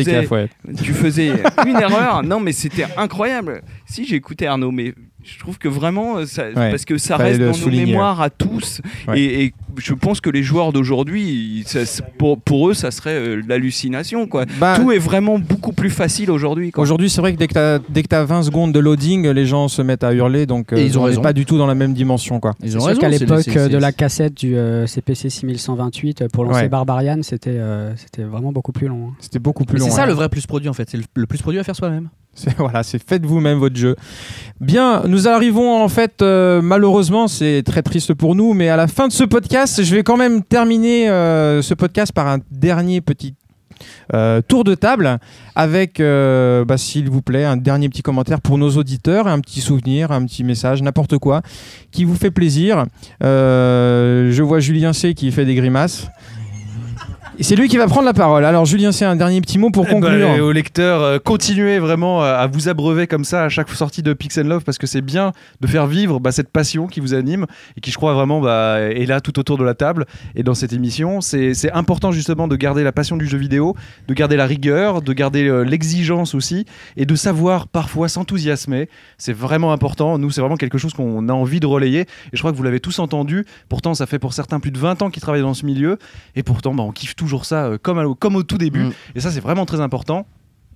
tu faisais une erreur. Non, mais c'était incroyable. Si, j'ai écouté Arnaud, mais je trouve que vraiment, parce que ça reste dans nos mémoires à tous, et je pense que les joueurs d'aujourd'hui, pour eux, ça serait l'hallucination, quoi. Tout est vraiment beaucoup plus facile aujourd'hui, quoi.
Aujourd'hui, c'est vrai que dès que t'as 20 secondes de loading, les gens se mettent à hurler, donc on n'est pas du tout dans la même dimension, quoi.
C'est sûr qu'à l'époque de la cassette du CPC 6128 pour lancer Barbarian, c'était vraiment beaucoup plus long.
C'était beaucoup plus long.
C'est ça le vrai plus produit, en fait. C'est le plus produit à faire soi-même.
C'est faites vous-même votre jeu. Bien, nous arrivons en fait, malheureusement, c'est très triste pour nous, mais à la fin de ce podcast, je vais quand même terminer ce podcast par un dernier petit tour de table avec, s'il vous plaît, un dernier petit commentaire pour nos auditeurs, un petit souvenir, un petit message, n'importe quoi, qui vous fait plaisir. Je vois Julien C qui fait des grimaces. Et c'est lui qui va prendre la parole. Alors Julien, c'est un dernier petit mot pour conclure.
Aux lecteurs, continuez vraiment à vous abreuver comme ça à chaque sortie de Pixel Love, parce que c'est bien de faire vivre cette passion qui vous anime et qui, je crois, vraiment est là tout autour de la table et dans cette émission. C'est important justement de garder la passion du jeu vidéo, de garder la rigueur, de garder l'exigence aussi, et de savoir parfois s'enthousiasmer. C'est vraiment important. Nous, c'est vraiment quelque chose qu'on a envie de relayer, et je crois que vous l'avez tous entendu. Pourtant, ça fait pour certains plus de 20 ans qu'ils travaillent dans ce milieu, et pourtant on kiffe toujours ça comme au tout début, et ça c'est vraiment très important.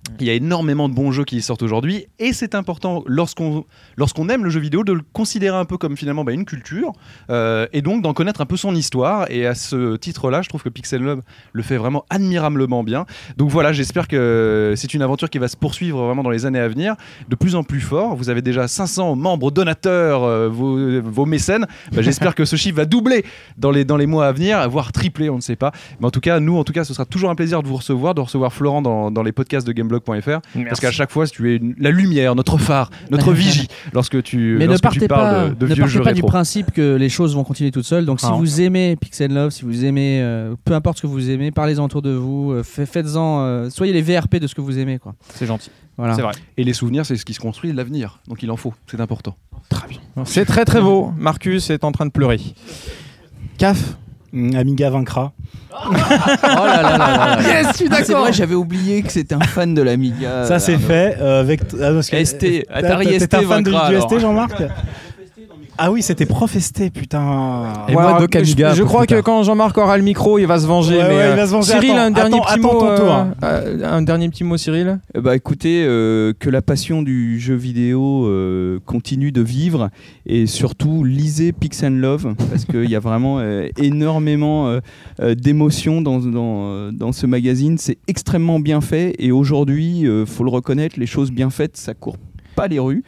Il y a énormément de bons jeux qui sortent aujourd'hui et c'est important lorsqu'on aime le jeu vidéo de le considérer un peu comme finalement une culture et donc d'en connaître un peu son histoire, et à ce titre-là je trouve que Pixel Love le fait vraiment admirablement bien. Donc voilà, j'espère que c'est une aventure qui va se poursuivre vraiment dans les années à venir de plus en plus fort. Vous avez déjà 500 membres donateurs, vos mécènes. J'espère que ce chiffre va doubler dans les mois à venir, voire tripler, on ne sait pas. Mais en tout cas, ce sera toujours un plaisir de vous recevoir Florent dans les podcasts de Gameblog.fr, parce qu'à chaque fois tu es la lumière, notre phare, notre vigie lorsque tu parles de vieux jeux rétro.
Ne partez pas du principe que les choses vont continuer toutes seules. Donc si vous aimez Pixel Love, si vous aimez peu importe ce que vous aimez, parlez-en autour de vous, faites-en, soyez les VRP de ce que vous aimez, quoi.
C'est gentil.
Voilà. C'est vrai. Et les souvenirs, c'est ce qui se construit l'avenir. Donc il en faut, c'est important.
Très bien. C'est très très beau. Marcus est en train de pleurer. CAF.
Amiga vaincra.
Oh là là là là.
Yes, je suis d'accord.
C'est vrai, j'avais oublié que c'était un fan de l'Amiga.
Ça c'est fait avec
ST. Atari ST.
T'es un fan du
alors.
ST, Jean-Marc? Ah oui, c'était Prof ST, putain.
Et moi, Doc Amiga. Je crois que quand Jean-Marc aura le micro, il va se venger.
Ouais, il va se venger.
Cyril, un dernier petit mot, Cyril.
Écoutez, que la passion du jeu vidéo continue de vivre, et surtout lisez Pixel Love, parce qu'il y a vraiment énormément d'émotions dans ce magazine. C'est extrêmement bien fait, et aujourd'hui, faut le reconnaître, les choses bien faites, ça court pas les rues,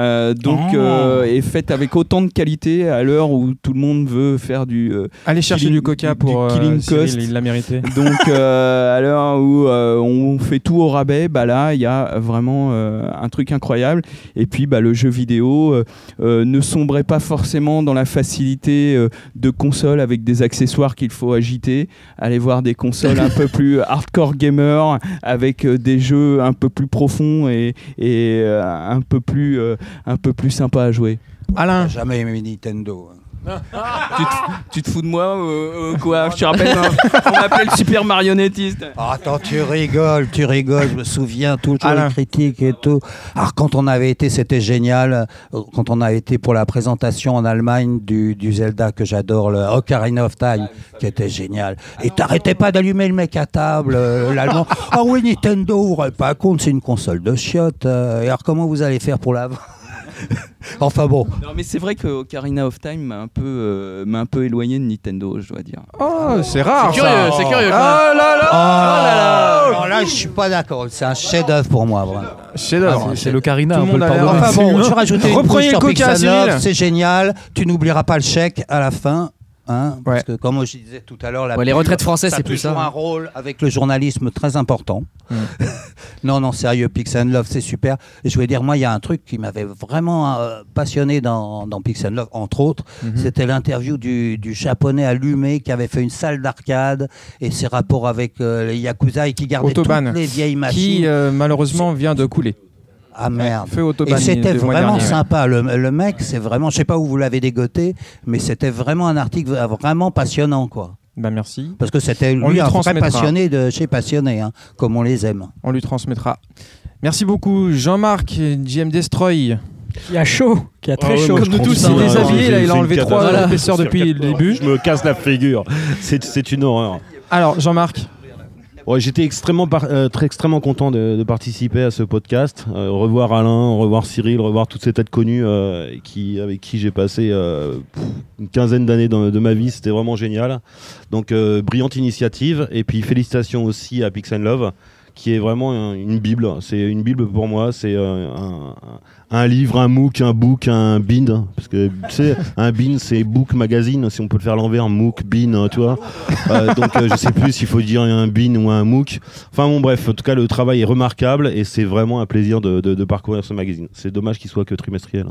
et faites avec autant de qualité à l'heure où tout le monde veut faire du
allez chercher du coca pour
Killing
Cyril,
Cost.
il l'a mérité.
Donc à l'heure où on fait tout au rabais, là il y a vraiment un truc incroyable. Et puis le jeu vidéo ne sombrez pas forcément dans la facilité de consoles avec des accessoires qu'il faut agiter. Allez voir des consoles un peu plus hardcore gamer, avec des jeux un peu plus profonds et un peu plus sympa à jouer.
Alain,
jamais aimé Nintendo.
Tu te fous de moi quoi? Je te rappelle, on m'appelait le super marionnettiste.
Oh, attends, tu rigoles, je me souviens toujours les critiques et tout. Alors quand on avait été, c'était génial, quand on a été pour la présentation en Allemagne du Zelda que j'adore, le Ocarina of Time, qui était génial. Et t'arrêtais pas d'allumer le mec à table, l'allemand. Ah oui, Nintendo, vous ne pas compte, c'est une console de chiottes. Et alors comment vous allez faire pour la... Enfin bon.
Non, mais c'est vrai que Ocarina of Time m'a un peu éloigné de Nintendo, je dois dire.
Oh, c'est rare.
C'est curieux.
Oh là là.
Oh là, je suis pas d'accord. C'est un chef-d'œuvre pour moi, vraiment.
Chef-d'œuvre.
C'est l'Ocarina, on peut le
a l'air-
pardonner.
Enfin bon, je rajoutais une
Reprenez
couche
le
sur
coca,
Pixel Love,
Cyril.
c'est génial. Tu n'oublieras pas le chèque à la fin. Parce que comme je disais tout à l'heure,
les retraites françaises,
ça
c'est plus
toujours
ça.
un rôle avec le journalisme très important. Non, sérieux, Pixel Love, c'est super. Et je voulais dire, moi, il y a un truc qui m'avait vraiment passionné dans Pixel Love, entre autres, c'était l'interview du japonais allumé qui avait fait une salle d'arcade et ses rapports avec les Yakuza et qui gardait
Autobahn,
toutes les vieilles machines.
qui malheureusement vient de couler.
Ah merde.
Feu Autobahn
Et c'était
du mois
vraiment
dernier,
sympa. Le mec, c'est vraiment, je sais pas où vous l'avez dégoté, mais c'était vraiment un article vraiment passionnant, quoi.
Merci.
Parce que c'était
On
lui
lui
un vrai
transmettra.
passionné de chez passionné, comme on les aime.
On lui transmettra. Merci beaucoup, Jean-Marc, JM Destroy.
Qui a chaud, qui a très chaud.
Comme nous tous, il est déshabillé, là, il a enlevé 3 épaisseurs depuis le début.
Je me casse la figure. C'est une horreur.
Alors, Jean-Marc.
Ouais, j'étais extrêmement content de participer à ce podcast. Revoir Alain, revoir Cyril, revoir toutes ces têtes connues avec qui j'ai passé une quinzaine d'années de ma vie. C'était vraiment génial. Donc, brillante initiative. Et puis, félicitations aussi à Pixel Love, qui est vraiment une bible. C'est une bible pour moi. C'est un livre, un MOOC, un book, un bin. Parce que, tu sais, un bin, c'est book magazine. Si on peut le faire à l'envers, MOOC, bin, tu vois. Donc, je sais plus s'il faut dire un bin ou un MOOC. Enfin, bon, bref. En tout cas, le travail est remarquable et c'est vraiment un plaisir de parcourir ce magazine. C'est dommage qu'il soit que trimestriel.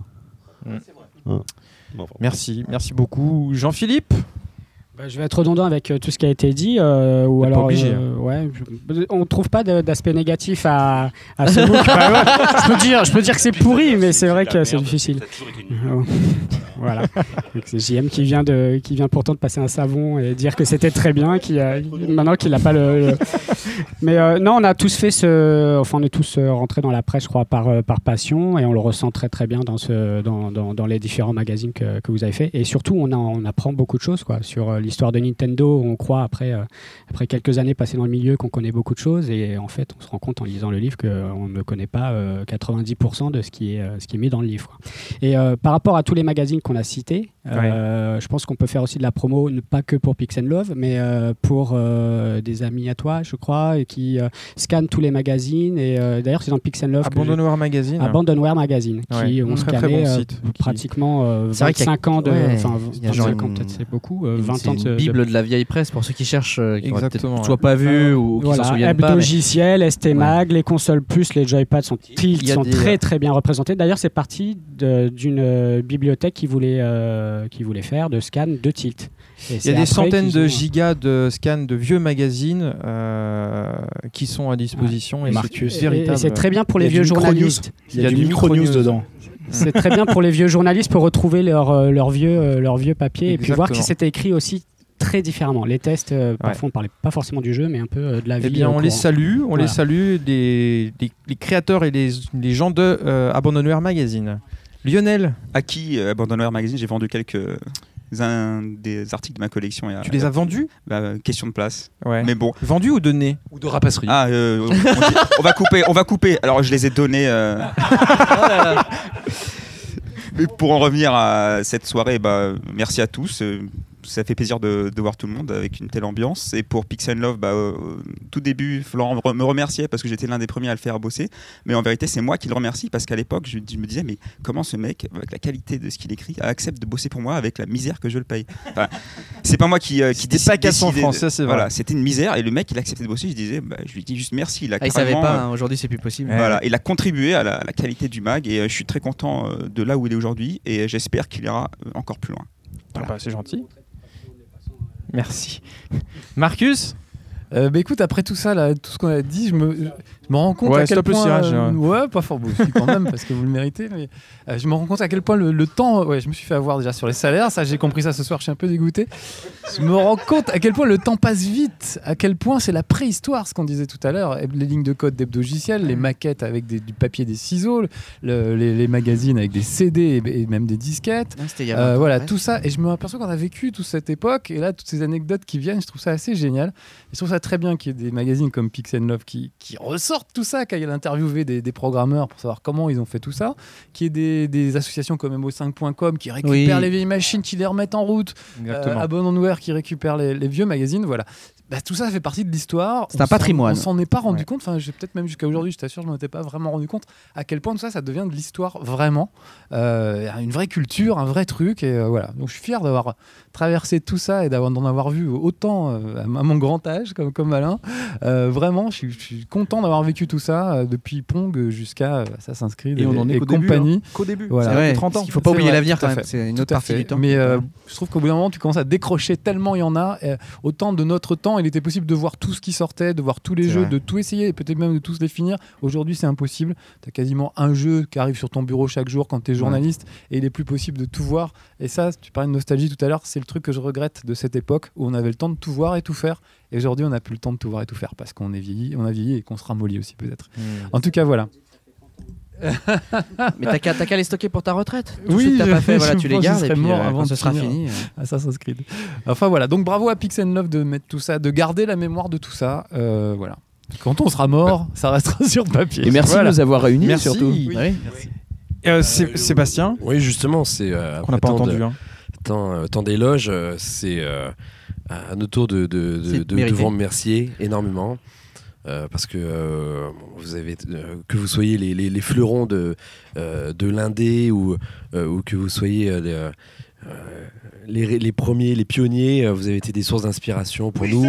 Merci beaucoup. Jean-Philippe.
Je vais être redondant avec tout ce qui a été dit. Ou alors, on ne trouve pas d'aspect négatif à ce MOOC. Je peux dire que c'est pourri, mais c'est vrai que c'est difficile. Voilà. Donc, c'est JM qui vient pourtant de passer un savon et dire que c'était très bien, maintenant qu'il n'a pas Mais non, on a tous fait on est tous rentrés dans la presse, je crois, par passion, et on le ressent très très bien dans les différents magazines que vous avez fait. Et surtout, on apprend beaucoup de choses, quoi, sur l'histoire de Nintendo. On croit après quelques années passées dans le milieu qu'on connaît beaucoup de choses, et en fait, on se rend compte en lisant le livre qu'on ne connaît pas 90% de ce qui est mis dans le livre. Et par rapport à tous les magazines qu'on a cités, je pense qu'on peut faire aussi de la promo, pas que pour Pix & Love, mais pour des amis à toi, je crois, et qui scannent tous les magazines. Et d'ailleurs, c'est dans Pix & Love.
Abandonware Magazine.
Abandonware Magazine, qui ont scanné pratiquement 25 ans de. Enfin, 25 ans, peut-être c'est beaucoup. 20 ans de.
Bible de la vieille presse pour ceux qui cherchent, qui n'ont peut-être soit pas vu ou qui s'en souviennent pas.
Logiciel, ST-Mag, les consoles plus, les joypads sont très très bien représentés. D'ailleurs, c'est parti d'une bibliothèque qui voulait faire de scan de Tilt.
Il y a des centaines de gigas de scans de vieux magazines qui sont à disposition. Et
c'est très bien pour les vieux journalistes.
Il y a du micro-news dedans.
C'est très bien pour les vieux journalistes pour retrouver leur vieux papier et puis voir que c'était écrit aussi très différemment. Les tests, parfois on parlait pas forcément du jeu, mais un peu de la vie.
Eh bien, on les salue, les créateurs et les gens de Abandonware Magazine. Lionel,
à qui Abandonware Magazine, j'ai vendu des articles de ma collection.
Tu les as vendus ?
Question de place.
Ouais.
Mais bon.
Vendus ou donnés ?
Ou de rapasserie.
On va couper. Alors je les ai donnés. Mais pour en revenir à cette soirée, merci à tous. Ça fait plaisir de voir tout le monde avec une telle ambiance. Et pour Pix & Love, tout début, Florent me remerciait parce que j'étais l'un des premiers à le faire bosser. Mais en vérité, c'est moi qui le remercie parce qu'à l'époque, je me disais, mais comment ce mec, avec la qualité de ce qu'il écrit, accepte de bosser pour moi avec la misère que je le paye. Enfin, c'est pas moi qui
décide. Pas 400 francs, ça c'est vrai.
Voilà, c'était une misère et le mec, il acceptait de bosser. Je lui dis juste merci.
Il savait pas, aujourd'hui c'est plus possible.
Voilà, il a contribué à la qualité du mag et je suis très content de là où il est aujourd'hui et j'espère qu'il ira encore plus loin.
Voilà. C'est gentil. Merci. Marcus ?
Écoute, après tout ça, là, tout ce qu'on a dit, je me rends compte à quel point... pas fort, aussi quand même, parce que vous le méritez, mais je me rends compte à quel point le temps... je me suis fait avoir déjà sur les salaires, ça j'ai compris ça ce soir, je suis un peu dégoûté. Je me rends compte à quel point le temps passe vite, à quel point c'est la préhistoire, ce qu'on disait tout à l'heure, les lignes de code d'hebdogiciel, les maquettes avec du papier, des ciseaux, les magazines avec des CD et même des disquettes, tout ça, et je me aperçois qu'on a vécu toute cette époque, et là, toutes ces anecdotes qui viennent, je trouve ça assez génial, et je trouve ça très bien qu'il y ait des magazines comme Pix & Love qui ressortent tout ça, qu'il y ait interviewé des programmeurs pour savoir comment ils ont fait tout ça, qu'il y ait des associations comme mo5.com qui récupèrent les vieilles machines, qui les remettent en route, Abandonware qui récupère les vieux magazines, voilà. Tout ça fait partie de l'histoire.
C'est un patrimoine.
On s'en est pas rendu compte, enfin, peut-être même jusqu'à aujourd'hui, je t'assure, je m'en étais pas vraiment rendu compte à quel point tout ça, ça devient de l'histoire vraiment, une vraie culture, un vrai truc, et voilà. Donc je suis fier d'avoir traversé tout ça et d'en avoir vu autant à mon grand âge comme Alain. Vraiment, je suis content d'avoir vécu tout ça depuis Pong jusqu'à Assassin's Creed et compagnie.
Qu'au début.
Voilà.
C'est vrai.
30 ans.
Il faut pas oublier l'avenir quand même. C'est une autre partie du temps.
Mais je trouve qu'au bout d'un moment, tu commences à décrocher tellement il y en a. Autant de notre temps, il était possible de voir tout ce qui sortait, de voir tous les jeux, de tout essayer et peut-être même de tous les finir. Aujourd'hui, c'est impossible. Tu as quasiment un jeu qui arrive sur ton bureau chaque jour quand tu es journaliste et il est plus possible de tout voir. Et ça, tu parlais de nostalgie tout à l'heure, c'est le truc que je regrette de cette époque où on avait le temps de tout voir et tout faire. Et aujourd'hui, on n'a plus le temps de tout voir et tout faire parce qu'on a vieilli et qu'on se ramollit aussi peut-être. En tout cas, voilà.
Mais t'as qu'à les stocker pour ta retraite.
Oui,
t'as pas fait, tu les gardes et puis
avant
ce sera fini.
Assassin's Creed. Enfin voilà, donc bravo à Pix & Love de mettre tout ça, de garder la mémoire de tout ça. Voilà. Quand on sera mort, ça restera sur papier.
Et merci de nous avoir réunis.
Merci.
Surtout.
Oui. Sébastien.
Oui, justement, c'est
on n'a pas entendu.
Tant d'éloges, c'est à notre tour de vous remercier énormément. Parce que vous avez que vous soyez les fleurons de l'indé ou que vous soyez les premiers, les pionniers, vous avez été des sources d'inspiration pour nous.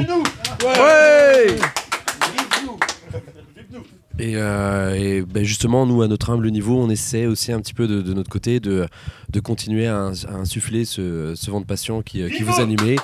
Et justement, nous, à notre humble niveau, on essaie aussi un petit peu de notre côté de continuer à insuffler ce vent de passion qui vous animait.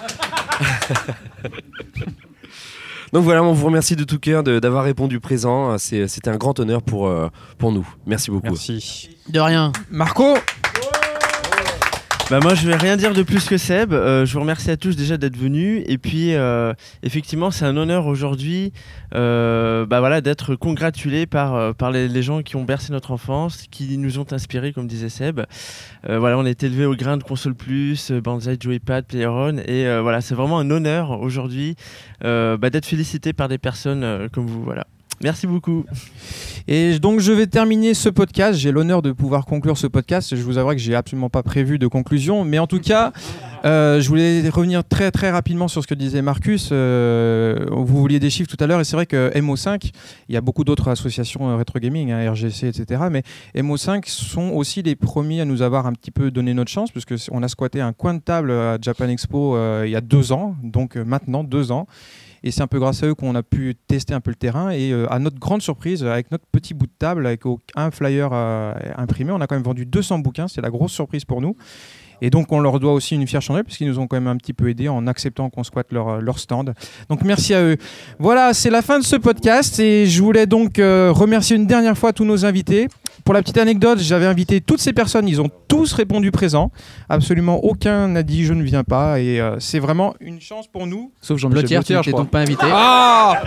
Donc voilà, on vous remercie de tout cœur d'avoir répondu présent. C'était un grand honneur pour nous. Merci beaucoup.
Merci.
De rien.
Marco.
Moi je vais rien dire de plus que Seb, je vous remercie à tous déjà d'être venus et puis effectivement c'est un honneur aujourd'hui d'être congratulé par les gens qui ont bercé notre enfance, qui nous ont inspirés comme disait Seb. On a été élevés au grain de Console Plus, Banzai, Joypad, PlayerOn et c'est vraiment un honneur aujourd'hui d'être félicité par des personnes comme vous. Voilà. Merci beaucoup.
Et donc je vais terminer ce podcast. J'ai l'honneur de pouvoir conclure ce podcast. Je vous avouerai que j'ai absolument pas prévu de conclusion, mais en tout cas, je voulais revenir très très rapidement sur ce que disait Marcus. Vous vouliez des chiffres tout à l'heure, et c'est vrai que MO5, il y a beaucoup d'autres associations rétro gaming, RGC, etc. Mais MO5 sont aussi les premiers à nous avoir un petit peu donné notre chance, puisque on a squatté un coin de table à Japan Expo il y a 2 ans, donc maintenant 2 ans. Et c'est un peu grâce à eux qu'on a pu tester un peu le terrain. Et à notre grande surprise, avec notre petit bout de table, avec un flyer imprimé, on a quand même vendu 200 bouquins. C'est la grosse surprise pour nous. Et donc, on leur doit aussi une fière chandelle, puisqu'ils nous ont quand même un petit peu aidés en acceptant qu'on squatte leur stand. Donc, merci à eux. Voilà, c'est la fin de ce podcast. Et je voulais donc remercier une dernière fois tous nos invités. Pour la petite anecdote, j'avais invité toutes ces personnes. Ils ont tous répondu présent. Absolument aucun n'a dit « je ne viens pas ». Et c'est vraiment une chance pour nous.
Sauf Jean-Michel Blottière, qui n'était donc pas invité.
Ah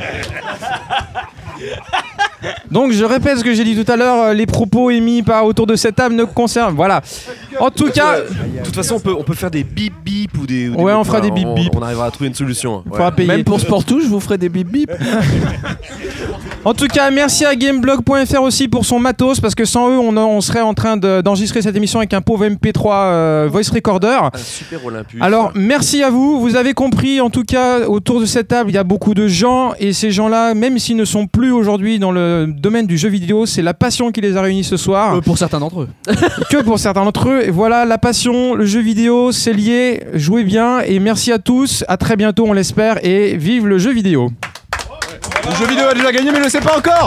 Donc je répète ce que j'ai dit tout à l'heure, les propos émis autour de cette table ne concernent... Voilà. En tout cas...
De toute façon, on peut faire des bip bip ou des...
Ouais, on fera des bip bip.
On arrivera à trouver une solution.
Ouais.
Même pour Sportouche, je vous ferai des bip bip.
En tout cas, merci à Gameblog.fr aussi pour son matos, parce que sans eux, on serait en train d'enregistrer cette émission avec un pauvre MP3 voice recorder.
Un super Olympus.
Alors, merci à vous. Vous avez compris, en tout cas, autour de cette table, il y a beaucoup de gens, et ces gens-là, même s'ils ne sont plus aujourd'hui dans le domaine du jeu vidéo, c'est la passion qui les a réunis ce soir.
Pour certains d'entre eux.
Que pour certains d'entre eux. Et voilà, la passion, le jeu vidéo, c'est lié. Jouez bien, et merci à tous. À très bientôt, on l'espère, et vive le jeu vidéo.
Le jeu vidéo a déjà gagné, mais ne le sait pas encore.